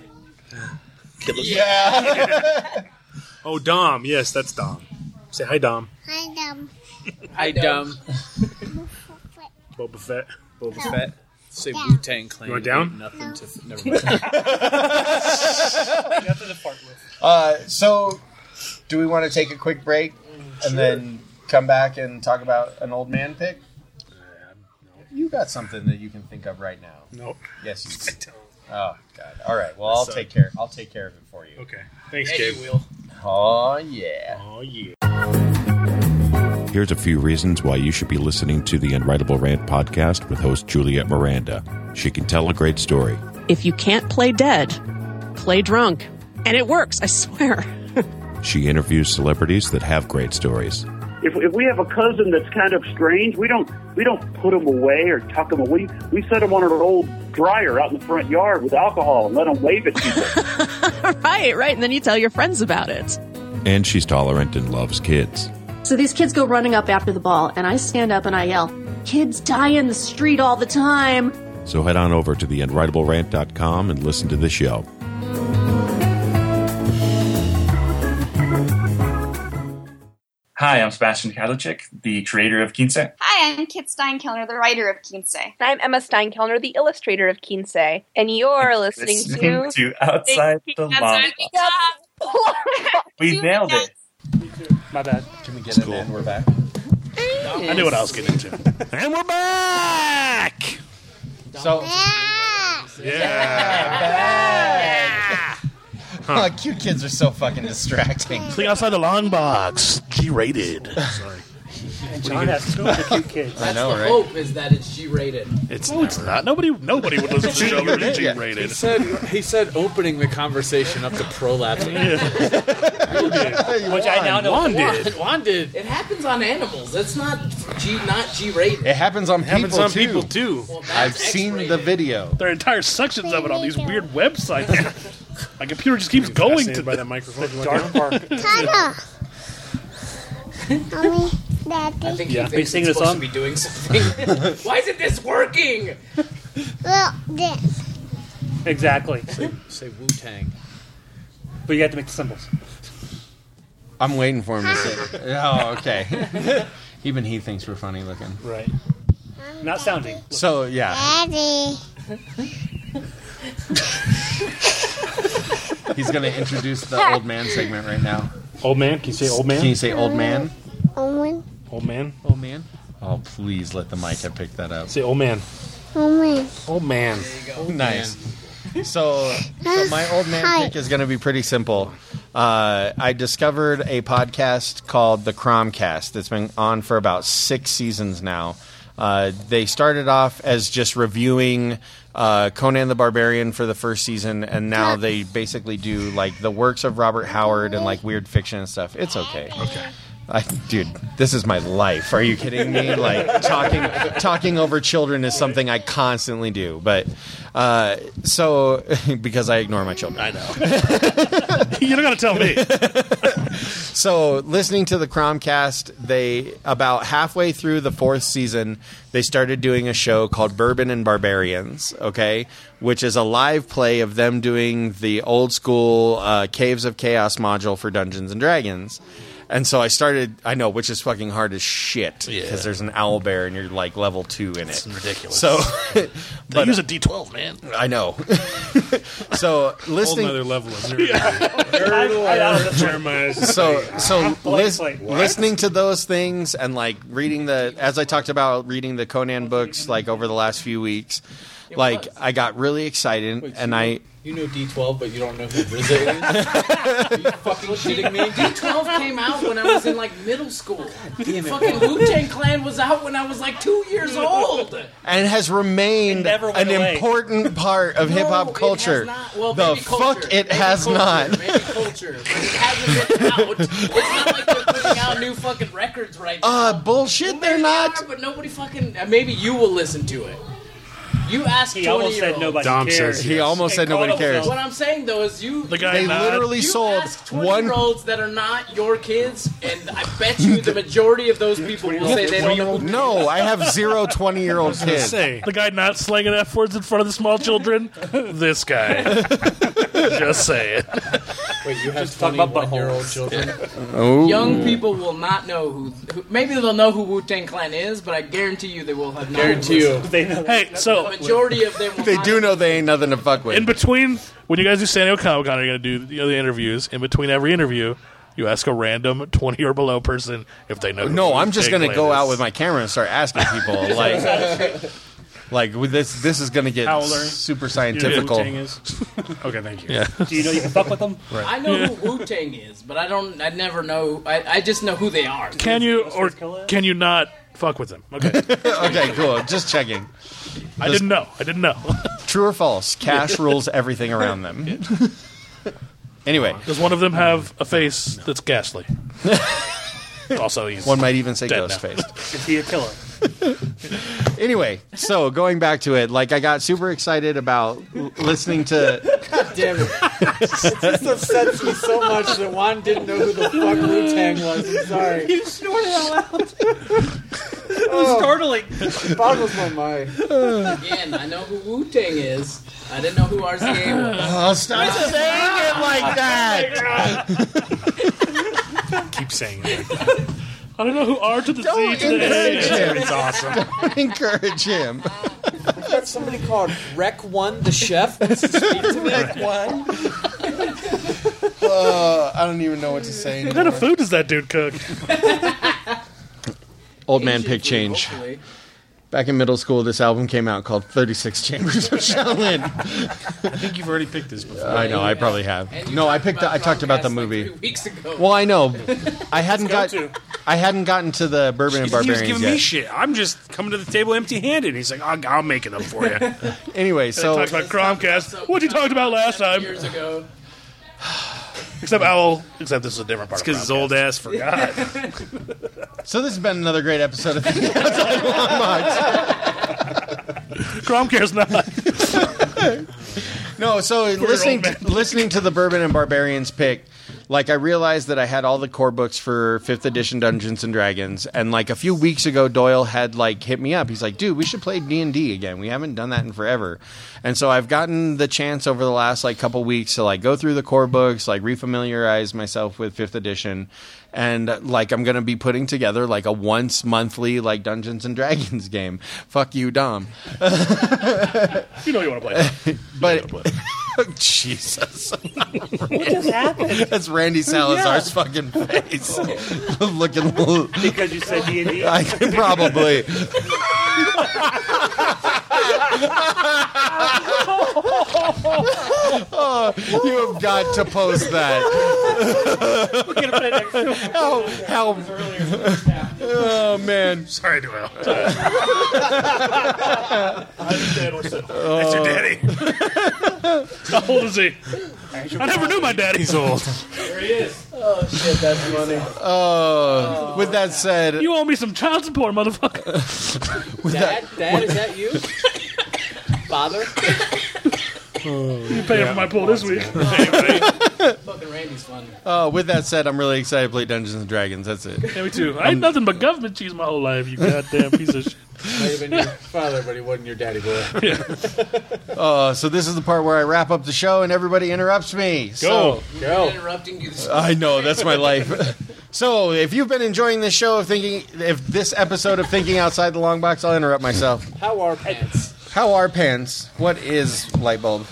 S2: Yeah.
S8: Oh, Dom. Yes, that's Dom. Say hi, Dom.
S11: Hi, dumb.
S6: Hi, dumb.
S8: Boba Fett.
S15: Boba Fett. Say Wu Tang Clan.
S8: You want down?
S15: ain't Nothing to. F- never mind.
S14: Nothing to fart with.
S2: Uh, so, do we want to take a quick break and then come back and talk about an old man pick? You got something that you can think of right now?
S8: Nope.
S2: Yes, you do. Oh God! All right. Well, I'll take care. I'll take care of it for you.
S8: Okay. Thanks,
S6: Yeah,
S8: Gabe.
S6: you will.
S2: Oh yeah.
S8: Oh, yeah.
S16: Here's a few reasons why you should be listening to the Unwritable Rant podcast with host Juliet Miranda. She can tell a great story.
S17: If you can't play dead, play drunk. And it works, I swear.
S16: She interviews celebrities that have great stories.
S18: If, if we have a cousin that's kind of strange, we don't we don't put him away or tuck him away. We set him on an old dryer out in the front yard with alcohol and let him wave at people.
S17: Right, right. And then you tell your friends about it.
S16: And she's tolerant and loves kids.
S19: So these kids go running up after the ball, and I stand up and I yell, "Kids die in the street all the time."
S16: So head on over to the unwritable rant dot com and listen to the show.
S20: Hi, I'm Sebastian Kadlicek, the creator of Quince.
S21: Hi, I'm Kit Steinkellner, the writer of Quince.
S22: I'm Emma Steinkellner, the illustrator of Quince, and you're listening,
S20: Listening to Outside the Long Box. We nailed it.
S14: My bad.
S2: Can we get it? And we're back.
S8: I knew what I was getting into. And we're back!
S2: So,
S8: yeah.
S2: Huh. Oh, cute kids are so fucking distracting.
S8: Think outside the long box. G-rated. Sorry.
S14: John has to go for cute kids.
S2: I know,
S6: the
S2: right?
S6: hope is that it's G-rated.
S8: It's no, it's not. Nobody, nobody would listen to the show that is
S15: He
S8: G-rated.
S15: said, he said opening the conversation up to prolapsing.
S14: Which I now know.
S8: Juan
S6: Juan,
S8: did.
S6: Juan did. It happens on animals. That's not G, not G-rated.
S2: It happens on
S8: It happens
S2: people
S8: on
S2: too.
S8: people too.
S6: Well, that's
S2: I've seen
S6: X-rated.
S2: the video.
S8: There are entire sections of it on these weird websites. My computer just keeps going to
S4: by
S8: the
S4: that microphone.
S14: Dark park.
S11: Tata. Mommy,
S6: I
S11: Daddy.
S6: think
S14: Yeah.
S6: he
S14: Are you
S6: thinks
S14: singing
S6: it's
S14: a
S6: supposed
S14: song?
S6: to be doing something. Why isn't this working?
S11: Well, this.
S14: Exactly.
S15: Say, say Wu Tang.
S14: But you have to make the symbols.
S2: I'm waiting for him to say it. Oh, okay. Even he thinks we're funny looking.
S14: Right. Not sounding.
S2: So, yeah.
S11: Daddy.
S2: He's going to introduce the old man segment right now.
S8: Old man? Can you say old man?
S2: Can you say old man?
S11: Owen.
S8: Old man?
S14: Oh, man.
S2: Oh, please let the mic have picked that up.
S8: Say old man.
S11: Owen.
S8: Old man.
S2: Nice. So, so my old man
S11: Hi.
S2: pick is going to be pretty simple. Uh, I discovered a podcast called The Cromcast that's been on for about six seasons now. Uh, they started off as just reviewing uh, Conan the Barbarian for the first season, and now they basically do like the works of Robert Howard and like weird fiction and stuff. It's okay. Okay. I, dude, this is my life. Are you kidding me? Like talking talking over children is something I constantly do. But uh, so because I ignore my children,
S8: I know. You don't got to tell me.
S2: So listening to the Cromcast, they about halfway through the fourth season, they started doing a show called Bourbon and Barbarians. Okay, which is a live play of them doing the old school uh, Caves of Chaos module for Dungeons and Dragons. And so I started, I know, which is fucking hard as shit because there's an owl bear and you're like level two in it.
S8: It's ridiculous.
S2: So,
S8: they
S2: but,
S8: use a D twelve, man.
S2: I know. So listening,
S4: whole nother level of nerd.
S8: Jeremiah.
S2: So, so lis-
S14: like, what?
S2: listening to those things and like reading the, as I talked about, reading the Conan books like over the last few weeks, like I got really excited
S15: Wait,
S2: and
S15: you
S2: I.
S15: know, you know D twelve, but you don't know who R Z A is? Are you fucking shitting me?
S6: D twelve came out when I was in like middle school. Fucking Wu-Tang Clan was out when I was like two years old.
S2: And has remained
S14: never
S2: an
S14: went away.
S2: important part of
S6: No,
S2: hip hop
S6: it has
S2: culture.
S6: not. Well,
S2: the
S6: maybe culture.
S2: fuck it
S6: Maybe
S2: has
S6: culture.
S2: not.
S6: Maybe culture. But it hasn't been out. It's not like they're putting out new fucking records right now.
S2: Uh, bullshit, they're
S6: Maybe
S2: not.
S6: They are, but nobody fucking. Uh, maybe you will listen to it. You ask
S14: He
S6: twenty
S14: almost
S6: year
S14: said
S6: olds.
S14: nobody
S8: Dom
S14: cares.
S8: says
S2: He almost said nobody cares.
S6: What I'm saying though is you.
S8: The guy
S2: They
S8: not-
S2: literally
S6: You
S2: sold
S6: ask
S2: one.
S6: twenty-year-olds that are not your kids, and I bet you the majority of those people will say they don't know. Who
S2: No, I have zero twenty-year-old kids.
S8: Say the guy not slanging F words in front of the small children. This guy. Just say it.
S15: Wait, you have
S14: talk about
S15: twenty-one-year-old children?
S2: Oh.
S6: Young people will not know who, who. Maybe they'll know who Wu-Tang Clan is, but I guarantee you they will have not.
S15: Guarantee you.
S14: They know
S8: Hey,
S6: The
S8: so
S6: majority of them will
S2: They
S6: not
S2: do know they ain't nothing to fuck with.
S8: in between, when you guys do San Diego Comic Con, you're going to do the other interviews. In between every interview, you ask a random twenty or below person if they know. who
S2: No, I'm just
S8: Wu-Tang
S2: going to
S8: Clan
S2: go
S8: is.
S2: out with my camera and start asking people. like, like with this, this is going to get
S8: How old are you?
S2: super
S8: You know who
S2: scientifical.
S8: Wu-Tang is? Okay, thank you.
S2: Yeah.
S14: Do you know you can fuck with them?
S6: I know who Wu-Tang is, but I don't. I never know. I, I just know who they are.
S8: Can you or can you not fuck with them? Okay.
S2: Okay, cool. Just checking.
S8: I didn't know. I didn't know.
S2: True or false? Cash rules everything around them. Anyway,
S8: Does one of them have a face that's ghastly? Also, he's
S2: one might even say
S8: dead
S2: ghost
S8: now.
S2: face.
S14: Is he a killer?
S2: Anyway, so going back to it, like I got super excited about l- listening to.
S15: God damn it. It just upsets me so much that Juan didn't know who the fuck Wu-Tang was. I'm sorry.
S14: You snorted out loud. It was startling.
S15: It boggles my mind.
S6: Again, I know who Wu-Tang is. I didn't know who R Z A was.
S2: Oh, stop saying it like that!
S8: Keep saying it. I don't know who R to the
S2: Don't
S8: Z to the A
S2: encourage
S8: is,
S2: him.
S8: but it's awesome.
S2: Don't encourage him.
S15: I've got somebody called Rec One, the chef. Wants to speak to me.
S2: Rec One. Uh, I don't even know what to say
S8: What kind of
S2: anymore.
S8: food does that dude cook?
S2: Old man pick change.
S6: Hopefully.
S2: Back in middle school, this album came out called thirty-six Chambers of Shaolin.
S8: I think you've already picked this before.
S2: I know, I probably have.
S6: And you
S2: No, I
S6: talked
S2: picked.
S6: about
S2: I talked about the
S6: Comcast like
S2: movie.
S6: three weeks ago.
S2: Well, I know. I hadn't
S8: go
S2: got.
S8: to.
S2: I hadn't gotten to the Bourbon and
S8: He was
S2: Barbarians
S8: giving
S2: yet.
S8: me shit. I'm just coming to the table empty-handed. He's like, I'll, I'll make it up for you.
S2: Anyway,
S8: So
S2: so
S8: talked about Chromecast. What you talked about last time?
S6: Years ago.
S8: Except Owl. Except this is a different part.
S4: It's because his old ass forgot.
S2: so this has been another great episode of Thinking Outside the Long Box.
S8: Chromecare's not.
S2: No, so listening to, listening to the Bourbon and Barbarians pick, like I realized that I had all the core books for fifth edition Dungeons and Dragons, and like a few weeks ago, Doyle had like hit me up. He's like, "Dude, we should play D and D again. We haven't done that in forever." And so I've gotten the chance over the last like couple weeks to like go through the core books, like refamiliarize myself with fifth edition, and like I'm gonna be putting together like a once monthly like Dungeons and Dragons game. Fuck you, Dom.
S8: You know you want to play.
S2: But Jesus,
S14: What just happened?
S2: that's Randy Salazar's fucking face, looking.
S14: Because you said D and D?
S2: I probably. Oh, you have got to post that.
S14: We're going to play next time.
S2: How, how, oh man.
S8: Sorry, Doyle. That's your daddy. How old is he? I never knew my daddy. He's old.
S15: There he is. Oh, shit, that's funny.
S2: Oh, with that said,
S8: You owe me some child support, motherfucker.
S15: Dad? Dad, is that you? Father?
S8: You paying for my pool this week.
S6: Fucking Randy's fun.
S2: uh, with that said, I'm really excited to play Dungeons and Dragons. That's it.
S8: Yeah, me too. I ain't nothing but government cheese my whole life, you goddamn piece of shit.
S15: Might have been your father, but he wasn't your daddy boy.
S2: Uh, so this is the part where I wrap up the show and everybody interrupts me.
S8: Go.
S2: So,
S15: Go.
S6: Interrupting you. This
S2: I know, that's my life. So, if you've been enjoying this show of thinking, if this episode of Thinking Outside the Long Box, I'll interrupt myself.
S15: How are pants?
S2: How are pants? What is Lightbulb?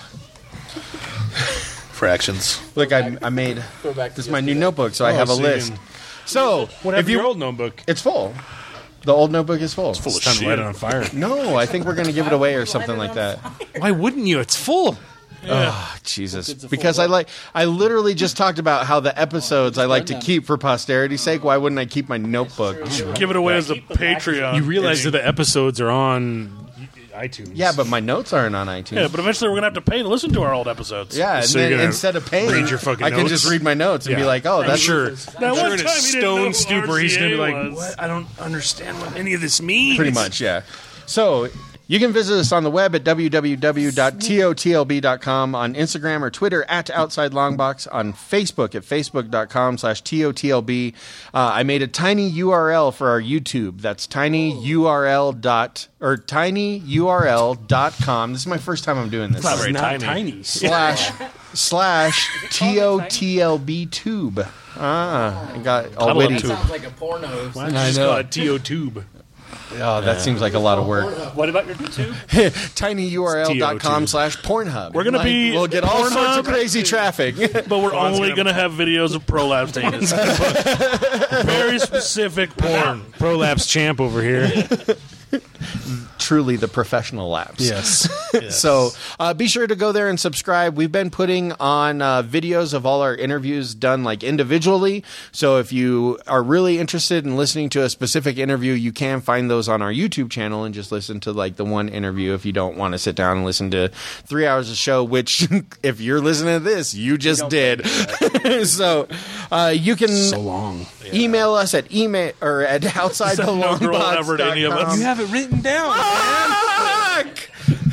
S8: Fractions.
S2: Look, I, I made
S15: Go back to
S2: this is my new notebook, so I
S4: Oh,
S2: have a
S4: so you
S2: list.
S4: can-
S2: So,
S4: What
S2: if
S4: happened to
S2: you
S4: your old notebook?
S2: it's full. The old notebook is full. It's
S8: full
S4: It's time to light it on fire.
S2: No, I think we're going to give it away or something like that.
S4: Why wouldn't you? It's full.
S2: Oh, Jesus. Because I like I literally just talked about how the episodes I like to keep for posterity's sake. Why wouldn't I keep my notebook?
S8: Give it away as a Patreon.
S4: You realize that the episodes are on iTunes.
S2: Yeah, but my notes aren't on iTunes.
S8: Yeah, but eventually we're gonna have to pay to listen to our old episodes.
S2: Yeah, and
S4: So you're
S2: then
S4: gonna
S2: instead of paying,
S4: read your fucking
S2: I can
S4: notes?
S2: just read my notes and be
S4: Yeah.
S2: like, oh,
S4: I'm
S2: that's
S4: sure.
S8: Now,
S4: I'm
S8: one
S4: sure in a
S8: time he didn't know
S4: stone
S8: who
S4: stupor, he's going to be
S8: R C A
S4: like,
S8: was.
S4: what? I don't understand what any of this means.
S2: Pretty much, yeah. So you can visit us on the web at w w w dot t o t l b dot com, on Instagram or Twitter at Outside Longbox, on Facebook at facebook dot com slash T O T L B. Uh, I made a tiny U R L for our YouTube. That's tinyurl dot or tinyurl dot com. This is my first time I'm doing this.
S8: It's not very
S4: Not
S8: tiny.
S4: tiny.
S2: slash slash T O T L B tube. Ah, I got all
S8: Cuddle
S2: witty.
S8: up tube.
S6: Sounds like a porno.
S4: Why don't you
S2: I
S4: just
S2: know.
S4: call it T O Tube?
S2: Oh, that seems like a lot of work.
S14: What about your YouTube?
S2: tinyurl dot com slash Pornhub.
S8: We're gonna
S2: Like,
S8: be
S2: We'll get all sorts of
S8: Pornhub.
S2: crazy traffic.
S8: But we're only gonna have videos of prolapse anus. Very specific porn.
S4: Prolapse champ over here.
S2: Truly the professional laps.
S4: Yes.
S2: So uh, be sure to go there and subscribe. We've been putting on uh, videos of all our interviews done like individually. So if you are really interested in listening to a specific interview, you can find those on our YouTube channel and just listen to like the one interview if you don't want to sit down and listen to three hours of show, which if you're listening to this, you just did. So uh, you can
S4: So long.
S2: email us at email or at outside the
S8: no
S2: long
S8: girl
S2: box
S8: ever to any of
S2: dot com.
S8: us.
S4: You have it written down.
S2: Fuck!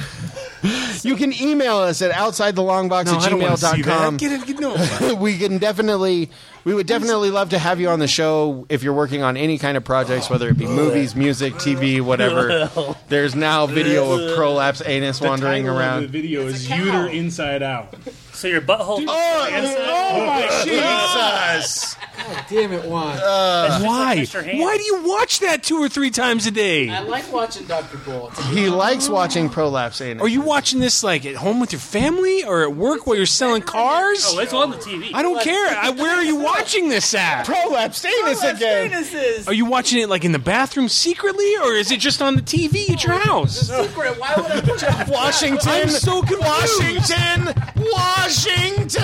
S2: You can email us at outside the long box
S4: No,
S2: at
S4: I don't
S2: gmail
S4: want to
S2: dot
S4: see
S2: com.
S4: that. Get it, get, no.
S2: We can definitely, we would definitely love to have you on the show if you're working on any kind of projects, whether it be movies, music, T V, whatever. There's now video of prolapse anus wandering
S4: The title of
S2: around.
S4: the video is Uter Inside Out.
S14: So your butthole.
S2: Oh, oh my Jesus!
S15: God damn it, Juan.
S2: Uh,
S4: Why?
S14: Mister Hand.
S4: Why do you watch that two or three times a day?
S6: I like watching Doctor Bull.
S2: he likes watching prolapse anus.
S4: Are you watching this like at home with your family or at work while you're selling cars?
S14: Oh, it's on the T V.
S4: I don't care. I, where are you watching this at?
S2: prolapse anus again?
S6: Penises.
S4: Are you watching it like in the bathroom secretly, or is it just on the T V at your house?
S6: Secret. Why would I put you on
S2: Washington,
S4: I'm so confused.
S2: Washington, Washington.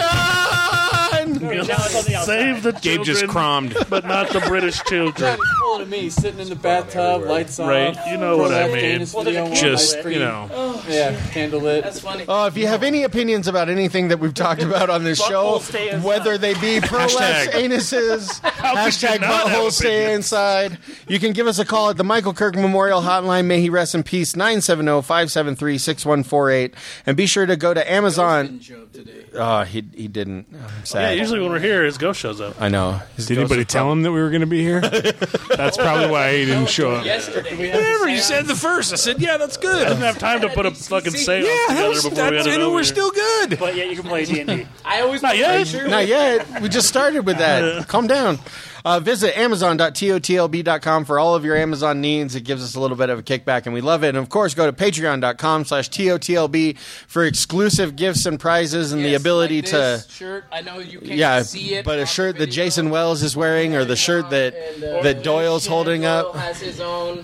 S8: Save the
S4: Gabe just
S8: children,
S4: crommed.
S8: but not the British children.
S15: It's pulling to me, sitting in the bathtub, lights on.
S8: Right, you know what I
S15: prolapse
S8: mean.
S15: anus
S14: Well, there's a
S15: video on
S4: Just,
S15: my
S4: you
S15: screen.
S4: know.
S15: Yeah, candlelit.
S6: That's funny.
S2: Oh, if you have any opinions about anything that we've talked about on this show,
S14: Butthole stay inside.
S2: whether they be prolapse
S4: Hashtag.
S2: anuses, hashtag
S8: you not have
S2: butthole stay
S8: opinions?
S2: inside, you can give us a call at the Michael Kirk Memorial Hotline. May he rest in peace. nine seven zero, five seven three, six one four eight. And be sure to go to Amazon. Oh, he he didn't. I'm
S8: Yeah,
S2: sad.
S8: usually when we're here, his ghost shows up.
S2: I know. His
S4: Did
S2: ghost
S4: anybody
S2: is
S4: tell
S2: prob-
S4: him that we were going to be here? That's probably why he didn't show up.
S6: Yesterday.
S4: Whatever, you said the first. I said, yeah, that's
S8: I
S4: good.
S8: didn't have time to put a fucking seance
S4: Yeah, that
S8: together
S4: was,
S8: before we
S4: that's,
S8: got it
S4: and
S8: over
S4: we're
S8: here.
S4: still good.
S14: But yeah, you can play D and D.
S6: I always
S8: Not yet.
S6: Sure
S2: Not yet. We just started with that. Calm down. Uh, visit amazon dot t o t l b dot com for all of your Amazon needs. It gives us a little bit of a kickback, and we love it. And, of course, go to patreon dot com slash T O T L B for exclusive gifts and prizes and the
S6: Yes,
S2: ability
S6: like
S2: to...
S6: this shirt. I know you can't
S2: Yeah,
S6: see it.
S2: but a
S6: on
S2: shirt
S6: the
S2: that
S6: video.
S2: Jason Wells is wearing or the shirt that,
S6: And, uh,
S2: that Doyle's holding
S6: Doyle
S2: up.
S6: has his own.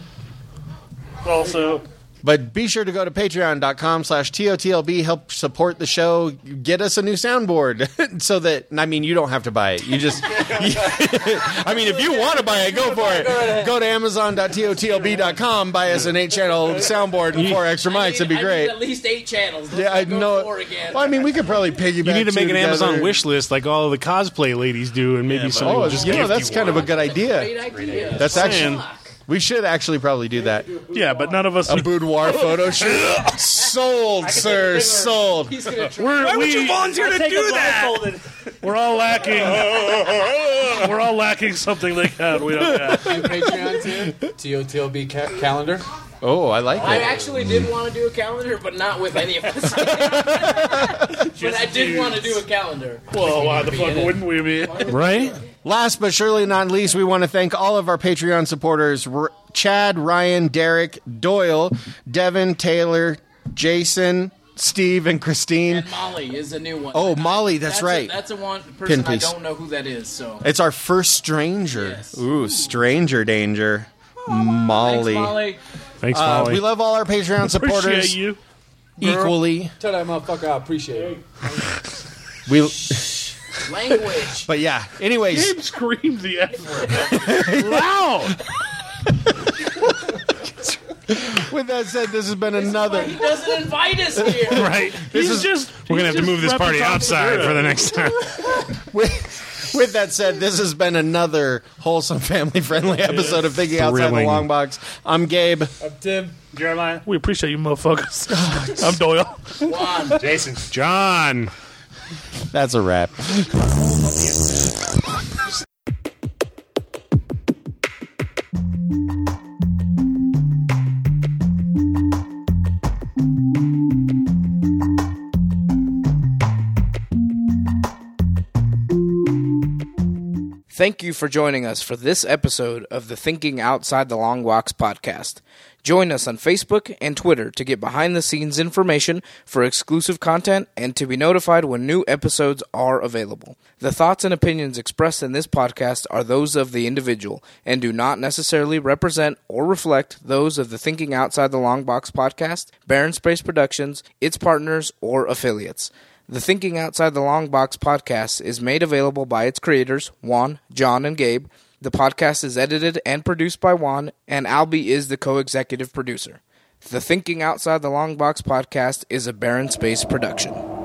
S14: Also,
S2: But be sure to go to patreon dot com slash T O T L B, help support the show, get us a new soundboard so that, I mean, you don't have to buy it. You just, I mean, if you want to buy it, go for it. Go to amazon dot T O T L B dot com, buy us an eight channel soundboard and four extra mics. It'd be
S6: I need
S2: great.
S6: at least eight channels. Let's
S2: Yeah, I
S6: not go
S2: know.
S6: four again.
S2: Well, I mean, we could probably piggyback.
S4: You need to make
S2: two
S4: an Amazon
S2: together.
S4: wish list like all of the cosplay ladies do, and maybe
S8: Yeah,
S4: somebody
S2: Oh,
S4: will just
S2: you know,
S4: gift
S2: that's
S4: you
S2: kind
S4: one.
S2: of a good idea.
S6: Great idea.
S2: That's actually,
S8: Saying.
S2: we should actually probably do that.
S8: Yeah, but none of us.
S2: A boudoir photo shoot. Sold, sir, sold.
S6: He's gonna try.
S8: We're,
S4: Why would
S8: we,
S4: you volunteer to
S14: take
S4: do
S14: a
S4: that?
S14: blindfolded.
S8: we're all lacking. We're all lacking something they got. We don't have.
S15: Do Patreon too. T O T L B ca- calendar.
S2: Oh, I like
S6: I
S2: it.
S6: actually did want to do a calendar, but not with any of us. But I did want to do a calendar.
S8: Well, why the fuck wouldn't we be?
S4: Right?
S2: Last but surely not least, we want to thank all of our Patreon supporters, R- Chad, Ryan, Derek, Doyle, Devin, Taylor, Jason, Steve, and Christine.
S6: And Molly is a new one.
S2: Oh, Molly, that's,
S6: that's
S2: right.
S6: A, that's a one person
S2: Pin,
S6: I
S2: please.
S6: don't know who that is. So
S2: It's our first stranger.
S6: Yes.
S2: Ooh, stranger danger. Molly.
S6: Thanks, Molly.
S8: Thanks,
S2: Uh,
S8: Molly.
S2: we love all our Patreon supporters.
S8: Appreciate you.
S2: Equally.
S15: Tell that motherfucker I appreciate it.
S2: We.
S6: Language.
S2: But yeah. Anyways.
S8: Gabe screamed the F word. Loud.
S2: With that said, this has been another.
S6: He doesn't invite us here.
S4: Right.
S2: This
S4: He's
S2: is
S4: just. We're gonna have to move this party outside for the next time.
S2: With, with that said, this has been another wholesome, family-friendly episode of Thinking Outside the
S4: Thrilling.
S2: Long Box. I'm Gabe.
S15: I'm Tim.
S5: Jeremiah.
S8: We appreciate you, motherfuckers. I'm Doyle.
S6: Juan.
S13: Jason.
S4: John.
S2: That's a wrap.
S6: Thank you for joining us for this episode of the Thinking Outside the Long Box podcast. Join us on Facebook and Twitter to get behind-the-scenes information for exclusive content and to be notified when new episodes are available. The thoughts and opinions expressed in this podcast are those of the individual and do not necessarily represent or reflect those of the Thinking Outside the Long Box podcast, Barren Space Productions, its partners, or affiliates. The Thinking Outside the Long Box podcast is made available by its creators, Juan, John, and Gabe. The podcast is edited and produced by Juan, and Albie is the co-executive producer. The Thinking Outside the Long Box podcast is a Barren Space production.